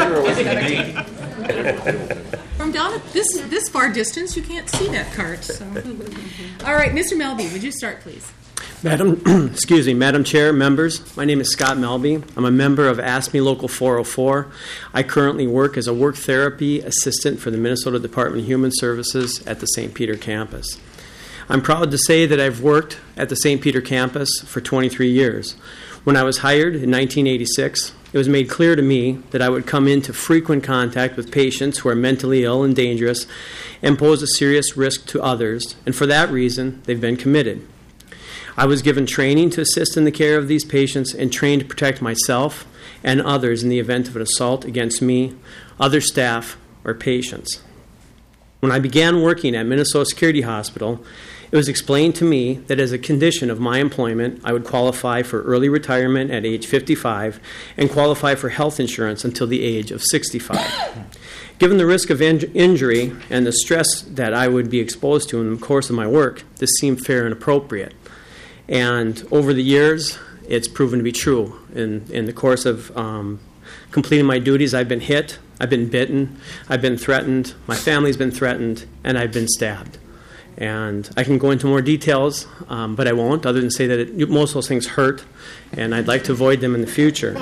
From down at this this far distance, you can't see that cart. So. All right, Mister Melby, would you start, please? Madam, excuse me, Madam Chair, members, my name is Scott Melby. I'm a member of A S M E Local four oh four. I currently work as a work therapy assistant for the Minnesota Department of Human Services at the Saint Peter campus. I'm proud to say that I've worked at the Saint Peter campus for twenty-three years. When I was hired in nineteen eighty-six, it was made clear to me that I would come into frequent contact with patients who are mentally ill and dangerous and pose a serious risk to others, and for that reason, they've been committed. I was given training to assist in the care of these patients and trained to protect myself and others in the event of an assault against me, other staff, or patients. When I began working at Minnesota Security Hospital, it was explained to me that as a condition of my employment, I would qualify for early retirement at age fifty-five and qualify for health insurance until the age of sixty-five. Given the risk of in- injury and the stress that I would be exposed to in the course of my work, this seemed fair and appropriate. And over the years, it's proven to be true. In, in the course of um, completing my duties, I've been hit, I've been bitten, I've been threatened, my family's been threatened, and I've been stabbed. And I can go into more details, um, but I won't, other than say that it, most of those things hurt, and I'd like to avoid them in the future.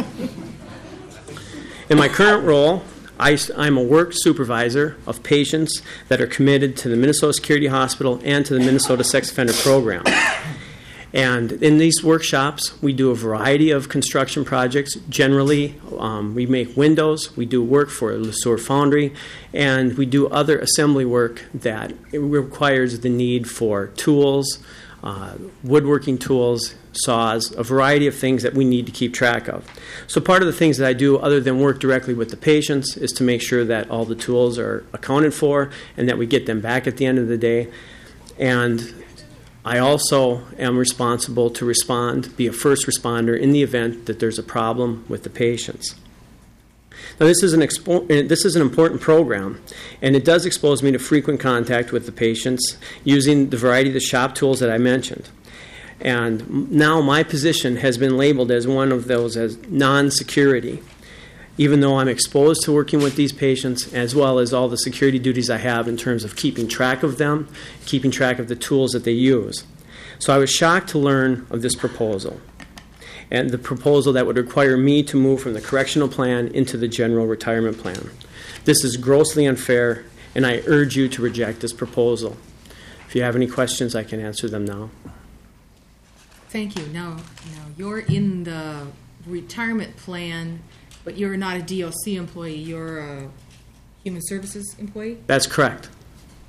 In my current role, I, I'm a work supervisor of patients that are committed to the Minnesota Security Hospital and to the Minnesota Sex Offender Program. And in these workshops, we do a variety of construction projects. Generally, um, we make windows, we do work for Le Sueur Foundry, and we do other assembly work that requires the need for tools, uh, woodworking tools, saws, a variety of things that we need to keep track of. So part of the things that I do, other than work directly with the patients, is to make sure that all the tools are accounted for and that we get them back at the end of the day. And I also am responsible to respond, be a first responder in the event that there's a problem with the patients. Now, this is an expo- this is an important program, and it does expose me to frequent contact with the patients using the variety of the shop tools that I mentioned. And now my position has been labeled as one of those as non-security, even though I'm exposed to working with these patients, as well as all the security duties I have in terms of keeping track of them, keeping track of the tools that they use. So I was shocked to learn of this proposal, and the proposal that would require me to move from the correctional plan into the general retirement plan. This is grossly unfair, and I urge you to reject this proposal. If you have any questions, I can answer them now. Thank you. Now, now you're in the retirement plan, but you're not a D O C employee. You're a Human Services employee? That's correct.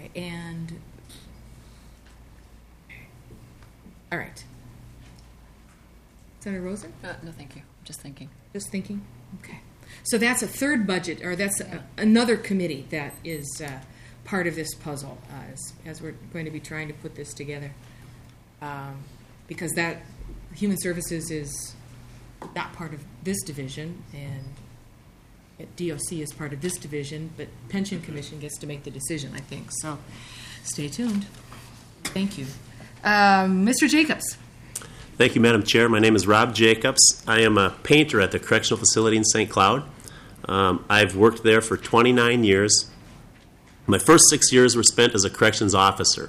Okay, and, all right. Senator Rosen? Uh, no, thank you. Just thinking. Just thinking? Okay. So that's a third budget, or that's a, another committee that is uh, part of this puzzle uh, as, as we're going to be trying to put this together. Um, because that, Human Services is not part of this division, and D O C is part of this division, but Pension Commission gets to make the decision, I think. So stay tuned. Thank you. Um, Mister Jacobs. Thank you, Madam Chair. My name is Rob Jacobs. I am a painter at the correctional facility in Saint Cloud. Um, I've worked there for twenty-nine years. My first six years were spent as a corrections officer.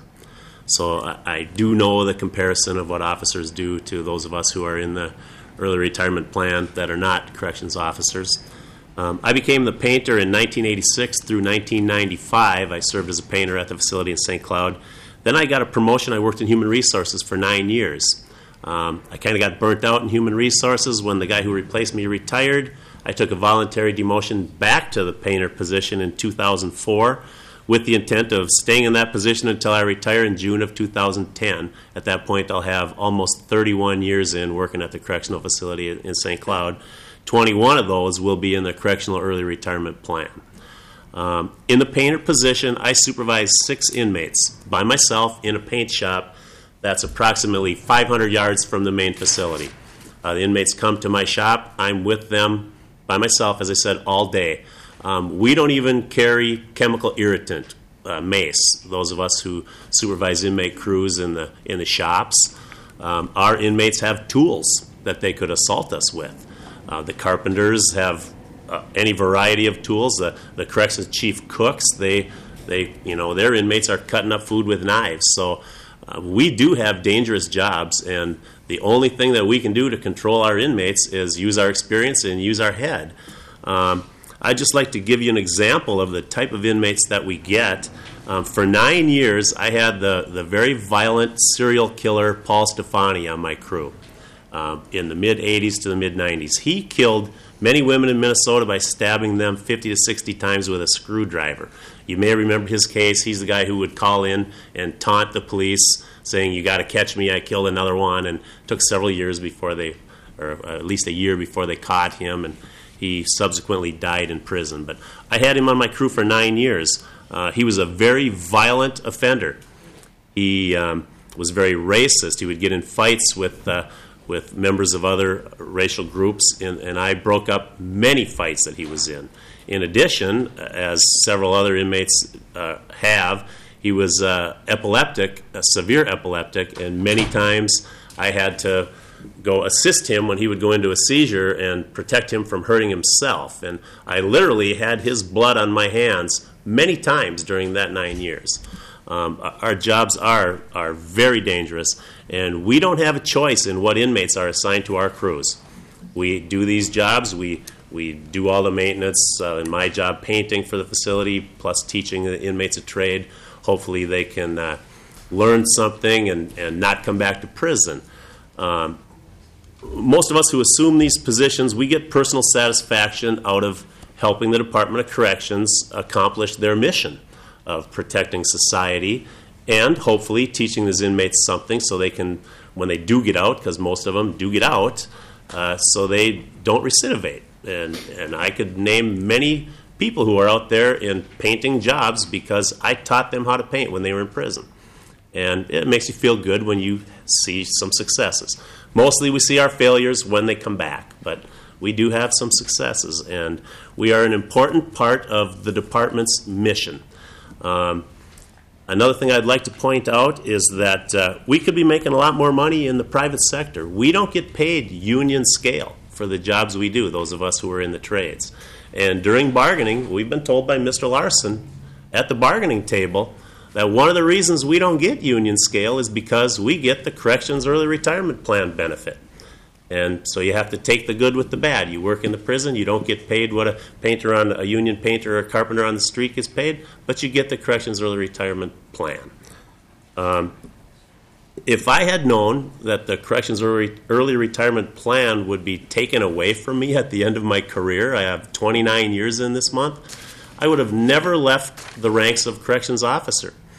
So I, I do know the comparison of what officers do to those of us who are in the early retirement plan that are not corrections officers. Um, I became the painter in nineteen eighty-six through nineteen ninety-five. I served as a painter at the facility in Saint Cloud. Then I got a promotion. I worked in human resources for nine years. Um, I kind of got burnt out in human resources when the guy who replaced me retired. I took a voluntary demotion back to the painter position in two thousand four with the intent of staying in that position until I retire in June of two thousand ten. At that point, I'll have almost thirty-one years in working at the correctional facility in Saint Cloud. twenty-one of those will be in the correctional early retirement plan. Um, in the painter position, I supervise six inmates by myself in a paint shop that's approximately five hundred yards from the main facility. Uh, the inmates come to my shop. I'm with them by myself, as I said, all day. Um, we don't even carry chemical irritant, uh, mace, those of us who supervise inmate crews in the, in the shops. Um, our inmates have tools that they could assault us with. Uh, the carpenters have uh, any variety of tools. The, the corrections chief cooks, they, they, you know, their inmates are cutting up food with knives. So uh, we do have dangerous jobs, and the only thing that we can do to control our inmates is use our experience and use our head. Um, I'd just like to give you an example of the type of inmates that we get. Um, for nine years, I had the, the very violent serial killer Paul Stefani on my crew. Uh, in the mid-eighties to the mid-nineties. He killed many women in Minnesota by stabbing them fifty to sixty times with a screwdriver. You may remember his case. He's the guy who would call in and taunt the police, saying, "You got to catch me, I killed another one," and it took several years before they, or at least a year before they caught him, and he subsequently died in prison. But I had him on my crew for nine years. Uh, he was a very violent offender. He um, was very racist. He would get in fights with uh, with members of other racial groups, and, and I broke up many fights that he was in. In addition, as several other inmates uh, have, he was uh, epileptic, a severe epileptic, and many times I had to go assist him when he would go into a seizure and protect him from hurting himself. And I literally had his blood on my hands many times during that nine years. Um, our jobs are are very dangerous, and we don't have a choice in what inmates are assigned to our crews. We do these jobs. We we do all the maintenance. Uh, in my job, painting for the facility, plus teaching the inmates a trade. Hopefully, they can uh, learn something and, and not come back to prison. Um, most of us who assume these positions, we get personal satisfaction out of helping the Department of Corrections accomplish their mission of protecting society and hopefully teaching these inmates something so they can, when they do get out, because most of them do get out, uh, so they don't recidivate. And, and I could name many people who are out there in painting jobs because I taught them how to paint when they were in prison. And it makes you feel good when you see some successes. Mostly we see our failures when they come back, but we do have some successes, and we are an important part of the department's mission. Um, another thing I'd like to point out is that uh, we could be making a lot more money in the private sector. We don't get paid union scale for the jobs we do, those of us who are in the trades. And during bargaining, we've been told by Mister Larson at the bargaining table that one of the reasons we don't get union scale is because we get the Corrections Early Retirement Plan benefit. And so you have to take the good with the bad. You work in the prison, you don't get paid what a painter on a union painter or a carpenter on the street gets paid, but you get the Corrections Early Retirement Plan. Um, if I had known that the Corrections Early, Early Retirement Plan would be taken away from me at the end of my career, I have twenty-nine years in this month, I would have never left the ranks of corrections officer.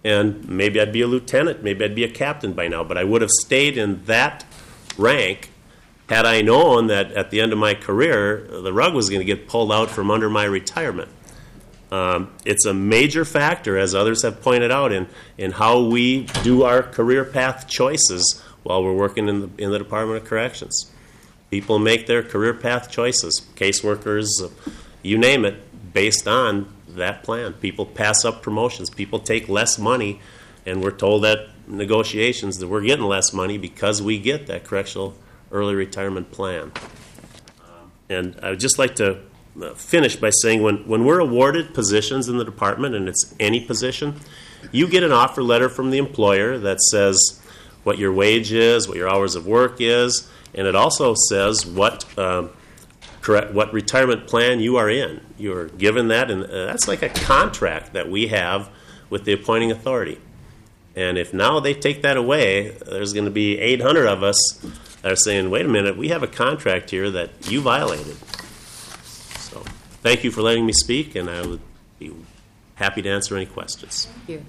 and maybe I'd be a lieutenant, maybe I'd be a captain by now, but I would have stayed in that rank had I known that at the end of my career, the rug was going to get pulled out from under my retirement. Um, it's a major factor, as others have pointed out, in, in how we do our career path choices while we're working in the, in the Department of Corrections. People make their career path choices, caseworkers, uh, you name it, based on that plan. People pass up promotions. People take less money, and we're told at negotiations that we're getting less money because we get that correctional early retirement plan. Um, and I would just like to finish by saying when, when we're awarded positions in the department, and it's any position, you get an offer letter from the employer that says what your wage is, what your hours of work is, and it also says what um, correct what retirement plan you are in. You're given that, and uh, that's like a contract that we have with the appointing authority. And if now they take that away, there's going to be eight hundred of us that are saying, wait a minute, we have a contract here that you violated. So thank you for letting me speak, and I would be happy to answer any questions. Thank you.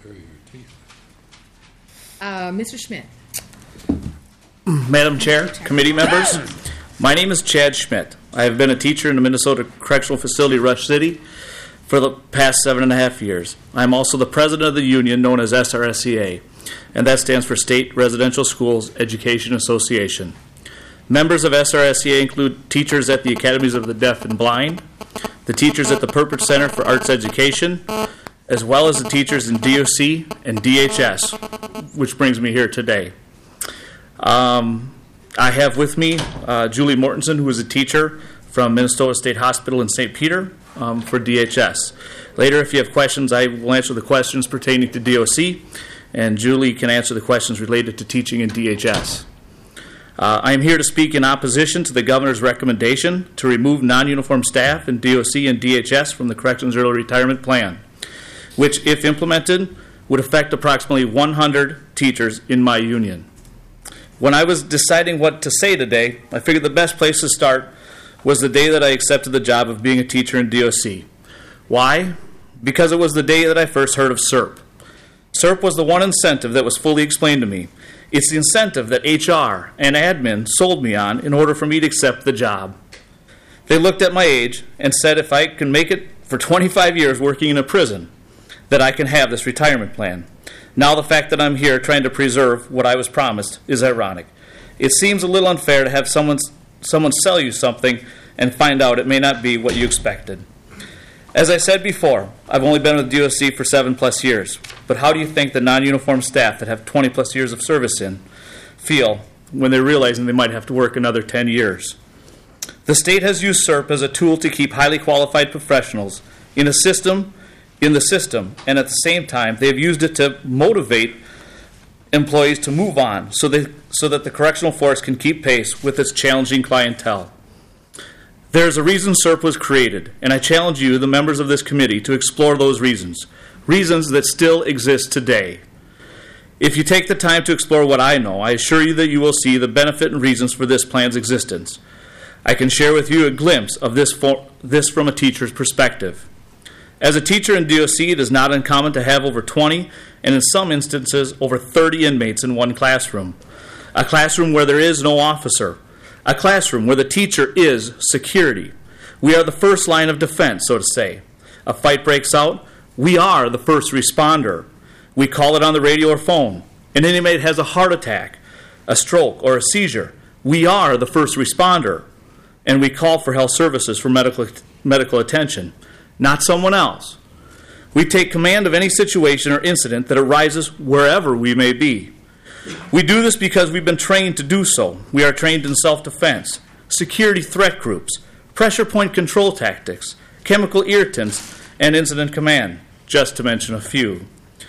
Uh, Mister Schmidt. Madam Chair, committee members, my name is Chad Schmidt. I have been a teacher in the Minnesota Correctional Facility, Rush City, for the past seven and a half years. I am also the president of the union known as S R S E A, and that stands for State Residential Schools Education Association. Members of S R S E A include teachers at the Academies of the Deaf and Blind, the teachers at the Purpose Center for Arts Education, as well as the teachers in D O C and D H S, which brings me here today. Um, I have with me uh, Julie Mortensen, who is a teacher from Minnesota State Hospital in Saint Peter um, for D H S. Later, if you have questions, I will answer the questions pertaining to D O C, and Julie can answer the questions related to teaching in D H S. Uh, I am here to speak in opposition to the governor's recommendation to remove non-uniform staff in D O C and D H S from the Corrections Early Retirement Plan, which, if implemented, would affect approximately one hundred teachers in my union. When I was deciding what to say today, I figured the best place to start was the day that I accepted the job of being a teacher in D O C. Why? Because it was the day that I first heard of S E R P. S E R P was the one incentive that was fully explained to me. It's the incentive that H R and admin sold me on in order for me to accept the job. They looked at my age and said if I can make it for twenty-five years working in a prison, that I can have this retirement plan. Now the fact that I'm here trying to preserve what I was promised is ironic. It seems a little unfair to have someone, someone sell you something and find out it may not be what you expected. As I said before, I've only been with D O C for seven plus years, but how do you think the non-uniform staff that have twenty plus years of service in feel when they're realizing they might have to work another ten years? The state has used S E R P as a tool to keep highly qualified professionals in a system in the system, and at the same time, they have used it to motivate employees to move on so, they, so that the correctional force can keep pace with its challenging clientele. There's a reason S E R P was created, and I challenge you, the members of this committee, to explore those reasons, reasons that still exist today. If you take the time to explore what I know, I assure you that you will see the benefit and reasons for this plan's existence. I can share with you a glimpse of this, for, this from a teacher's perspective. As a teacher in D O C, it is not uncommon to have over twenty, and in some instances, over thirty inmates in one classroom. A classroom where there is no officer. A classroom where the teacher is security. We are the first line of defense, so to say. A fight breaks out, we are the first responder. We call it on the radio or phone. An inmate has a heart attack, a stroke, or a seizure. We are the first responder. And we call for health services for medical, medical attention. Not someone else. We take command of any situation or incident that arises wherever we may be. We do this because we've been trained to do so. We are trained in self-defense, security threat groups, pressure point control tactics, chemical irritants, and incident command, just to mention a few.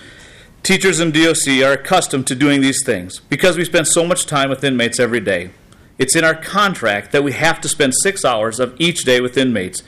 Teachers in D O C are accustomed to doing these things because we spend so much time with inmates every day. It's in our contract that we have to spend six hours of each day with inmates.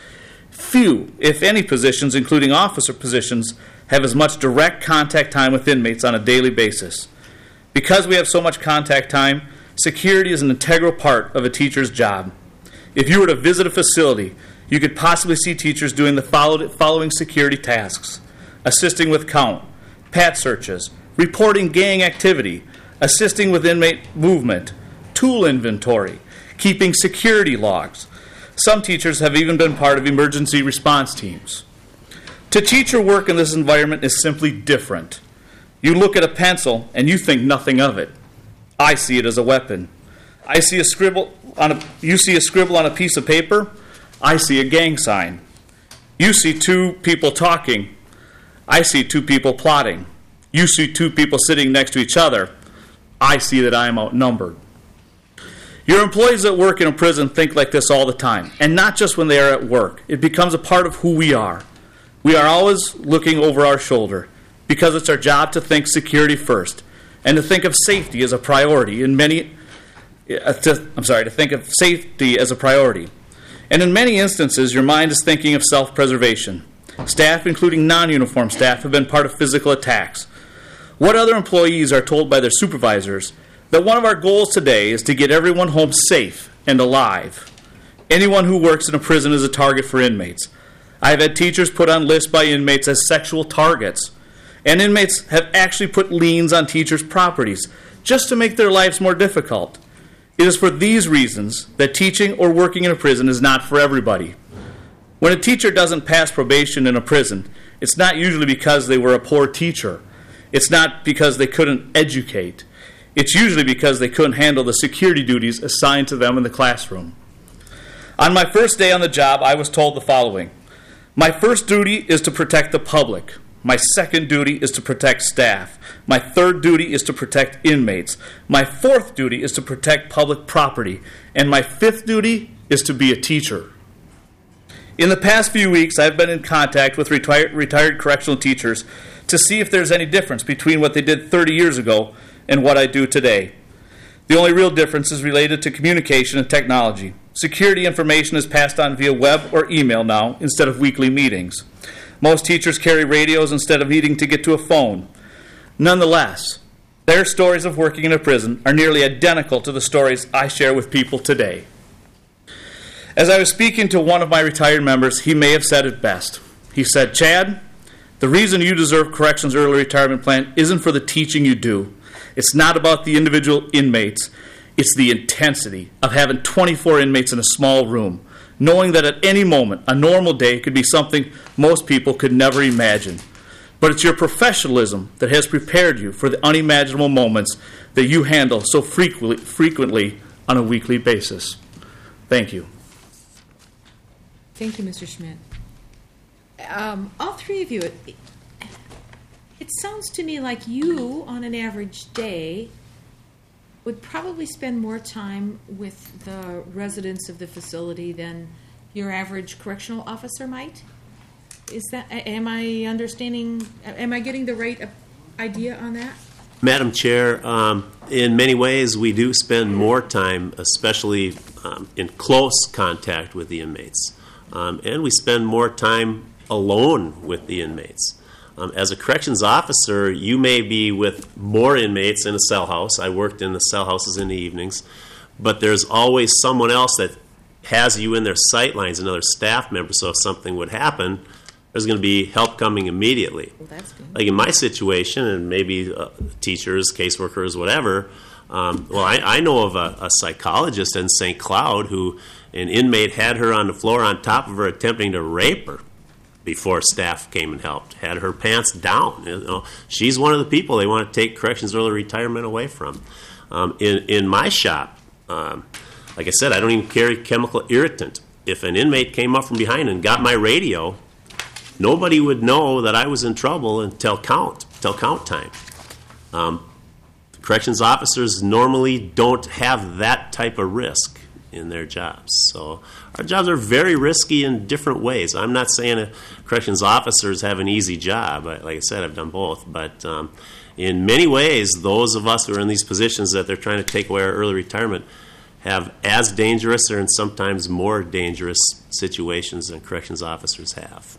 Few, if any, positions, including officer positions, have as much direct contact time with inmates on a daily basis. Because we have so much contact time, security is an integral part of a teacher's job. If you were to visit a facility, you could possibly see teachers doing the following security tasks: assisting with count, pat searches, reporting gang activity, assisting with inmate movement, tool inventory, keeping security logs. Some teachers have even been part of emergency response teams. To teach or work in this environment is simply different. You look at a pencil and you think nothing of it. I see it as a weapon. I see a scribble on a, you see a scribble on a piece of paper. I see a gang sign. You see two people talking. I see two people plotting. You see two people sitting next to each other. I see that I am outnumbered. Your employees that work in a prison think like this all the time, and not just when they are at work. It becomes a part of who we are. We are always looking over our shoulder because it's our job to think security first and to think of safety as a priority in many uh, to, I'm sorry, to think of safety as a priority. And in many instances, your mind is thinking of self-preservation. Staff, including non-uniform staff, have been part of physical attacks. What other employees are told by their supervisors that one of our goals today is to get everyone home safe and alive. Anyone who works in a prison is a target for inmates. I have had teachers put on lists by inmates as sexual targets, and inmates have actually put liens on teachers' properties just to make their lives more difficult. It is for these reasons that teaching or working in a prison is not for everybody. When a teacher doesn't pass probation in a prison, it's not usually because they were a poor teacher. It's not because they couldn't educate. It's usually because they couldn't handle the security duties assigned to them in the classroom. On my first day on the job, I was told the following. My first duty is to protect the public. My second duty is to protect staff. My third duty is to protect inmates. My fourth duty is to protect public property. And my fifth duty is to be a teacher. In the past few weeks, I've been in contact with retired, retired correctional teachers to see if there's any difference between what they did thirty years ago and what I do today. The only real difference is related to communication and technology. Security information is passed on via web or email now instead of weekly meetings. Most teachers carry radios instead of needing to get to a phone. Nonetheless, their stories of working in a prison are nearly identical to the stories I share with people today. As I was speaking to one of my retired members, he may have said it best. He said, Chad, the reason you deserve Corrections Early Retirement Plan isn't for the teaching you do. It's not about the individual inmates. It's the intensity of having twenty-four inmates in a small room, knowing that at any moment a normal day could be something most people could never imagine. But it's your professionalism that has prepared you for the unimaginable moments that you handle so frequently, frequently on a weekly basis. Thank you. Thank you, Mister Schmidt. Um, all three of you, it, it sounds to me like you, on an average day, would probably spend more time with the residents of the facility than your average correctional officer might. Is that, am I understanding, am I getting the right idea on that? Madam Chair, um, in many ways we do spend more time, especially um, in close contact with the inmates. Um, and we spend more time alone with the inmates. Um, as a corrections officer, you may be with more inmates in a cell house. I worked in the cell houses in the evenings. But there's always someone else that has you in their sight lines, another staff member, so if something would happen, there's going to be help coming immediately. Well, that's good. Like in my situation, and maybe uh, teachers, caseworkers, whatever, um, well, I, I know of a, a psychologist in Saint Cloud who an inmate had her on the floor on top of her attempting to rape her before staff came and helped, had her pants down. You know, she's one of the people they want to take corrections early retirement away from. Um, in, in my shop, um, like I said, I don't even carry chemical irritant. If an inmate came up from behind and got my radio, nobody would know that I was in trouble until count, until count time. Um, corrections officers normally don't have that type of risk in their jobs. So our jobs are very risky in different ways. I'm not saying a corrections officers have an easy job. Like I said, I've done both. But um, in many ways, those of us who are in these positions that they're trying to take away our early retirement have as dangerous or in sometimes more dangerous situations than corrections officers have.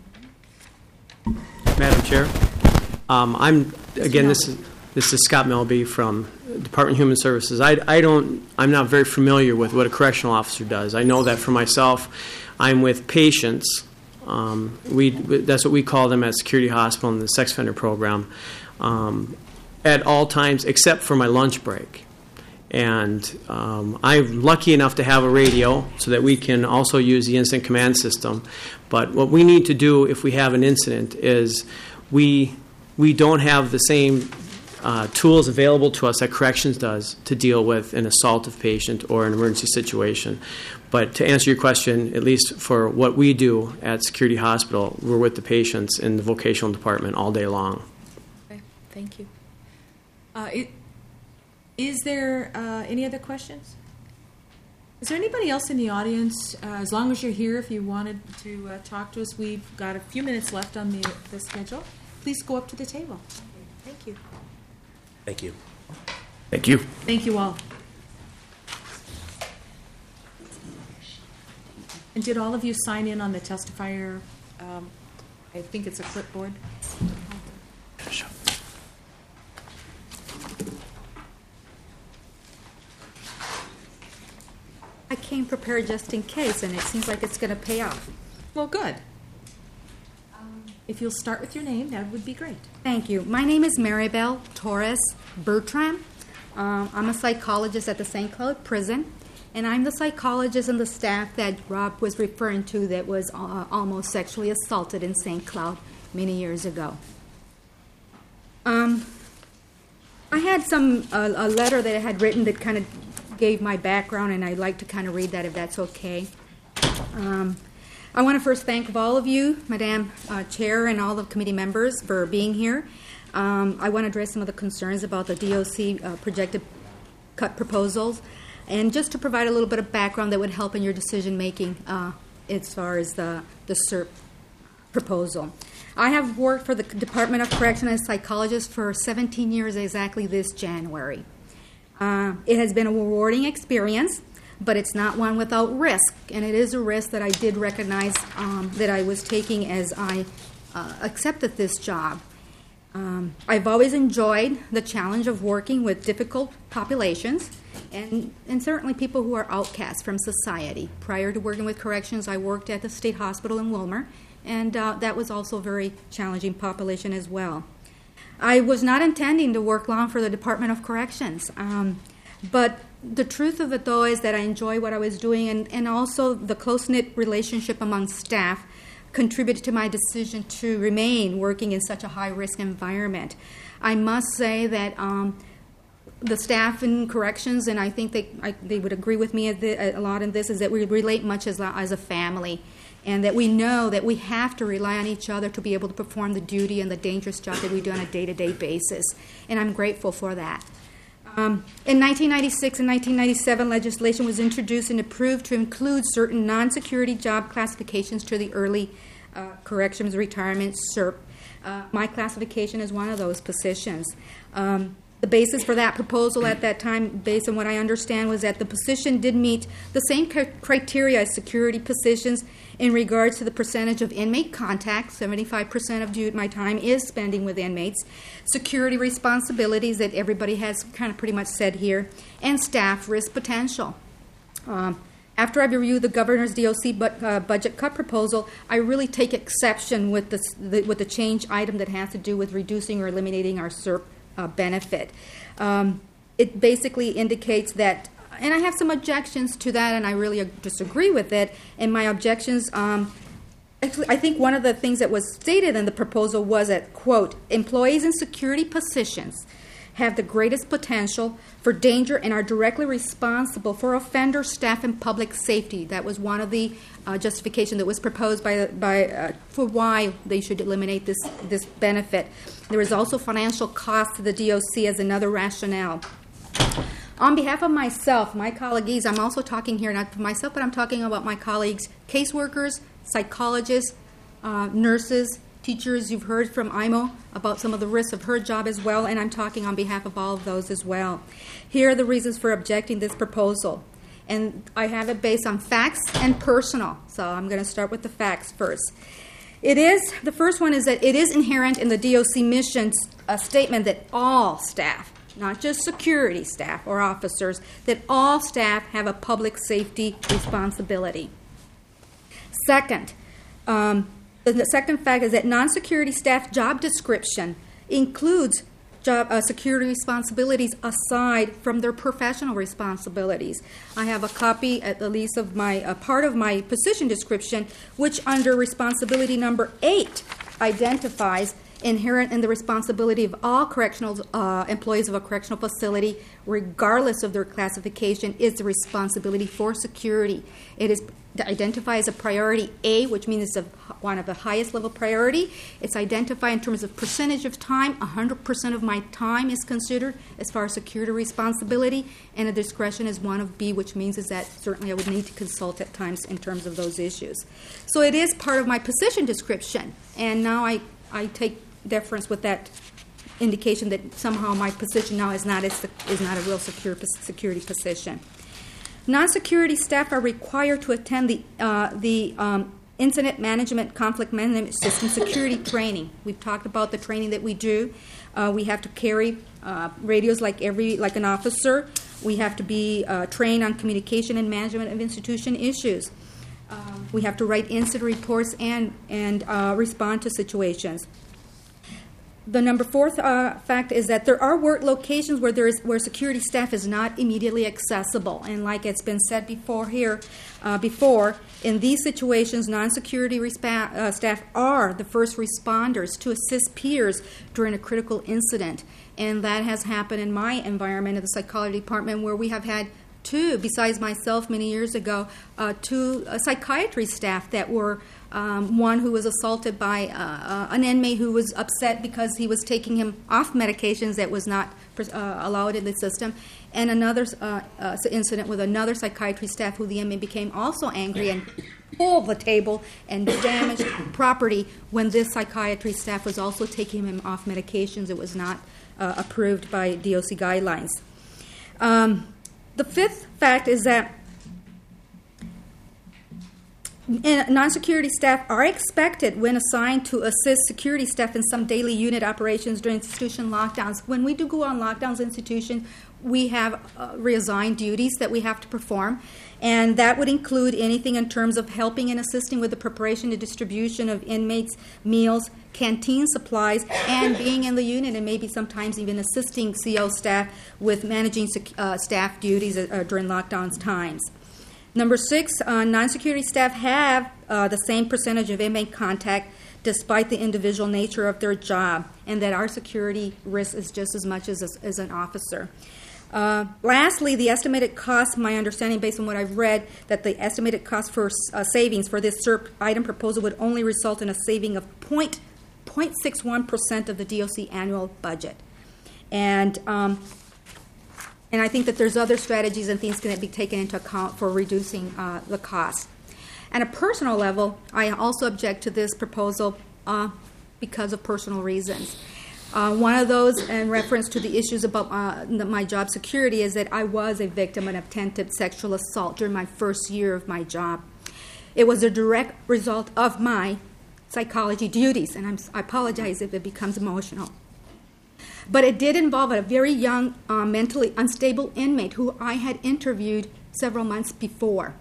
Madam Chair, um, I'm again. This is this is Scott Melby from Department of Human Services. I, I don't. I'm not very familiar with what a correctional officer does. I know that for myself, I'm with patients Um, we that's what we call them at Security Hospital in the sex offender program, um, at all times except for my lunch break. And um, I'm lucky enough to have a radio so that we can also use the incident command system. But what we need to do if we have an incident is we we don't have the same uh, tools available to us that corrections does to deal with an assaultive patient or an emergency situation. But to answer your question, at least for what we do at Security Hospital, we're with the patients in the vocational department all day long. Okay, thank you. Uh, it, Is there uh, any other questions? Is there anybody else in the audience? Uh, as long as you're here, if you wanted to uh, talk to us, we've got a few minutes left on the, the schedule. Please go up to the table. Thank you. Thank you. Thank you. Thank you all. And did all of you sign in on the testifier? Um, I think it's a clipboard. Sure. I came prepared just in case, and it seems like it's going to pay off. Well, good. Um, if you'll start with your name, that would be great. Thank you. My name is Maribel Torres Bertram. Um, I'm a psychologist at the Saint Cloud Prison, and I'm the psychologist and the staff that Rob was referring to that was uh, almost sexually assaulted in Saint Cloud many years ago. Um, I had some uh, a letter that I had written that kind of gave my background, and I'd like to kind of read that if that's okay. Um, I want to first thank all of you, Madam uh, Chair, and all the committee members for being here. Um, I want to address some of the concerns about the D O C uh, projected cut proposals, and just to provide a little bit of background that would help in your decision making uh, as far as the, the S E R P proposal. I have worked for the Department of Correction as a psychologist for seventeen years exactly this January. Uh, it has been a rewarding experience, but it's not one without risk, and it is a risk that I did recognize um, that I was taking as I uh, accepted this job. Um, I've always enjoyed the challenge of working with difficult populations and, and certainly people who are outcasts from society. Prior to working with corrections, I worked at the State Hospital in Wilmer, and uh, that was also a very challenging population as well. I was not intending to work long for the Department of Corrections, um, but the truth of it, though, is that I enjoy what I was doing, and, and also the close-knit relationship among staff contributed to my decision to remain working in such a high-risk environment. I must say that um, the staff in corrections, and I think they, I, they would agree with me a, a lot in this, is that we relate much as, as a family, and that we know that we have to rely on each other to be able to perform the duty and the dangerous job that we do on a day-to-day basis. And I'm grateful for that. Um, in nineteen ninety-six and nineteen ninety-seven, legislation was introduced and approved to include certain non-security job classifications to the early uh, corrections retirement S E R P. Uh, my classification is one of those positions. Um, The basis for that proposal at that time, based on what I understand, was that the position did meet the same criteria as security positions in regards to the percentage of inmate contact. seventy-five percent of my time is spending with inmates. Security responsibilities that everybody has kind of pretty much said here. And staff risk potential. Um, after I reviewed the governor's D O C but, uh, budget cut proposal, I really take exception with the, the, with the change item that has to do with reducing or eliminating our S E R P Uh, benefit. Um, it basically indicates that, and I have some objections to that, and I really disagree with it. And my objections, um, actually, I think one of the things that was stated in the proposal was that, quote, employees in security positions have the greatest potential for danger and are directly responsible for offender, staff, and public safety. That was one of the uh, justification that was proposed by by uh, for why they should eliminate this this benefit. There is also financial cost to the D O C as another rationale. On behalf of myself, my colleagues, I'm also talking here not for myself, but I'm talking about my colleagues, caseworkers, psychologists, uh, nurses, teachers. You've heard from I M O about some of the risks of her job as well, and I'm talking on behalf of all of those as well. Here are the reasons for objecting this proposal. And I have it based on facts and personal. So I'm going to start with the facts first. It is, the first one is that it is inherent in the D O C mission a statement that all staff, not just security staff or officers, that all staff have a public safety responsibility. Second, Um, the, the second fact is that non-security staff job description includes job uh, security responsibilities aside from their professional responsibilities. I have a copy, at the least, of my uh, part of my position description, which under responsibility number eight identifies inherent in the responsibility of all correctional uh, employees of a correctional facility, regardless of their classification, is the responsibility for security. It is identified as a priority A, which means it's a, one of the highest level priority. It's identified in terms of percentage of time. one hundred percent of my time is considered as far as security responsibility, and a discretion is one of B, which means is that certainly I would need to consult at times in terms of those issues. So it is part of my position description, and now I, I take deference with that indication that somehow my position now is not is, is not a real secure security position. Non-security staff are required to attend the uh, the um, incident management, conflict management system security training. We've talked about the training that we do. Uh, we have to carry uh, radios like every like an officer. We have to be uh, trained on communication and management of institution issues. Um, we have to write incident reports and and uh, respond to situations. The number fourth uh, fact is that there are work locations where there is where security staff is not immediately accessible, and like it's been said before here, uh, before in these situations, non-security respa- uh, staff are the first responders to assist peers during a critical incident, and that has happened in my environment of the psychology department, where we have had two, besides myself many years ago, uh, two uh, psychiatry staff that were. Um, one who was assaulted by uh, uh, an inmate who was upset because he was taking him off medications that was not uh, allowed in the system, and another uh, uh, incident with another psychiatry staff who the inmate became also angry and pulled the table and damaged property when this psychiatry staff was also taking him off medications that was not uh, approved by D O C guidelines. Um, the fifth fact is that And non-security staff are expected, when assigned, to assist security staff in some daily unit operations during institution lockdowns. When we do go on lockdowns institution, we have uh, reassigned duties that we have to perform, and that would include anything in terms of helping and assisting with the preparation and distribution of inmates' meals, canteen supplies, and being in the unit, and maybe sometimes even assisting C O staff with managing uh, staff duties uh, during lockdowns times. Number six, uh, non-security staff have uh, the same percentage of inmate contact despite the individual nature of their job, and that our security risk is just as much as, as, as an officer. Uh, lastly, the estimated cost, my understanding based on what I've read, that the estimated cost for uh, savings for this S E R P item proposal would only result in a saving of zero point six one percent of the D O C annual budget. And um, And I think that there's other strategies and things that can be taken into account for reducing uh, the cost. At a personal level, I also object to this proposal uh, because of personal reasons. Uh, one of those, in reference to the issues about uh, my job security, is that I was a victim of attempted sexual assault during my first year of my job. It was a direct result of my psychology duties, and I'm, I apologize if it becomes emotional. But it did involve a very young, uh, mentally unstable inmate who I had interviewed several months before.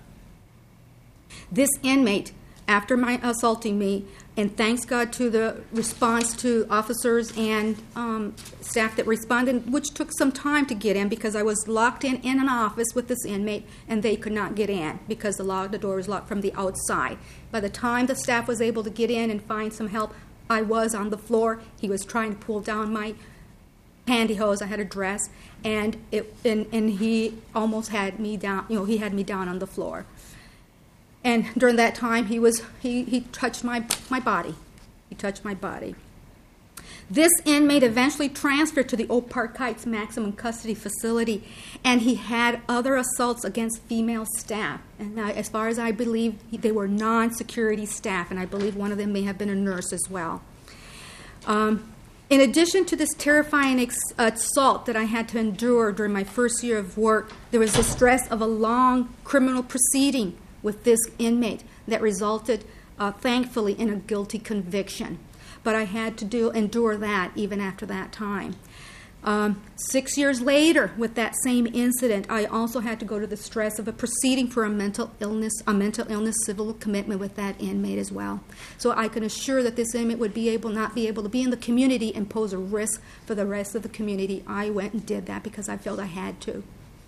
This inmate, after my assaulting me, and thanks God to the response to officers and um, staff that responded, which took some time to get in because I was locked in in an office with this inmate, and they could not get in because the, lock, the door was locked from the outside. By the time the staff was able to get in and find some help, I was on the floor. He was trying to pull down my pantyhose. I had a dress, and it and, and he almost had me down. You know, he had me down on the floor. And during that time, he was he, he touched my my body. He touched my body. This inmate eventually transferred to the Oak Park Heights Maximum Custody Facility, and he had other assaults against female staff. And I, as far as I believe, they were non-security staff, and I believe one of them may have been a nurse as well. Um, In addition to this terrifying ex- assault that I had to endure during my first year of work, there was the stress of a long criminal proceeding with this inmate that resulted, uh, thankfully, in a guilty conviction. But I had to do endure that even after that time. Um, six years later, with that same incident, I also had to go to the stress of a proceeding for a mental illness, a mental illness civil commitment with that inmate as well. So I can assure that this inmate would be able, not be able to be in the community and pose a risk for the rest of the community. I went and did that because I felt I had to.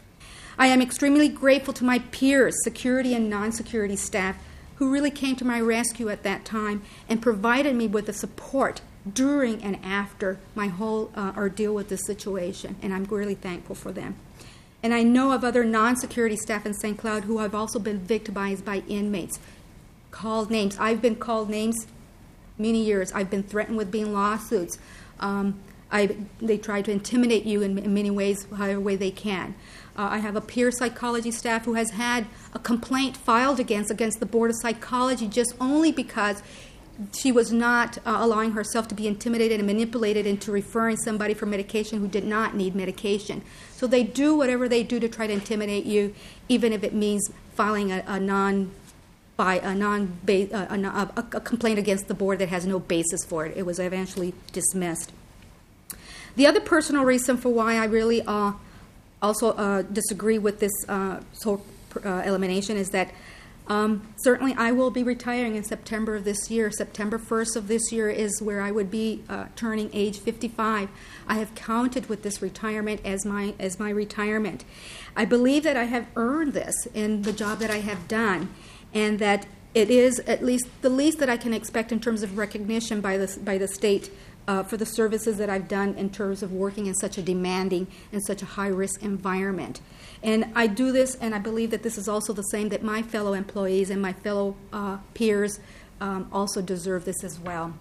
I am extremely grateful to my peers, security and non-security staff, who really came to my rescue at that time and provided me with the support during and after my whole uh, ordeal with this situation, and I'm really thankful for them. And I know of other non-security staff in Saint Cloud who have also been victimized by inmates, called names. I've been called names many years. I've been threatened with being lawsuits. Um, I, they try to intimidate you in, in many ways, however way they can. Uh, I have a peer psychology staff who has had a complaint filed against against the Board of Psychology just only because she was not uh, allowing herself to be intimidated and manipulated into referring somebody for medication who did not need medication. So they do whatever they do to try to intimidate you, even if it means filing a, a non by a non a, a, a complaint against the board that has no basis for it. It was eventually dismissed. The other personal reason for why I really uh, also uh, disagree with this uh, sole uh, elimination is that Um, certainly, I will be retiring in September of this year. September first of this year is where I would be uh, turning age fifty-five. I have counted with this retirement as my as my retirement. I believe that I have earned this in the job that I have done, and that it is at least the least that I can expect in terms of recognition by the by the state uh, for the services that I've done in terms of working in such a demanding and such a high-risk environment. And I do this, and I believe that this is also the same, that my fellow employees and my fellow uh, peers um, also deserve this as well.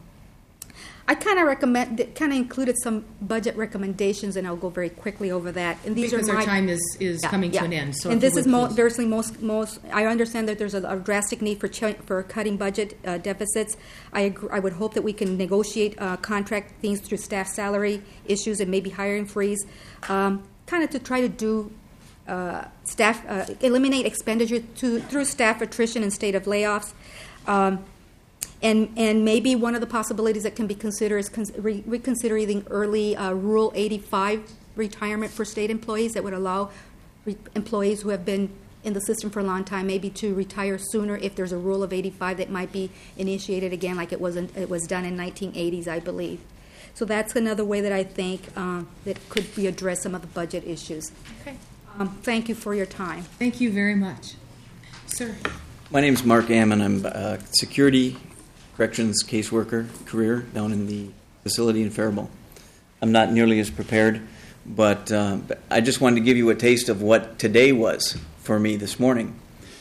I kind of recommend, kind of included some budget recommendations, and I'll go very quickly over that. And these because are my, our time is, is yeah, coming yeah. to an end. So and if this you is would mo- please. there's most most. I understand that there's a, a drastic need for ch- for cutting budget uh, deficits. I agree, I would hope that we can negotiate uh, contract things through staff salary issues and maybe hiring freeze, um, kind of to try to do. Uh, staff uh, eliminate expenditure to, through staff attrition and state of layoffs, um, and and maybe one of the possibilities that can be considered is con- re- reconsidering early uh, Rule eighty-five retirement for state employees that would allow re- employees who have been in the system for a long time maybe to retire sooner if there's a Rule of eighty-five that might be initiated again, like it was in, it was done in nineteen eighties, I believe. So that's another way that I think uh, that could be address some of the budget issues. Okay. Um, thank you for your time. Thank you very much. Sir. My name is Mark Ammon. I'm a security corrections caseworker career down in the facility in Faribault. I'm not nearly as prepared, but uh, I just wanted to give you a taste of what today was for me this morning.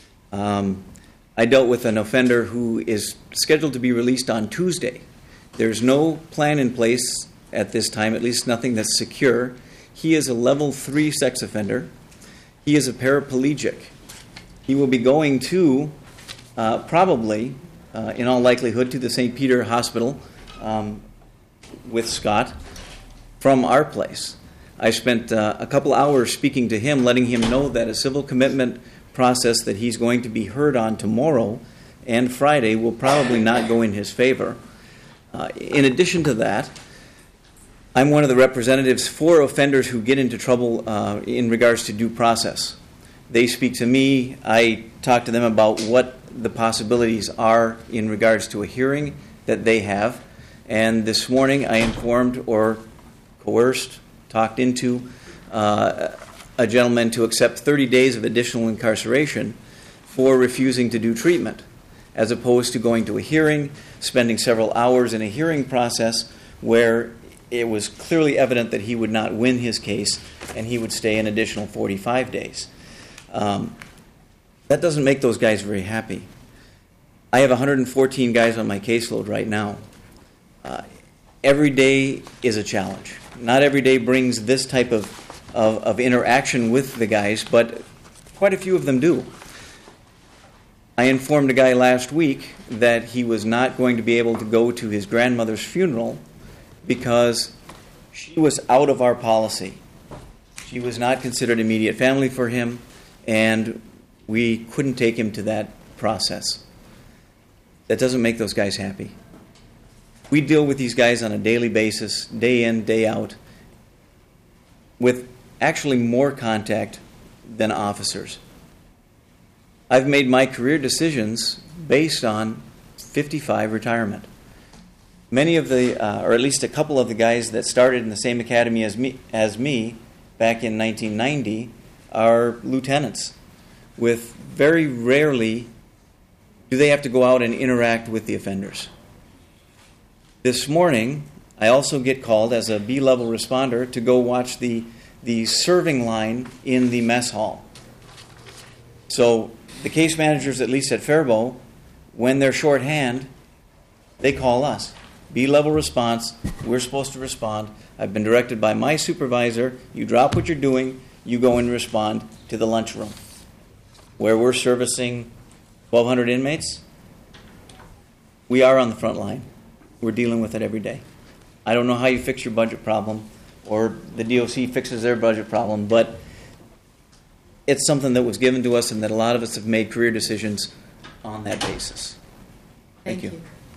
Um, I dealt with an offender who is scheduled to be released on Tuesday. There's no plan in place at this time, at least nothing that's secure. He is a level three sex offender. He is a paraplegic. He will be going to, uh, probably, uh, in all likelihood, to the Saint Peter Hospital um, with Scott from our place. I spent uh, a couple hours speaking to him, letting him know that a civil commitment process that he's going to be heard on tomorrow and Friday will probably not go in his favor. Uh, in addition to that, I'm one of the representatives for offenders who get into trouble uh, in regards to due process. They speak to me. I talk to them about what the possibilities are in regards to a hearing that they have. And this morning I informed or coerced, talked into uh, a gentleman to accept thirty days of additional incarceration for refusing to do treatment, as opposed to going to a hearing, spending several hours in a hearing process where it was clearly evident that he would not win his case and he would stay an additional forty-five days. Um, that doesn't make those guys very happy. I have one hundred fourteen guys on my caseload right now. Uh, every day is a challenge. Not every day brings this type of, of, of interaction with the guys, but quite a few of them do. I informed a guy last week that he was not going to be able to go to his grandmother's funeral because she was out of our policy. She was not considered immediate family for him, and we couldn't take him to that process. That doesn't make those guys happy. We deal with these guys on a daily basis, day in, day out. with actually more contact than officers. I've made my career decisions based on fifty-five retirement. Many of the, uh, or at least a couple of the guys that started in the same academy as me, as me back in nineteen ninety are lieutenants, with very rarely do they have to go out and interact with the offenders. This morning, I also get called as a B-level responder to go watch the, the serving line in the mess hall. So the case managers, at least at Faribault, when they're shorthand, they call us. B-level response, we're supposed to respond. I've been directed by my supervisor, you drop what you're doing, you go and respond to the lunchroom, where we're servicing twelve hundred inmates. We are on the front line. We're dealing with it every day. I don't know how you fix your budget problem, or the D O C fixes their budget problem, but it's something that was given to us and that a lot of us have made career decisions on that basis. Thank, Thank you. you.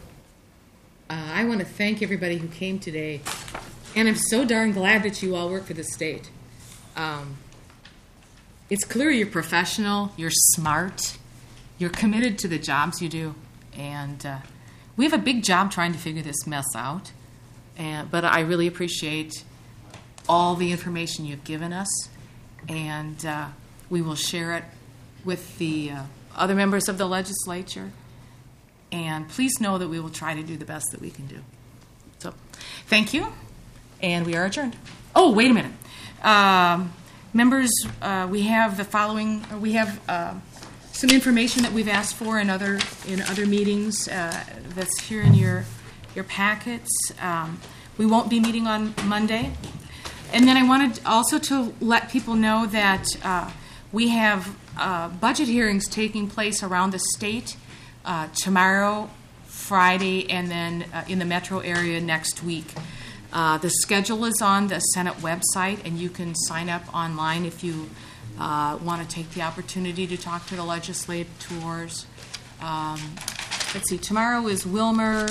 Uh, I want to thank everybody who came today, and I'm so darn glad that you all work for the state. Um, it's clear you're professional, you're smart, you're committed to the jobs you do, and uh, we have a big job trying to figure this mess out, and, but I really appreciate all the information you've given us, and uh, we will share it with the uh, other members of the legislature. And please know that we will try to do the best that we can do. So, thank you, and we are adjourned. Oh, wait a minute. Um, members, uh, we have the following, we have uh, some information that we've asked for in other in other meetings uh, that's here in your, your packets. Um, we won't be meeting on Monday. And then I wanted also to let people know that uh, we have uh, budget hearings taking place around the state Uh, tomorrow, Friday, and then uh, in the metro area next week. Uh, the schedule is on the Senate website, and you can sign up online if you uh, want to take the opportunity to talk to the legislators. Um, let's see, tomorrow is Wilmer,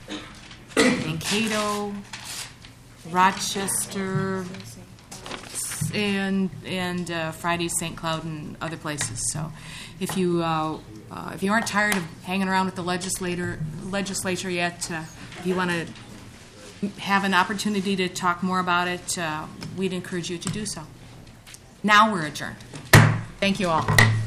Mankato, Rochester, and and uh, Friday, Saint Cloud, and other places. So if you uh, uh, if you aren't tired of hanging around with the legislator legislature yet, uh, if you want to have an opportunity to talk more about it, uh, we'd encourage you to do so. Now we're adjourned. Thank you all.